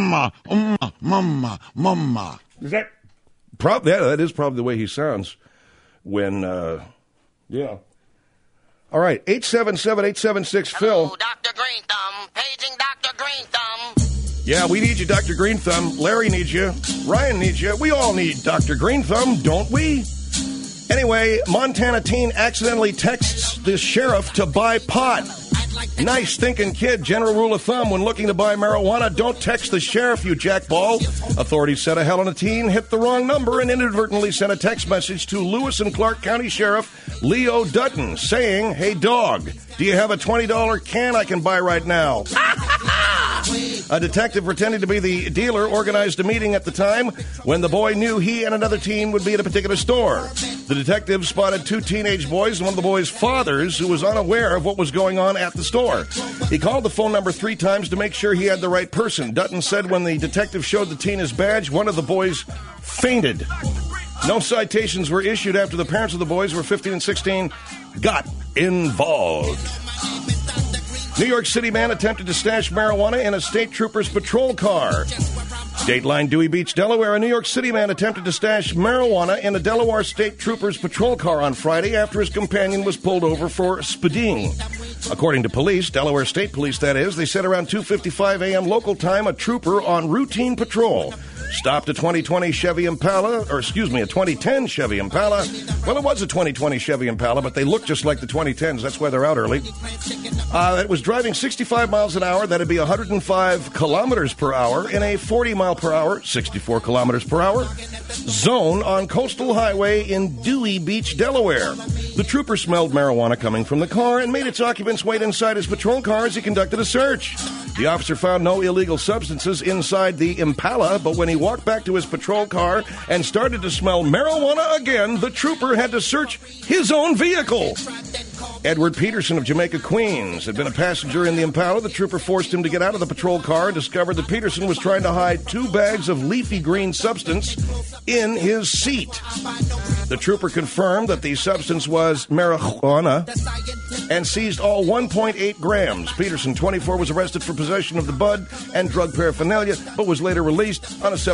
mama.
Is that
that is probably the way he sounds when, yeah. All right, 877-876-PHIL.
Dr. Green Thumb, paging Dr. Green Thumb.
Yeah, we need you, Dr. Green Thumb. Larry needs you. Ryan needs you. We all need Dr. Green Thumb, don't we? Anyway, Montana teen accidentally texts the sheriff to buy pot. Nice thinking kid. General rule of thumb when looking to buy marijuana, don't text the sheriff, you jackball. Authorities said a Helena teen hit the wrong number and inadvertently sent a text message to Lewis and Clark County Sheriff Leo Dutton saying, "Hey, dog, do you have a $20 can I can buy right now?" A detective pretending to be the dealer organized a meeting at the time when the boy knew he and another teen would be at a particular store. The detective spotted two teenage boys and one of the boys' fathers who was unaware of what was going on at the store. He called the phone number 3 times to make sure he had the right person. Dutton said when the detective showed the teen his badge, one of the boys fainted. No citations were issued after the parents of the boys, who were 15 and 16, got involved. New York City man attempted to stash marijuana in a state trooper's patrol car. Dateline, Dewey Beach, Delaware. A New York City man attempted to stash marijuana in a Delaware state trooper's patrol car on Friday after his companion was pulled over for speeding. According to police, Delaware State Police that is, they said around 2:55 a.m. local time, a trooper on routine patrol stopped a 2010 Chevy Impala. Well, it was a 2020 Chevy Impala, but they look just like the 2010s. That's why they're out early. It was driving 65 miles an hour. That'd be 105 kilometers per hour in a 40 mile per hour, 64 kilometers per hour zone on Coastal Highway in Dewey Beach, Delaware. The trooper smelled marijuana coming from the car and made its occupants wait inside his patrol car as he conducted a search. The officer found no illegal substances inside the Impala, but when he walked back to his patrol car and started to smell marijuana again, the trooper had to search his own vehicle. Edward Peterson of Jamaica, Queens, had been a passenger in the Impala. The trooper forced him to get out of the patrol car and discovered that Peterson was trying to hide 2 bags of leafy green substance in his seat. The trooper confirmed that the substance was marijuana and seized all 1.8 grams. Peterson, 24, was arrested for possession of the bud and drug paraphernalia, but was later released on a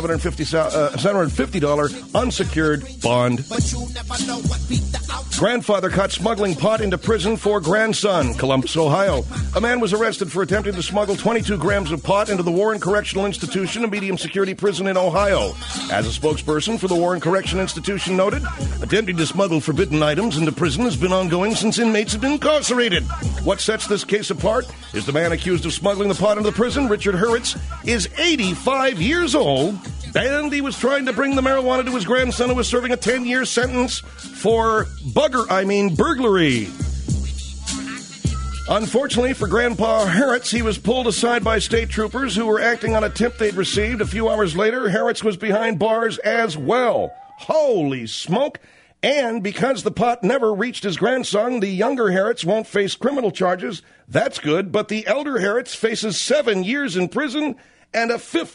$750 unsecured bond. Grandfather caught smuggling pot into prison for grandson, Columbus, Ohio. A man was arrested for attempting to smuggle 22 grams of pot into the Warren Correctional Institution, a medium-security prison in Ohio. As a spokesperson for the Warren Correctional Institution noted, attempting to smuggle forbidden items into prison has been ongoing since inmates have been incarcerated. What sets this case apart is the man accused of smuggling the pot into the prison, Richard Hurwitz, is 85 years old, and he was trying to bring the marijuana to his grandson, who was serving a 10-year sentence for burglary. Unfortunately for Grandpa Harritz, he was pulled aside by state troopers who were acting on a tip they'd received. A few hours later, Harritz was behind bars as well. Holy smoke! And because the pot never reached his grandson, the younger Harritz won't face criminal charges. That's good, but the elder Harritz faces 7 years in prison and a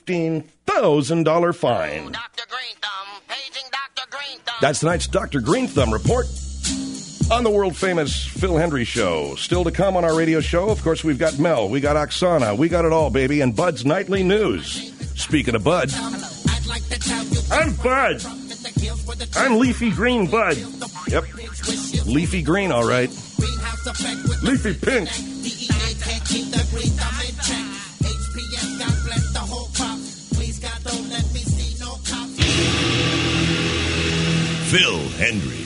$15,000 fine. Dr. Green Thumb, paging Dr. Green Thumb. That's tonight's Dr. Green Thumb report on the world-famous Phil Hendry Show. Still to come on our radio show, of course, we've got Mel, we got Oksana, we got it all, baby, and Bud's Nightly News. Speaking of Bud,
I'm Bud. I'm Leafy Green Bud.
Yep. Leafy Green, all right.
Leafy Pink.
Phil Hendry.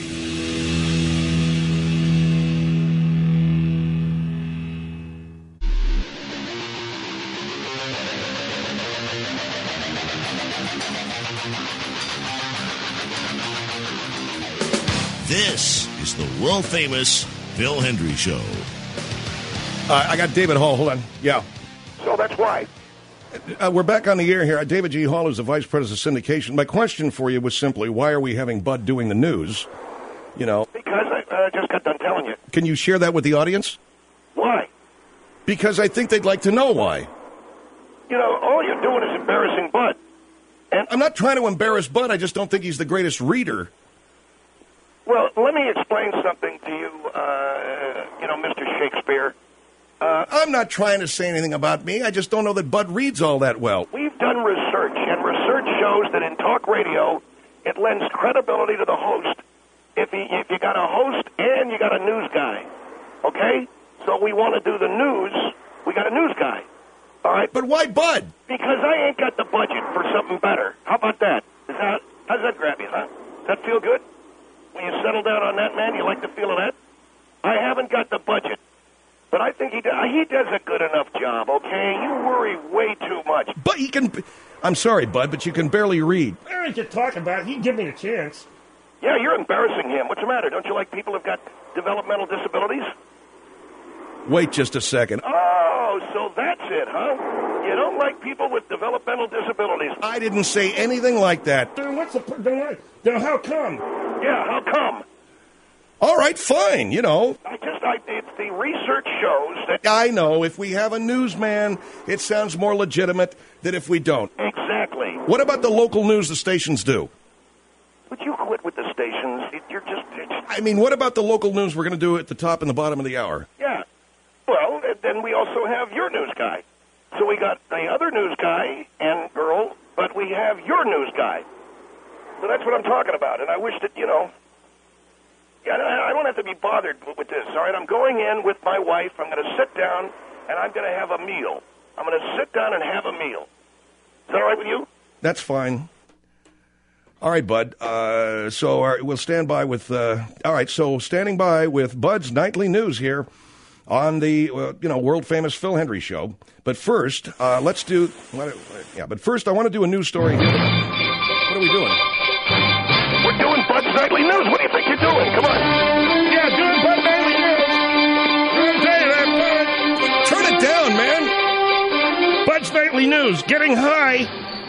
This is the world-famous Phil Hendry Show.
I got David Hall. Hold on. Yeah.
So that's why.
We're back on the air here. David G. Hall is the Vice President of Syndication. My question for you was simply, why are we having Bud doing the news? You know.
Because I just got done telling you.
Can you share that with the audience?
Why?
Because I think they'd like to know why.
You know, all you're doing is embarrassing Bud.
And I'm not trying to embarrass Bud. I just don't think he's the greatest reader.
Well, let me explain something to you, Mr. Shakespeare.
I'm not trying to say anything about me. I just don't know that Bud reads all that well.
We've done research, and research shows that in talk radio, it lends credibility to the host if you got a host and you got a news guy, okay? So we want to do the news. We got a news guy, all right?
But why Bud?
Because I ain't got the budget for something better. How about that? How's that grab you, huh? Does that feel good? When you settle down on that, man, you like the feel of that? I haven't got the budget
But I think he does a good enough job, okay? You worry way too much.
But he can... I'm sorry, Bud, but you can barely read.
I don't you talk about it. He can give me a chance.
Yeah, you're embarrassing him. What's the matter? Don't you like people who've got developmental disabilities?
Wait just a second.
Oh, so that's it, huh? You don't like people with developmental disabilities.
I didn't say anything like that.
Then then how come?
Yeah, how come?
All right, fine, you know.
It's the research shows that...
I know, if we have a newsman, it sounds more legitimate than if we don't.
Exactly.
What about the local news the stations do?
Would you quit with the stations? You're just...
I mean, what about the local news we're going to do at the top and the bottom of the hour?
Yeah. Well, then we also have your news guy. So we got the other news guy and girl, but we have your news guy. So that's what I'm talking about. And I wish that, yeah, I don't have to be bothered with this, all right? I'm going in with my wife. I'm going to sit down, and I'm going to have a meal. I'm going to sit down and have a meal. Is that all right with you?
That's fine. All right, Bud. We'll stand by with... all right, so standing by with Bud's Nightly News here on the, world-famous Phil Hendrie Show. But first, let's do... but first, I want to do a news story here. What are we doing?
We're doing Bud's Nightly News. What do you think you're doing? Come on.
Yeah, doing Bud's Nightly News.
Turn it down, man.
Bud's Nightly News. Getting high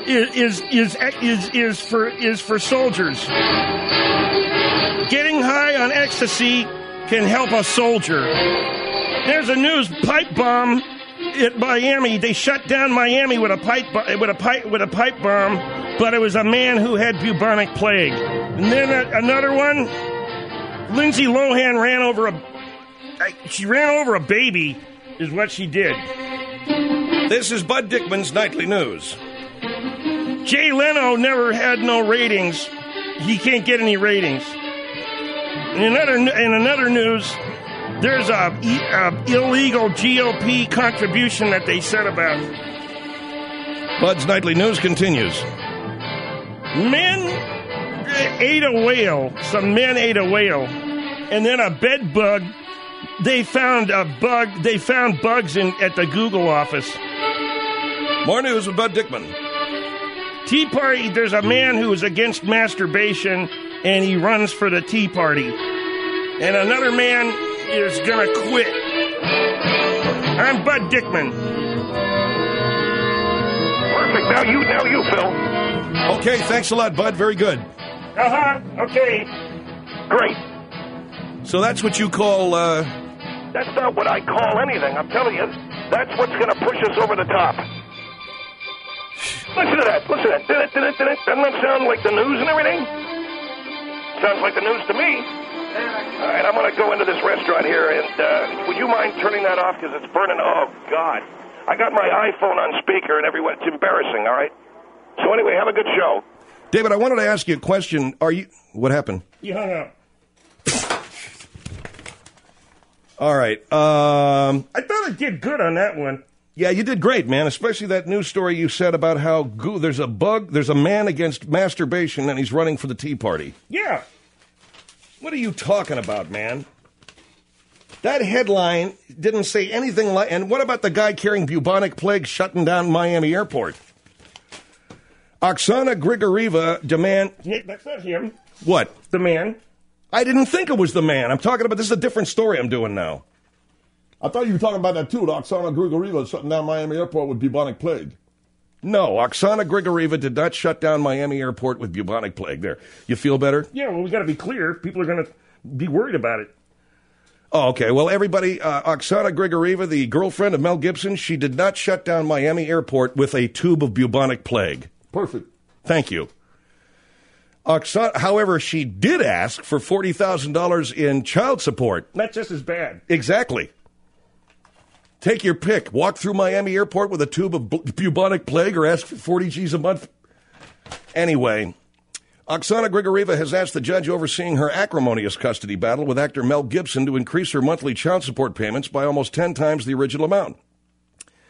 is for soldiers. Getting high on ecstasy can help a soldier. There's a news pipe bomb at Miami. They shut down Miami with a pipe bomb, but it was a man who had bubonic plague. And then another one, Lindsay Lohan ran over a baby, is what she did.
This is Bud Dickman's Nightly News.
Jay Leno never had no ratings. He can't get any ratings. In another news, there's a illegal GOP contribution that they said about.
Bud's Nightly News continues.
Men ate a whale. Some men ate a whale. And then a bed bug. They found bugs at the Google office.
More news with Bud Dickman.
Tea Party, there's a man who is against masturbation, and he runs for the Tea Party. And another man is going to quit. I'm Bud Dickman.
Perfect. Now you, Phil.
Okay, thanks a lot, Bud. Very good.
Okay.
Great.
So that's what you call,
That's not what I call anything. I'm telling you, that's what's going to push us over the top. Listen to that. Doesn't that sound like the news and everything? Sounds like the news to me. All right, I'm going to go into this restaurant here, and would you mind turning that off because it's burning? Oh, God. I got my iPhone on speaker and everyone. It's embarrassing, all right? So anyway, have a good show.
David, I wanted to ask you a question. What happened?
You hung up.
All right.
I thought I did good on that one.
Yeah, you did great, man, especially that news story you said about how there's a man against masturbation, and he's running for the Tea Party.
Yeah.
What are you talking about, man? That headline didn't say anything like... And what about the guy carrying bubonic plague shutting down Miami Airport? Oksana Grigorieva demand...
That's not him.
What?
The man.
I didn't think it was the man. I'm talking about... This is a different story I'm doing now.
I thought you were talking about that, too. Oksana Grigorieva shutting down Miami Airport with bubonic plague.
No, Oksana Grigorieva did not shut down Miami Airport with bubonic plague. There. You feel better?
Yeah, well, we got to be clear. People are going to be worried about it.
Oh, okay. Well, everybody, Oksana Grigorieva, the girlfriend of Mel Gibson, she did not shut down Miami Airport with a tube of bubonic plague.
Perfect.
Thank you. Oksana, however, she did ask for $40,000 in child support.
That's just as bad.
Exactly. Take your pick. Walk through Miami Airport with a tube of bubonic plague or ask for 40 G's a month. Anyway, Oksana Grigorieva has asked the judge overseeing her acrimonious custody battle with actor Mel Gibson to increase her monthly child support payments by almost 10 times the original amount.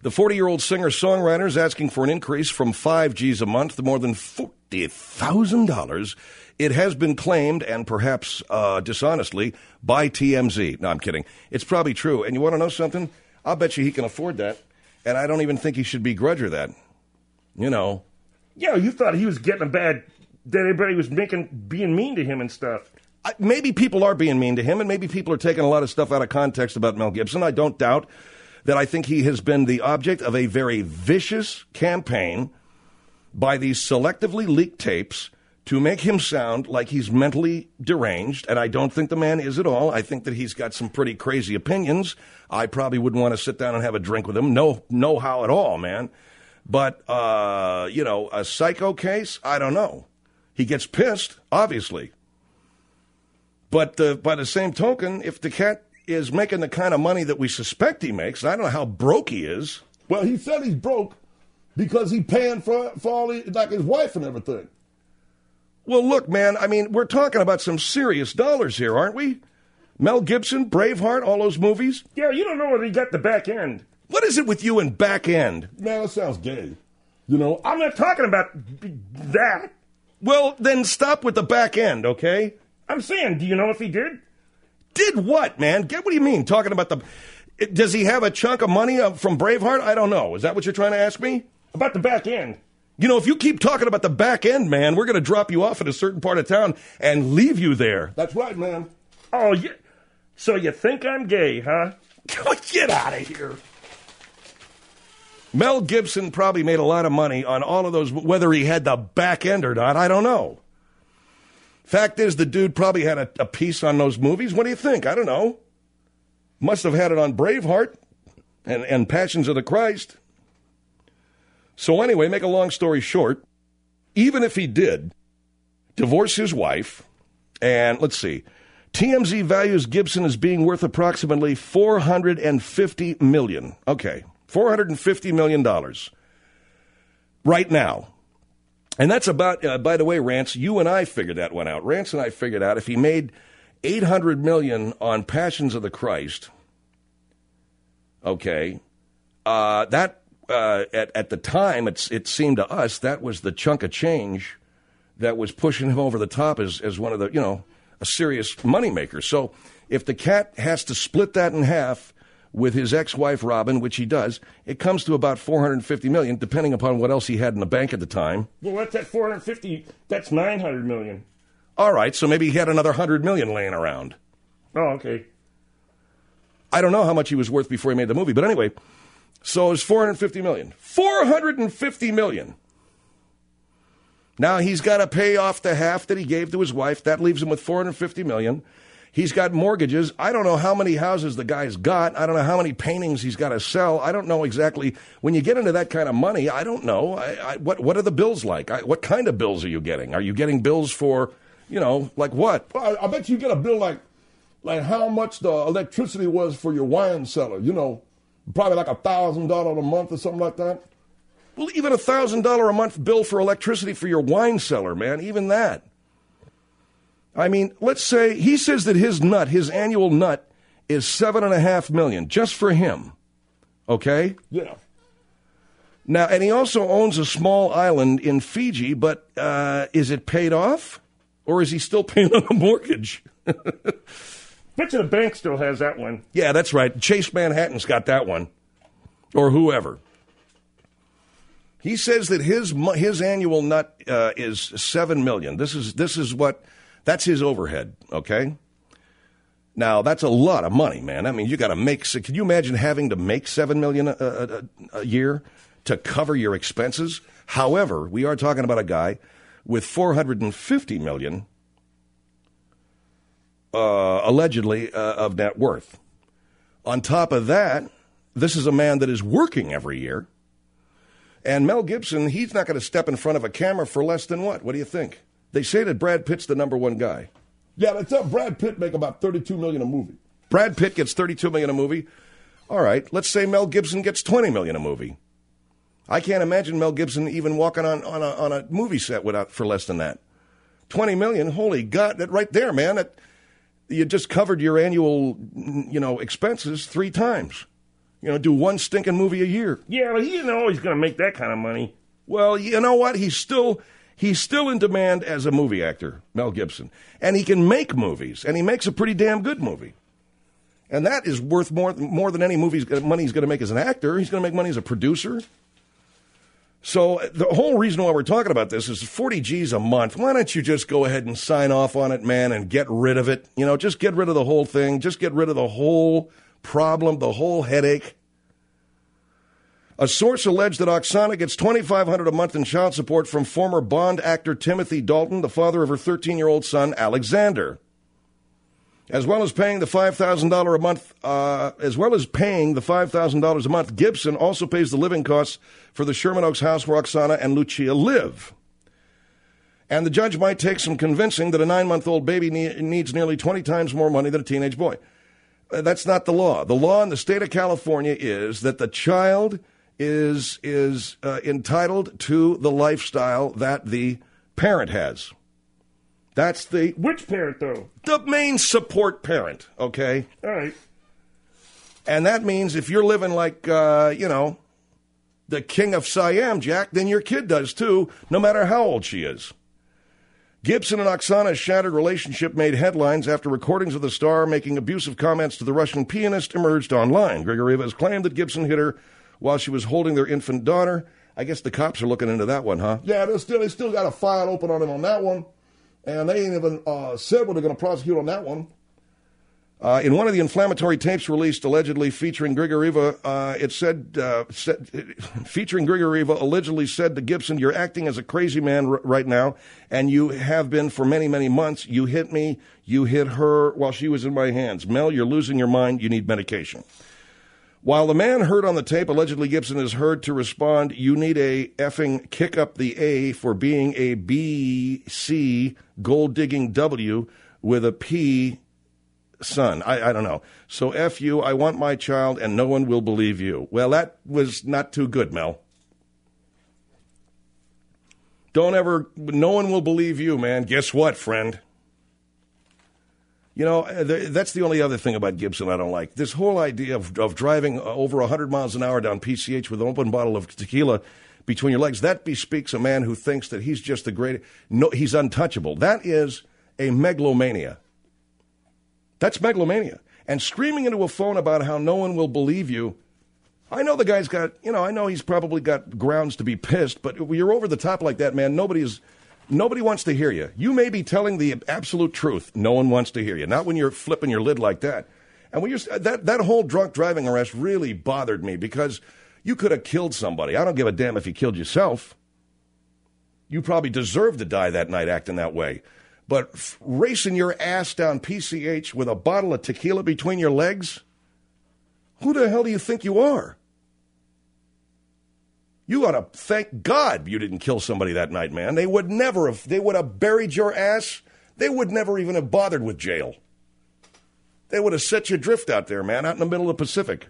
The 40-year-old singer-songwriter is asking for an increase from $5,000 a month to more than $40,000. It has been claimed, and perhaps dishonestly, by TMZ. No, I'm kidding. It's probably true. And you want to know something? I'll bet you he can afford that. And I don't even think he should begrudge her that. You know.
Yeah, you thought he was getting that everybody was being mean to him and stuff.
Maybe people are being mean to him, and maybe people are taking a lot of stuff out of context about Mel Gibson. I don't doubt that I think he has been the object of a very vicious campaign by these selectively leaked tapes to make him sound like he's mentally deranged, and I don't think the man is at all. I think that he's got some pretty crazy opinions. I probably wouldn't want to sit down and have a drink with him. No how at all, man. But, a psycho case, I don't know. He gets pissed, obviously. But by the same token, if the cat is making the kind of money that we suspect he makes, I don't know how broke he is.
Well, he said he's broke because he's paying for all his wife and everything.
Well, look, man, I mean, we're talking about some serious dollars here, aren't we? Mel Gibson, Braveheart, all those movies.
Yeah, you don't know whether he got the back end.
What is it with you and back end?
Man, that sounds gay. You know,
I'm not talking about that.
Well, then stop with the back end, okay?
I'm saying, do you know if he did?
Did what, man? What do you mean? Talking about does he have a chunk of money from Braveheart? I don't know. Is that what you're trying to ask me?
About the back end.
You know, if you keep talking about the back end, man, we're going to drop you off at a certain part of town and leave you there.
That's right, man.
Oh, yeah. So you think I'm gay, huh?
Get out of here. Mel Gibson probably made a lot of money on all of those, whether he had the back end or not, I don't know. Fact is, the dude probably had a piece on those movies. What do you think? I don't know. Must have had it on Braveheart and Passions of the Christ. So anyway, make a long story short, even if he did divorce his wife, and let's see, TMZ values Gibson as being worth approximately $450 million. Okay, $450 million right now. And that's about, by the way, Rance, you and I figured that one out. Rance and I figured out if he made $800 million on Passions of the Christ, okay, that at the time, it seemed to us that was the chunk of change that was pushing him over the top as one of the, a serious moneymaker. So if the cat has to split that in half with his ex-wife, Robin, which he does, it comes to about $450 million, depending upon what else he had in the bank at the time.
Well, what's that $450? That's $900 million.
All right, so maybe he had another $100 million laying around.
Oh, okay.
I don't know how much he was worth before he made the movie, but anyway, so it's $450 million. $450 million. Now he's got to pay off the half that he gave to his wife. That leaves him with $450 million. He's got mortgages. I don't know how many houses the guy's got. I don't know how many paintings he's got to sell. I don't know exactly. When you get into that kind of money, I don't know. What are the bills like? What kind of bills are you getting? Are you getting bills for, like what?
Well, I bet you get a bill like how much the electricity was for your wine cellar. Probably like $1,000 a month or something like that.
Well, even $1,000 a month bill for electricity for your wine cellar, man, even that. I mean, let's say he says that his annual nut is $7.5 million just for him. Okay?
Yeah.
Now, and he also owns a small island in Fiji, but is it paid off? Or is he still paying on a mortgage?
Bet you the bank still has that one.
Yeah, that's right. Chase Manhattan's got that one. Or whoever. He says that his annual nut is $7 million. That's his overhead, okay? Now, that's a lot of money, man. I mean, you got to make, can you imagine having to make $7 million a year to cover your expenses? However, we are talking about a guy with $450 million, allegedly, of net worth. On top of that, this is a man that is working every year. And Mel Gibson, he's not going to step in front of a camera for less than what? What do you think? They say that Brad Pitt's the number one guy.
Yeah, they tell Brad Pitt make about $32 million a movie.
Brad Pitt gets $32 million a movie. All right, let's say Mel Gibson gets $20 million a movie. I can't imagine Mel Gibson even walking on a movie set for less than that. $20 million, holy God, that right there, man. You just covered your annual, expenses 3 times. Do one stinking movie a year.
Yeah, but he didn't know he's going to make that kind of money.
Well, you know what? He's still in demand as a movie actor, Mel Gibson. And he can make movies, and he makes a pretty damn good movie. And that is worth more than any money he's going to make as an actor. He's going to make money as a producer. So the whole reason why we're talking about this is 40 G's a month. Why don't you just go ahead and sign off on it, man, and get rid of it? Just get rid of the whole thing. Just get rid of the whole problem, the whole headache. A source alleged that Oksana gets $2,500 a month in child support from former Bond actor Timothy Dalton, the father of her 13-year-old son, Alexander. As well as paying the $5,000 a month, Gibson also pays the living costs for the Sherman Oaks house where Oksana and Lucia live. And the judge might take some convincing that a 9-month-old baby needs nearly 20 times more money than a teenage boy. That's not the law. The law in the state of California is that the child is entitled to the lifestyle that the parent has. That's the...
Which parent, though?
The main support parent, okay?
All right.
And that means if you're living like, the king of Siam, Jack, then your kid does, too, no matter how old she is. Gibson and Oksana's shattered relationship made headlines after recordings of the star making abusive comments to the Russian pianist emerged online. Grigorieva has claimed that Gibson hit her while she was holding their infant daughter. I guess the cops are looking into that one, huh?
Yeah, they still got a file open on him on that one. And they ain't even said what they're going to prosecute on that one.
In one of the inflammatory tapes released allegedly featuring Grigorieva, featuring Grigorieva allegedly said to Gibson, "You're acting as a crazy man right now, and you have been for many, many months. You hit me, you hit her while she was in my hands. Mel, you're losing your mind. You need medication." While the man heard on the tape, allegedly Gibson is heard to respond, "You need a effing kick up the A for being a B-C gold-digging W with a P son." I don't know. So F you, I want my child, and no one will believe you. Well, that was not too good, Mel. No one will believe you, man. Guess what, friend? That's the only other thing about Gibson I don't like. This whole idea of driving over 100 miles an hour down PCH with an open bottle of tequila between your legs, that bespeaks a man who thinks that he's just the greatest. No, he's untouchable. That is a megalomania. That's megalomania. And screaming into a phone about how no one will believe you, I know the guy's got, I know he's probably got grounds to be pissed, but you're over the top like that, man. Nobody wants to hear you. You may be telling the absolute truth. No one wants to hear you. Not when you're flipping your lid like that. And when that whole drunk driving arrest really bothered me because you could have killed somebody. I don't give a damn if you killed yourself. You probably deserved to die that night acting that way. But racing your ass down PCH with a bottle of tequila between your legs? Who the hell do you think you are? You ought to thank God you didn't kill somebody that night, man. They would have buried your ass. They would never even have bothered with jail. They would have set you adrift out there, man, out in the middle of the Pacific.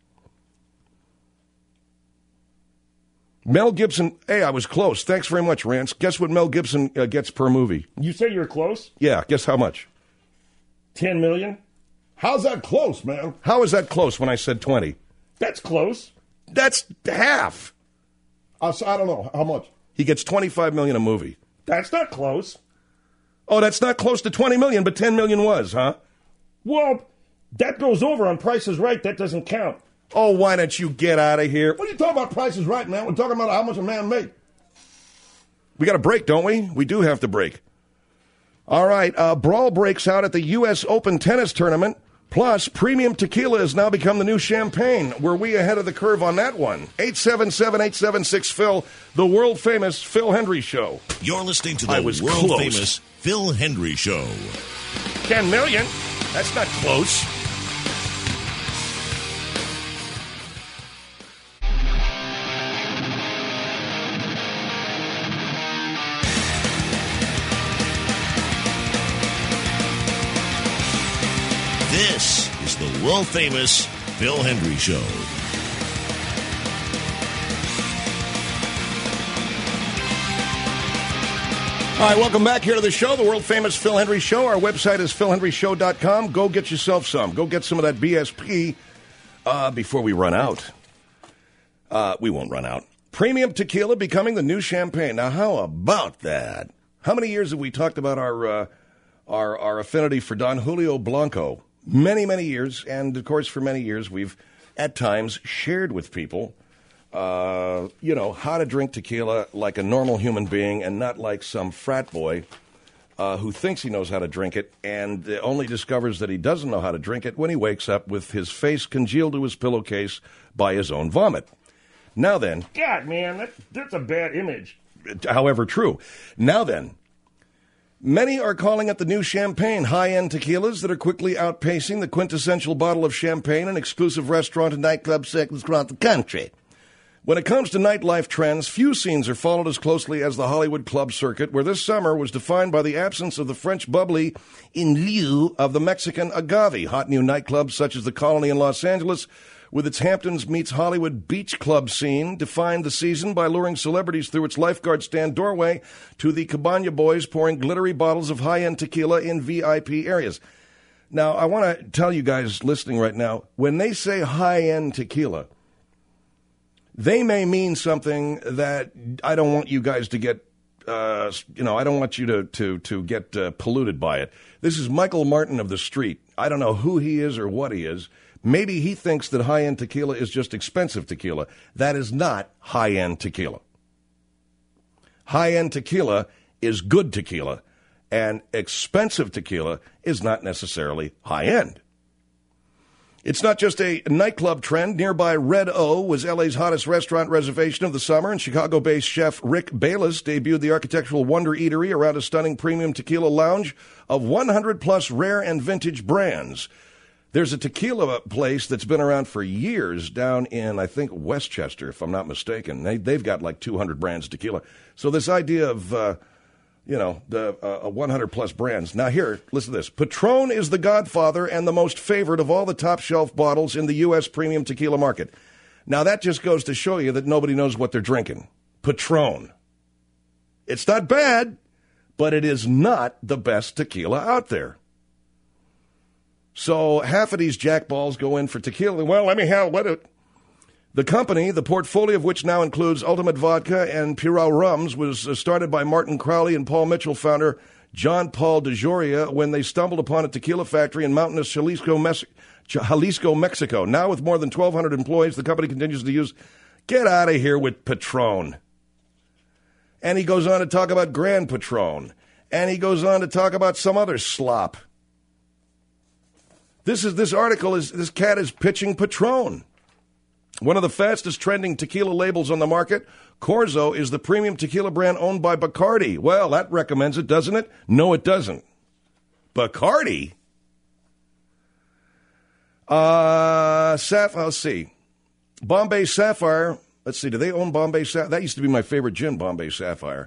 Mel Gibson, hey, I was close. Thanks very much, Rance. Guess what Mel Gibson gets per movie?
You say you're close?
Yeah, guess how much?
10 million?
How's that close, man?
How is that close when I said 20?
That's close.
That's half.
I don't know. How much?
He gets $25 million a movie.
That's not close.
Oh, that's not close to $20 million, but $10 million was, huh?
Well, that goes over on Price is Right. That doesn't count.
Oh, why don't you get out of here?
What are you talking about Price is Right, man? We're talking about how much a man made.
We got a break, don't we? We do have to break. All right, brawl breaks out at the U.S. Open tennis tournament. Plus, premium tequila has now become the new champagne. Were we ahead of the curve on that one? 877-876-PHIL, the world-famous Phil Hendry Show.
You're listening to the world-famous Phil Hendry Show.
10 million?
That's not close.
This is the world-famous Phil Hendry Show.
All right, welcome back here to the show, the world-famous Phil Hendry Show. Our website is philhendryshow.com. Go get yourself some. Go get some of that BSP Before we run out, we won't run out. Premium tequila becoming the new champagne. Now, how about that? How many years have we talked about our affinity for Don Julio Blanco? Many, many years. And, of course, for many years, we've at times shared with people, how to drink tequila like a normal human being and not like some frat boy who thinks he knows how to drink it and only discovers that he doesn't know how to drink it when he wakes up with his face congealed to his pillowcase by his own vomit. Now then...
God, man, that's a bad image.
However true. Now then, many are calling it the new champagne, high-end tequilas that are quickly outpacing the quintessential bottle of champagne in exclusive restaurant and nightclub segments across the country. When it comes to nightlife trends, few scenes are followed as closely as the Hollywood club circuit, where this summer was defined by the absence of the French bubbly in lieu of the Mexican agave. Hot new nightclubs such as the Colony in Los Angeles, with its Hamptons meets Hollywood beach club scene, defined the season by luring celebrities through its lifeguard stand doorway to the Cabana boys pouring glittery bottles of high-end tequila in VIP areas. Now, I want to tell you guys listening right now, when they say high-end tequila, they may mean something that I don't want you guys to get, I don't want you to get polluted by it. This is Michael Martin of the Street. I don't know who he is or what he is. Maybe he thinks that high-end tequila is just expensive tequila. That is not high-end tequila. High-end tequila is good tequila, and expensive tequila is not necessarily high-end. It's not just a nightclub trend. Nearby Red O was LA's hottest restaurant reservation of the summer, and Chicago-based chef Rick Bayless debuted the architectural Wonder Eatery around a stunning premium tequila lounge of 100-plus rare and vintage brands. There's a tequila place that's been around for years down in, I think, Westchester, if I'm not mistaken. They've got like 200 brands of tequila. So this idea of, the 100-plus brands. Now here, listen to this. Patron is the godfather and the most favored of all the top-shelf bottles in the U.S. premium tequila market. Now that just goes to show you that nobody knows what they're drinking. Patron. It's not bad, but it is not the best tequila out there. So half of these jackballs go in for tequila. Well, let it. The company, the portfolio of which now includes Ultimate Vodka and Purell Rums, was started by Martin Crowley and Paul Mitchell founder John Paul DeJoria when they stumbled upon a tequila factory in mountainous Jalisco, Mexico. Now with more than 1,200 employees, the company continues to use, get out of here with Patron. And he goes on to talk about Grand Patron. And he goes on to talk about some other slop. This cat is pitching Patron. One of the fastest trending tequila labels on the market, Corzo, is the premium tequila brand owned by Bacardi. Well, that recommends it, doesn't it? No, it doesn't. Bacardi? Let's see. Bombay Sapphire. Let's see, do they own Bombay Sapphire? That used to be my favorite gin, Bombay Sapphire.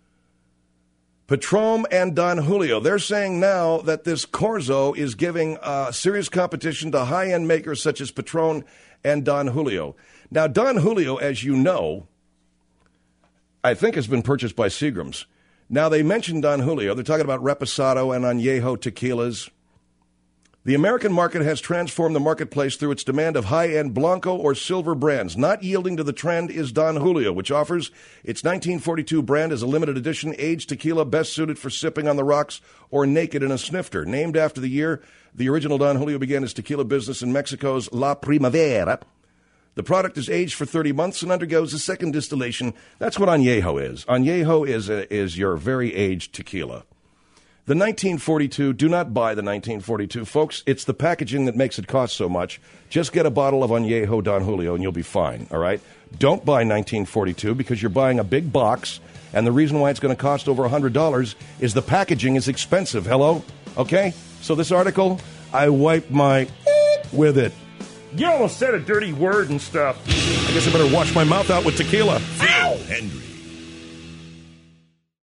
Patron and Don Julio. They're saying now that this Corzo is giving serious competition to high-end makers such as Patron and Don Julio. Now, Don Julio, as you know, I think has been purchased by Seagram's. Now, they mentioned Don Julio. They're talking about Reposado and Añejo tequilas. The American market has transformed the marketplace through its demand of high-end Blanco or silver brands. Not yielding to the trend is Don Julio, which offers its 1942 brand as a limited edition aged tequila best suited for sipping on the rocks or naked in a snifter. Named after the year the original Don Julio began his tequila business in Mexico's La Primavera. The product is aged for 30 months and undergoes a second distillation. That's what Añejo is. Añejo is your very aged tequila. The 1942, do not buy the 1942, folks. It's the packaging that makes it cost so much. Just get a bottle of Añejo Don Julio and you'll be fine, all right? Don't buy 1942 because you're buying a big box, and the reason why it's going to cost over $100 is the packaging is expensive. Hello? Okay? So this article, I wipe my with it.
You almost said a dirty word and stuff.
I guess I better wash my mouth out with tequila.
Phil Hendry.